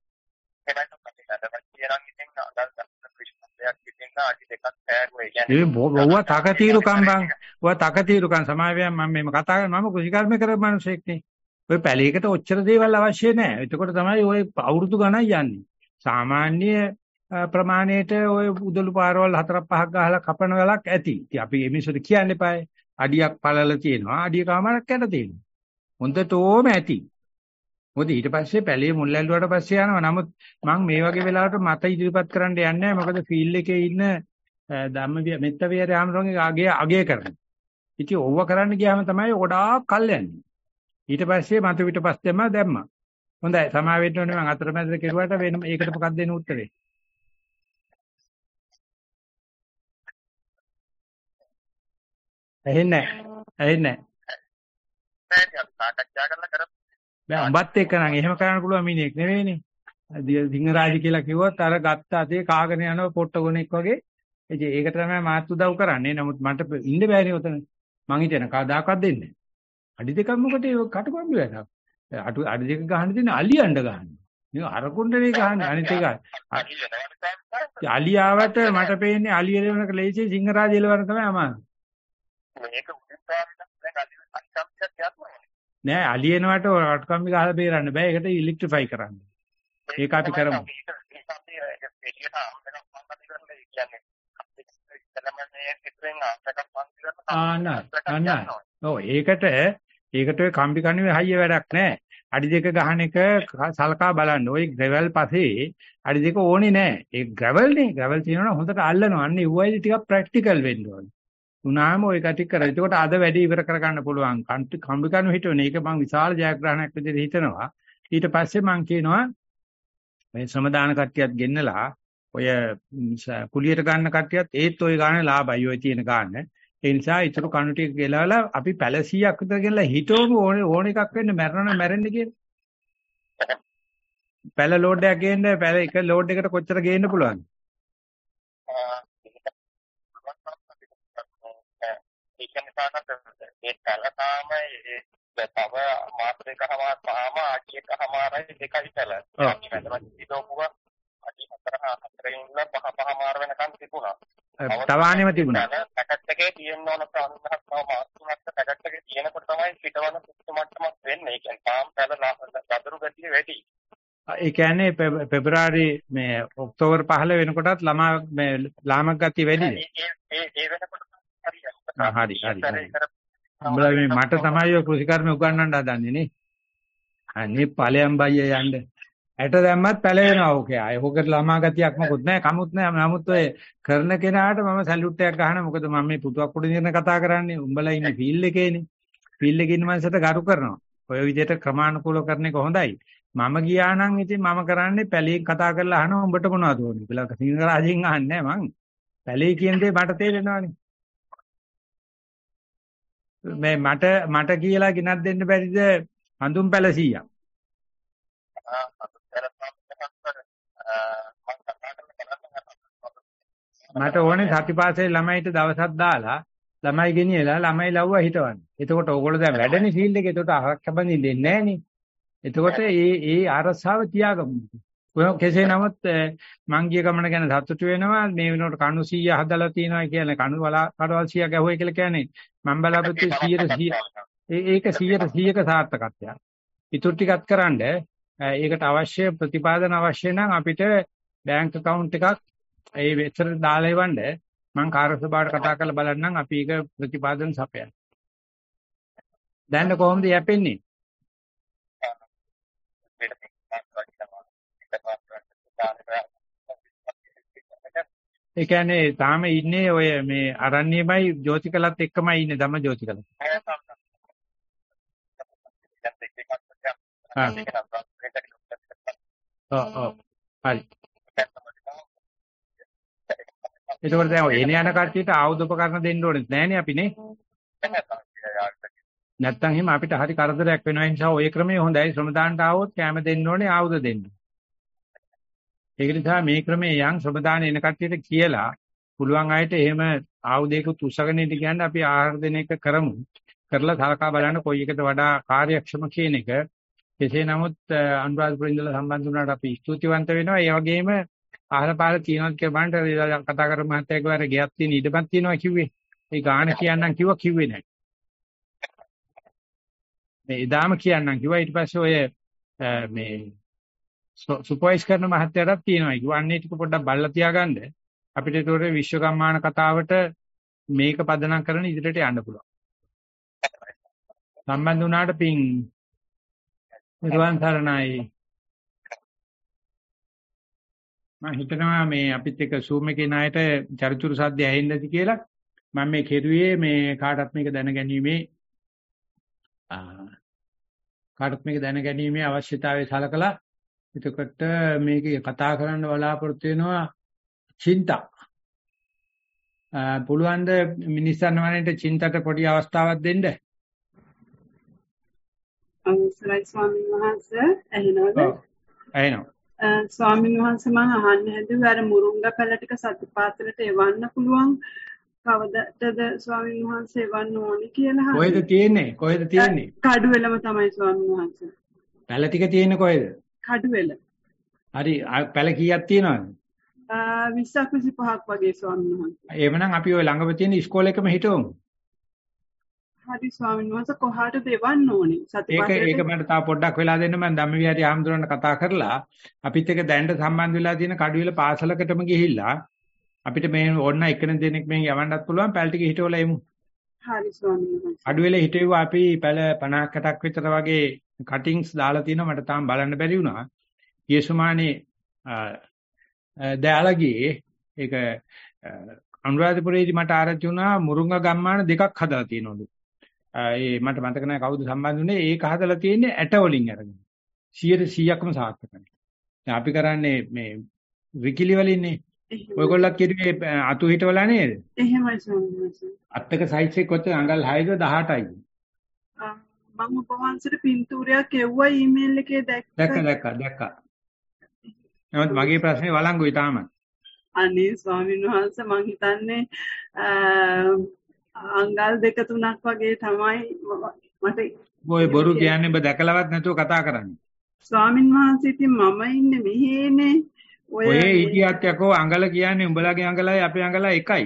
ඒ බොව්වා තකතිරුකම් බං. ඔය තකතිරුකම් සමාවෙන් මම මේ කතා කරන්නේ මම කෘෂිකර්ම කරපු මිනිහෙක් නේ. ඔය පැලයකට ඔච්චර දේවල් අවශ්‍ය නැහැ. එතකොට තමයි ඔය අවුරුදු ගණන් යන්නේ. සාමාන්‍ය ප්‍රමාණයට ඔය උදළු පාරවල් 4-5ක් ගහලා කපන වෙලක් ඇති. ඉතින් අපි මේ මිනිස්සුන්ට කියන්න එපායි. අඩියක් පළල තියෙනවා. අඩියකමාරක් යට තියෙනවා. හොඳටම ඇති. මොකද ඊට පස්සේ පැලේ මුල් ඇල්ලුවාට පස්සේ යනවා. නමුත් මම මේ වගේ වෙලාවට මත ඉදිරිපත් කරන්න යන්නේ නැහැ. මොකද ෆීල්ඩ් එකේ ඉන්න මෙත්ත විහාරේ ආමරෝගේ අගය කරනවා. ඉතින් ඕව කරන්න ගියාම තමයි ගොඩාක් කල් යන්නේ. ඊට පස්සේ මත පිට පස්සෙම දැම්මා. හොඳයි සමා වෙන්න ඕනේ මම අතරමැද කෙරුවට වෙන ඒකට මොකක්ද දෙන උත්තරේ? ඇහෙන්නේ නැහැ. බෑ උඹත් එක්ක නම් එහෙම කරන්න පුළුවන් මිනිහෙක් නෙවෙයිනේ. සිංහරාජි කියලා කිව්වොත් අර ගත්ත අතේ කාගෙන යනවා පොට්ටගොනෙක් වගේ. ඉතින් ඒකට තමයි මාත් උදව් කරන්නේ. නමුත් මට ඉන්න බෑනේ උතන. මං හිතන කවදාකවත් දෙන්නේ නැහැ. අඩි දෙකක් මොකද කටුකම්බි වැඩක්. අඩි දෙක ගහන්න තියෙන අලියන්ඩ ගහන්න. නික අරකුණ්ඩනේ ගහන්න අනිත් එක. අලියාවට මට පේන්නේ අලිය එලවනක ලේසි සිංහරාජ එලවන තමයි අමාරු. මේක නෑ අලියනවට කටුකම්බි ගහලා බේරන්න බෑ. ඒකට ඉලෙක්ට්‍රිෆයි කරන්න. ඒක අපි කරමු. ඒකට ඔය කම්බි කණුවේ හයිය වැඩක් නැහැ. අඩි දෙක ගහන එක සලකා බලන්න. ওই ග්‍රැවල් පස්සේ අඩි දෙක ඕනේ නැහැ. ඒ ග්‍රැවල් නේ. ග්‍රැවල් තියෙනවා හොඳට අල්ලනවා. අන්න ඒවයි ටිකක් ප්‍රැක්ටිකල් වෙන්න ඕනේ. උනාම ওই කටික් කරා. ඒකට අද වැඩි ඉවර කරගන්න පුළුවන්. කම්බි කණු හිටවන එක මම විශාල ජයග්‍රහණයක් විදිහට හිතනවා. ඊට පස්සේ මම කියනවා මේ සමදාන කට්ටියත් ගෙන්නලා ඔය කුලියට ගන්න කට්ටියත් ඒත් ඔය ගානේ ලාභයි ඔය තියෙන ගාන. ඒ නිසා ඊටු කණු ටික ගෙලවලා අපි පැල 100ක් විතර ගෙනලා හිටවමු ඕන එකක් වෙන්න මැරෙන්න කියලා. පැල ලෝඩ් එකක් ගේන්න පැල එක ලෝඩ් එකට කොච්චර ගේන්න පුළුවන්ද? ඒ පැලතාම තව මාස දෙකමාර පහම අඩි එකමාරයි දෙකයි පැල. අපි මැදම හිටවුවා අඩි 4 ඉඳලා 5 වෙනකන් තිබුණා. තවාණෙම තිබුණා. පැකට් එකේ තියෙන ඕන ප්‍රාණිකව මාස් තුනක් පැකට් එකේ තියෙනකොට තමයි පිටවන කුස්තු මට්ටමක් වෙන්නේ. ඒ කියන්නේ තාම පැල ලදරු ගතිය වැඩි. ඒ කියන්නේ පෙබරවාරි මේ ඔක්තෝබර් 15 වෙනකොටත් ලාමක ගතිය වැඩිද? ඒ වෙනකොට හරි. උඹලා මේ මට තමයි ඔය කෘෂිකර්ම උගන්වන්න හදන්නේ නේ. අනේ ඵලයන් බයිය යන්න. ඇට දැම්මත් පැල වෙනවා ඕකේ. ඕකට ළමා ගතියක් මොකුත් නැහැ. කමුත් නැහැ. නමුත් ඔය කරන කෙනාට මම සැලුට් එකක් ගහනවා. මොකද මම මේ පුටුවක් උඩ ඉඳන් කතා කරන්නේ. උඹලා ඉන්නේ ෆීල්ඩ් එකේනේ. ෆීල්ඩ් එකේ ඉන්න මනසට ගරු කරනවා. ඔය විදිහට ක්‍රමානුකූලව කරන එක හොඳයි. මම ගියා නම් ඉතින් මම කරන්නේ පැලේ කතා කරලා අහනවා උඹට මොනවද ඕනේ කියලා. සිංහරාජෙන් අහන්නේ නැහැ මං. පැලේ කියන දේ මට තේරෙනවානේ. මේ මට කියලා ගිනක් දෙන්න බැරිද හඳුන් පැල 100ක්? මට ඕනේ සතිපාසලේ ළමයිට දවසක් දාලා ළමයි ගෙනියලා ළමයි ලව්වා හිටවන්න. එතකොට ඕගොල්ලෝ දැන් වැඩනේ ෆීල්ඩ් එකේ. එතකොට ආරක්ෂක බඳින්න දෙන්නේ නැහනේ. එතකොට ඒ ආරස්සාව තියාගමු. ඔය කෙසේ නමුත් මං ගිය ගමන ගැන සතුටු වෙනවා. මේ වෙනකොට කණු 100 හදලා තියෙනවා කියන්නේ කණු කඩවල් 100 ගැහුවයි කියලා කියන්නේ මම බලාපොරොත්තු 100% ඒක 100%ක සාර්ථකත්වයක්. ඉතුරු ටිකත් කරන්න ඒකට අවශ්‍ය ප්‍රතිපාදන අවශ්‍ය නම් අපිට බැංක් account එකක් ඒ වෙච්චර දාලා ඉවන්න මම කාර්යසභාවට කතා කරලා බලන්නම් අපි ඒක ප්‍රතිපාදන සපයන්න. දැන් කොහොමද යැපෙන්නේ? ඒ කියන්නේ තාම ඉන්නේ ඔය මේ අරණ්‍යමයි ජෝතිකලත් එක්කමයි ඉන්නේ ධම්ම ජෝතිකලත්. හරි. ඒකවල දැන් ඔය එන යන කට්ටියට ආයුධ උපකරණ දෙන්න ඕනේ නෑනේ අපිනේ. නැත්තම් එහෙම අපිට හරි කරදරයක් වෙනවා. ඒ නිසා ওই ක්‍රමය හොඳයි. ශ්‍රමදානට ආවොත් කැම දෙන්න ඕනේ ආයුධ දෙන්න. ඒක නිසා මේ ක්‍රමයේ යම් ශ්‍රමදාන එන කට්ටියට කියලා පුළුවන් අයට එහෙම ආයුධයක උත්සාහගෙන ඉඳ කියන්නේ අපි ආහාර දෙන එක කරමු. කරලා සලකා බලන්න කොයි එකද වඩා කාර්යක්ෂම කියන එක. කෙසේ නමුත් අනුරාධපුර ඉඳලා සම්බන්ධ වුණාට අපි ස්තුතිවන්ත වෙනවා. ඒ වගේම ආහාර පාල තියනවාද කියලා බලන්න කතා කරමු මහත්තයා කිව්වා ගෙයක් තියෙන ඉඩමක් තියෙනවා කිව්වේ. ඒ ගාණ කියන්නම් කිව්වේ නැහැ. මේ ඉදාම කියන්නම් කිව්වා ඊට පස්සේ ඔය මේ සුපර්වයිස් කරන මහත්තයාටත් තියෙනවා කිව්වා අන්නේ ටික පොඩ්ඩක් බලලා තියාගන්න අපිට ඒතකොට විශ්වකම්මාන කතාවට මේක පදනම් කරන ඉදිරියට යන්න පුළුවන්. සම්බන්ධ වුණාට පින් නිර්වාණ සරණයි. මම හිතනවා මේ අපිත් එක්ක Zoom එකේ ණයට චරිචුරු සද්ද ඇහෙන්නේ නැති කියලා මම මේ කෙරුවේ මේ කාටත් මේක දැනගැනීමේ අවශ්‍යතාවය සලකලා එතකොට මේක කතා කරන්න බලාපොරොත්තු වෙනවා චින්තා. පුළුවන් ද මිනිස්සුන් වහන්සේට චින්තට පොඩි අවස්ථාවක් දෙන්න? අවසරයි ස්වාමීන් වහන්සේ ඇහෙනවද? ඇහෙනවා. ස්වාමීන් වහන්සේ මම අහන්න හැදුවේ අර මුරුංගා පැල ටික සතිපාසලට එවන්න පුළුවන් කවදටද ස්වාමීන් වහන්සේ එවන්න ඕනේ කියලා. කොහෙද තියෙන්නේ? කඩුවෙලම තමයි ස්වාමීන් වහන්සේ. පැල ටික තියෙන්නේ කොහෙද? කඩුවෙල. හරි පැල කීයක් තියෙනවද? 20ක් 25ක් වගේ ස්වාමීන් වහන්සේ. එහෙමනම් අපි ওই ළඟම තියෙන ඉස්කෝලේකම හිටවමු. හරි ස්වාමීන් වහන්සේ කොහාටද එවන්න ඕනේ? සතිපාසලට. ඒක මට තව පොඩ්ඩක් වෙලා දෙන්න මම ධම්මවිහාරී ආම්දුරන්ට කතා කරලා අපිත් එක්ක දැනට සම්බන්ධ වෙලා තියෙන කඩුවෙල පාසලකටම ගිහිල්ලා අපිට මේ ඕන්න එකන දෙනෙක් මෙන් යවන්නත් පුළුවන් පැල ටික හිටවලා එමු. හරි ස්වාමීන් වහන්සේ. කඩුවෙල හිටෙව්වා අපි පැල 50කට විතර වගේ කටින්ග්ස් දාලා තිනවා මට තාම බලන්න බැරි වුණා. ඊසුමානේ දැලගියේ ඒක අනුරාධපුරයේදී මට ආරංචි වුණා මුරුංගා ගම්මාන දෙකක් හදලා තියෙනවලු. ඒ මට මතක නැහැ කවුද සම්බන්ධ වුණේ. ඒක හදලා තියෙන්නේ ඇට වලින් අරගෙන. 100%ක්ම සාර්ථකයි. දැන් අපි කරන්නේ මේ විකිලි වලින්නේ. ඔයගොල්ලොත් කිව්වේ අතු හිටවලා නේද? එහෙමයි ස්වාමීන් වහන්සේ. අත්තක සයිස් එක කොච්චර අඟල් 6ද 18යි? මම ඔබ වහන්සේට පින්තූරයක් එව්වා ඊමේල් එකේ දැක්කා. නමුත් මගේ ප්‍රශ්නේ වළංගුයි තාම. අනේ ස්වාමීන් වහන්සේ මං හිතන්නේ අංගල් 2-3ක් වගේ තමයි මට ඔය බොරු කියන්නේ ඔබ දැකලවත් නැතුව කතා කරන්නේ. ස්වාමීන් වහන්සේ ඉතින් මම ඉන්නේ මෙහෙනේ. ඔය ඉතිහාත් යකෝ අඟල කියන්නේ උඹලගේ අඟලයි අපේ අඟලයි එකයි.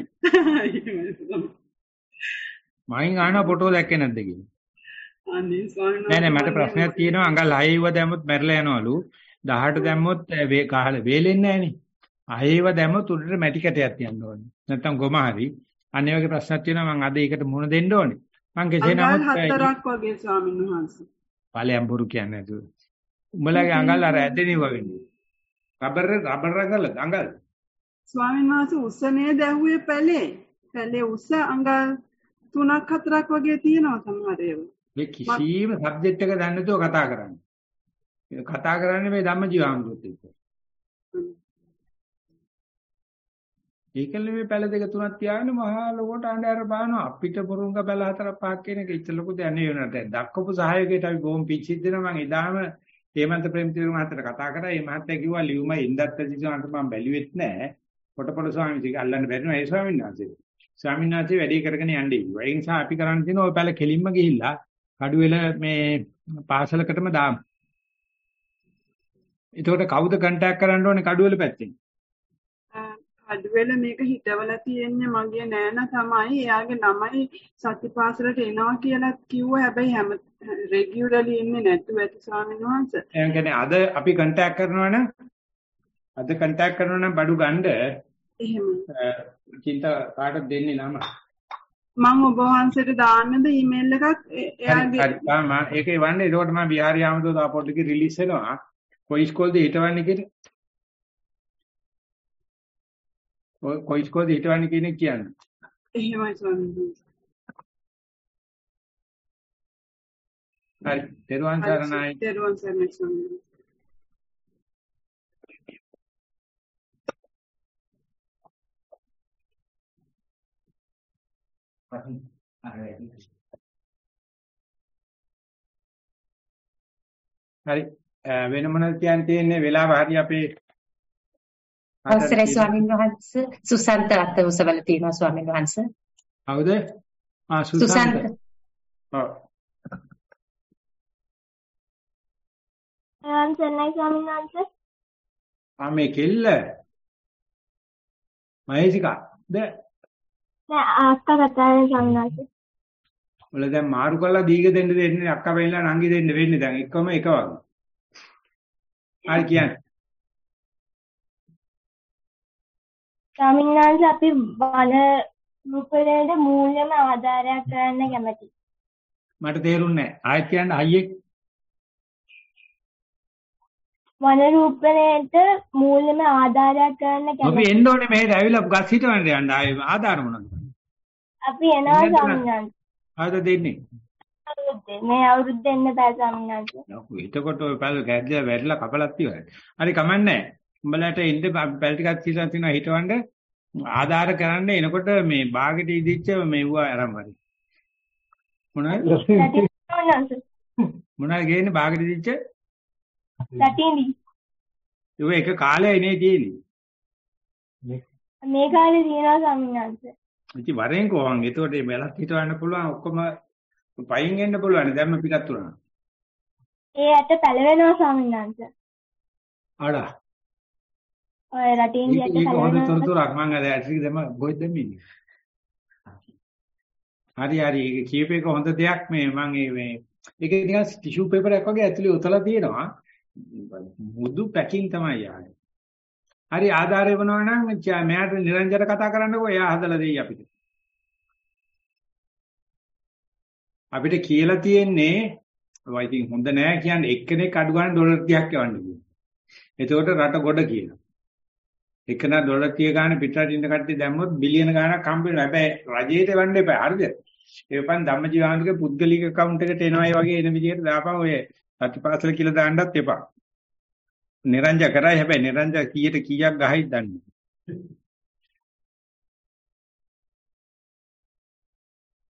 මයින් ආන ෆොටෝ දැක්කේ නැද්ද කියලා. අනේ ස්වාමීන් නෑ මට ප්‍රශ්නයක් තියෙනවා අඟල් 6ව දැම්මොත් මැරලා යනවලු 18 දැම්මොත් වේලෙන්නේ නෑනේ. 6ව දැම්මොත් උඩට මැටි කැටයක් තියන්න ඕනේ. නැත්තම් ගොම හරි. අනේ වගේ ප්‍රශ්නක් තියෙනවා මම අද ඒකට මුහුණ දෙන්න ඕනේ. මං කෙසේ නමුත් 4ක් වගේ ස්වාමීන් වහන්සේ. ඵලයන් බොරු කියන්නේ නැතුව. උඹලගේ අඟල් අර ඇදෙනිව වෙන්නේ. රබර් අඟල් අඟල්. ස්වාමීන් වහන්සේ උස්සනේ දැහුවේ පැලේ උස්ස අඟල් 3ක් 4ක් වගේ තියෙනවා සමහර ඒවා. මේ කිසිම සබ්ජෙක්ට් එක දන්නේ නැතුව කතා කරන්නේ. කතා කරන්නේ මේ ධම්මජීවාමෘතෙත් එක්ක. ඒකල්ලි මේ පැල දෙක තුනක් තියාගෙන මහා ලොකට අඬ පානවා අපිට පුරුංග පැල 4-5ක් කියන එක ඉච්ච ලොකු දෙයක් නෙවෙයි නේද දක්කපු සහයෝගයට අපි බොහොම පිච්චිත් දෙනවා මම එදාම හේමන්ත ප්‍රේමතිලක මහත්තයට කතා කරා ඒ මහත්තයා කිව්වා ලියුමයි ඉන්දත් ප්‍රතිසාරට මම බැලුවෙත් නැහැ පොටපොළ ස්වාමීන් වහන්සේ අල්ලන්න බැරි නෝ ඒ ස්වාමීන් වහන්සේ වැඩි කරගෙන යන්නේ ඒ නිසා අපි කරන්න තියෙන ওই පැල කෙලින්ම ගිහිල්ලා කඩුවෙල මේ පාසලකටම දාමු එතකොට කවුද කන්ටැක්ට් කරන්න ඕනේ කඩුවෙල පැත්තෙන් අඩුවෙල මේක හිතවලා තියෙන්නේ මගේ නෑනා තමයි. එයාගේ ළමයි සතිපාසලට එනවා කියලා කිව්වා. හැබැයි හැම රෙගියුලර්ලි ඉන්නේ නැතුව ඇති ස්වාමීන් වහන්සේ. ඒ කියන්නේ අද අපි කන්ටැක්ට් කරනවා නම් බඩු ගන්න එහෙම. චින්තා කාටද දෙන්නේ නම? මම ඔබ වහන්සේට දාන්නද ඊමේල් එකක් එයාගේ. හරි. ඒකේ වන්නේ. ඒකට මම බිහාරි ආමදෝ තා පොඩ්ඩක් රිලීස් වෙනවා. කොයි ස්කෝල්ද හිටවන්නේ කියලා? කොයි ස්කෝල්ද හිටවන්නේ කියන එක කියන්නේ. එහෙමයි ස්වාමීන් වහන්සේ. හරි. තෙරුවන් සරණයි. තෙරුවන් සරණයි ස්වාමීන් වහන්සේ. හරි වෙන මොනවද කියන්න තියෙන්නේ වෙලාව හරි අපේ අවසරයි ස්වාමීන් වහන්සේ සුසන්ත අත්වසවල තියෙනවා ස්වාමීන් වහන්සේ. හවුද? සුසන්ත. ඔව්. සර්ණයි ස්වාමීන් වහන්සේ. මේ කෙල්ල මහේසිකා ද නෑ අක්කා කතාවේ ස්වාමීන් වහන්සේ. ඔල දැන් මාරු කරලා දීග දෙන්න දෙන්නේ අක්කා වෙන්නලා නංගි දෙන්න වෙන්නේ දැන් එකම එක වගේ. හරි කියන්නේ. ස්වාමීන් වහන්සේ අපි වන රූපවලට මූල්‍යම ආධාරයක් කරන්න කැමතියි. මට තේරුන්නේ නැහැ. ආයෙත් කියන්න අයියේ. වන රූපවලට මූල්‍යම ආධාරයක් කරන්න කැමතියි. අපි එන්න ඕනේ මෙහෙට ඇවිල්ලා ගස් හිටවන්න යන්න ආයෙ ආධාර මොනවද? අපි එනවා ස්වාමීන් වහන්සේ. ආද දෙන්නේ. මේ අවුරුද්ද එන්න බෑ ස්වාමීන් වහන්සේ. එතකොට ඔය පැල කැඩලා වැටලා කපලක් තියවයි. හරි කමන්නේ. උඹලට ඉන්න පැල් ටිකක් තියලා තිනවා හිටවන්න ආධාර කරන්න එනකොට මේ බාගෙට ඉදිච්ච මෙව්වා ආරම්භ හරි. මොනවද ගේන්නේ බාගෙට ඉදිච්ච? සතියේදී. ඒක එක කාලයයි නේ තියෙන්නේ. මේ කාලේ තියෙනවා ස්වාමීන් වහන්සේ. ඉතින් වරෙන් කොහොමද? එතකොට මේ මෙලක් හිටවන්න පුළුවන් ඔක්කොම පයින් එන්න පුළුවන්. දැම්ම පිටත් උනා. ඒ ඇට පැලවෙනවා ස්වාමීන් වහන්සේ. ආඩා. ඔය රටින් ගියට පැලවෙනවා. ඒක හොඳ තොරතුරක් මම අද ඇටි දෙම බොයිද දෙන්නේ. හරි ඒක කියපේක හොඳ දෙයක් මේ මම මේ ඒක නිකන් ටිෂු පේපර් එකක් වගේ ඇතුලේ උතලා තියෙනවා. මුදු පැකින් තමයි යන්නේ. හරි ආධාරය වෙනවා නම් මෙයාට නිරංජන කතා කරන්නකෝ එයා හදලා දෙයි අපිට. අපිට කියලා තියෙන්නේ ඔය ඉතින් හොඳ නෑ කියන්නේ එක්කෙනෙක් අඩු ගන්න ඩොලර් 30ක් යවන්න කියනවා. එතකොට රට ගොඩ කියනවා. එකන ඩොලර් 30 ගන්න පිටරට ඉන්න කට්ටිය දැම්මොත් බිලියන ගණක් හම්බ වෙනවා. හැබැයි රජයට වන්න එපා. හරිද? ඒකපන් ධම්මජීවානුගේ පුද්ගලික account එකට එනවා ඒ වගේ එන විදිහට දාපන් ඔය සතිපාසල කියලා දාන්නත් එපා. නිරංජ කරයි හැබැයි නිරංජ කීයට කීයක් ගහයිද දන්නේ.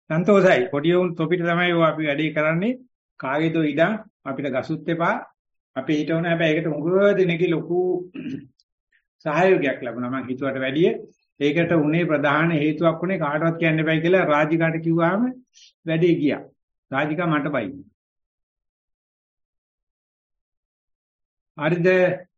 සන්තෝෂයි. පොඩි උන් තොපිට තමයි අපි වැඩේ කරන්නේ. කාගේතෝ ඉඩම් අපිට ගසුත් එපා. අපි හිතවන හැබැයි ඒකට උගව දෙනකේ ලොකු සහයෝගයක් ලැබුණා. මම හිතුවට වැඩිය ඒකට උනේ ප්‍රධාන හේතුවක් උනේ කාටවත් කියන්න එපයි කියලා රාජිකාට කිව්වහම වැඩේ ගියා. රාජිකා මට බයි. හරිද?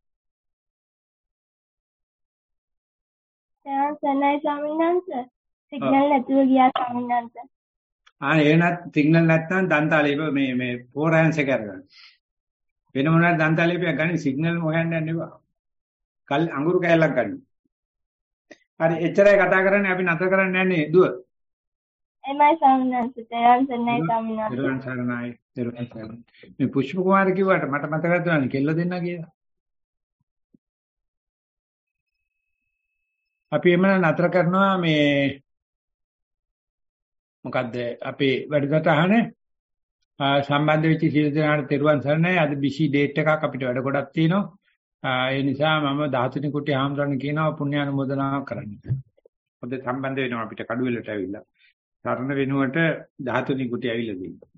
සන්නයි ස්වාමීන් වහන්සේ. සිග්නල් නැතුව ගියා ස්වාමීන් වහන්සේ. එනත් සිග්නල් නැත්නම් දන්තාලේප මේ ෆෝරහන්ස් එක අරගන්න. වෙන මොනවාද දන්තාලේපයක් ගන්න සිග්නල් හොයන්න යන්න එපා. කල් අඟුරු කෑල්ලක් ගන්න. හරි එච්චරයි කතා කරන්නේ අපි නතර කරන්න යන්නේ දුව. එමයි ස්වාමීන් වහන්සේ. සන්නයි ස්වාමීන් වහන්සේ. සන්නයි. මේ පුෂ්ප කුමාර කිව්වට මට මතකයි තුනන්නේ කෙල්ල දෙන්නා කියලා. අපි එමන නතර කරනවා මේ මොකද්ද අපේ වැඩසටහන සම්බන්ධ වෙච්ච සියලු දෙනාට තෙරුවන් සරණයි. අද බිසි ඩේට් එකක් අපිට වැඩ ගොඩක් තියෙනවා. ඒ නිසා මම 13 කුටි ආම්රණ කියනවා පුණ්‍යානුමෝදනා කරන්න. පොඩ්ඩ සම්බන්ධ වෙනවා අපිට කඩුවෙලට ඇවිල්ලා. සරණ වෙනුවට 13 කුටි ඇවිල්ලා දෙන්න.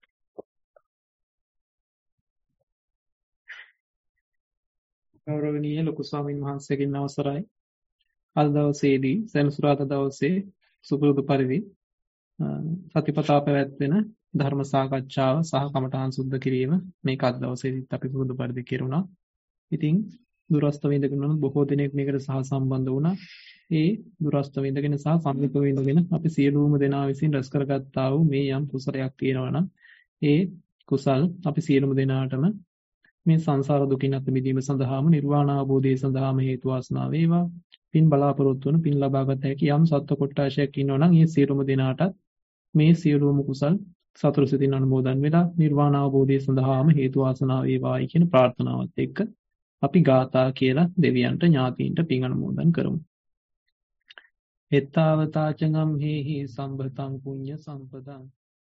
ගෞරවනීය ලොකු ස්වාමීන් වහන්සේගෙන් අවසරයි. අද දවසේදී සෙනසුරාදා දවසේ සුපුරුදු පරිදි සතිපතා පැවැත්වෙන ධර්ම සාකච්ඡාව සහ කමඨාන් සුද්ධ කිරීම මේක අද දවසේදීත් අපි පුරුදු පරිදි කෙරුණා. ඉතින් දුරස්ත විඳගෙන බොහෝ දිනක් මේකට සහ සම්බන්ධ වුණා. ඒ දුරස්ත විඳගෙන සහ සම්මිත විඳගෙන අපි සියලුම දෙනා විසින් රැස් කරගත්තා වූ මේ යම් කුසලයක් තියෙනවා නම් ඒ කුසල් අපි සියලුම දෙනාටම මේ සංසාර දුකින් අත මිදීම සඳහාම නිර්වාණ අවබෝධය සඳහාම හේතු වාසනා වේවා. පින් බලාපොරොත්තු වන පින් ලබාගත හැකි යම් සත්ව කොට්ටාශයක් ඉන්නවා නම් ඒ සියලුම දෙනාටත් මේ සියලුම කුසල් සතර සිතින් අනුමෝදන් වෙලා නිර්වාණ අවබෝධය සඳහාම හේතු වාසනා වේවායි කියන ප්‍රාර්ථනාවත් එක්ක අපි ගාථා කියලා දෙවියන්ට ඥාතීන්ට පින් අනුමෝදන් කරමු. එත්තාවතාචංගම් හේහි සම්බතං පුඤ්ඤ සම්පදං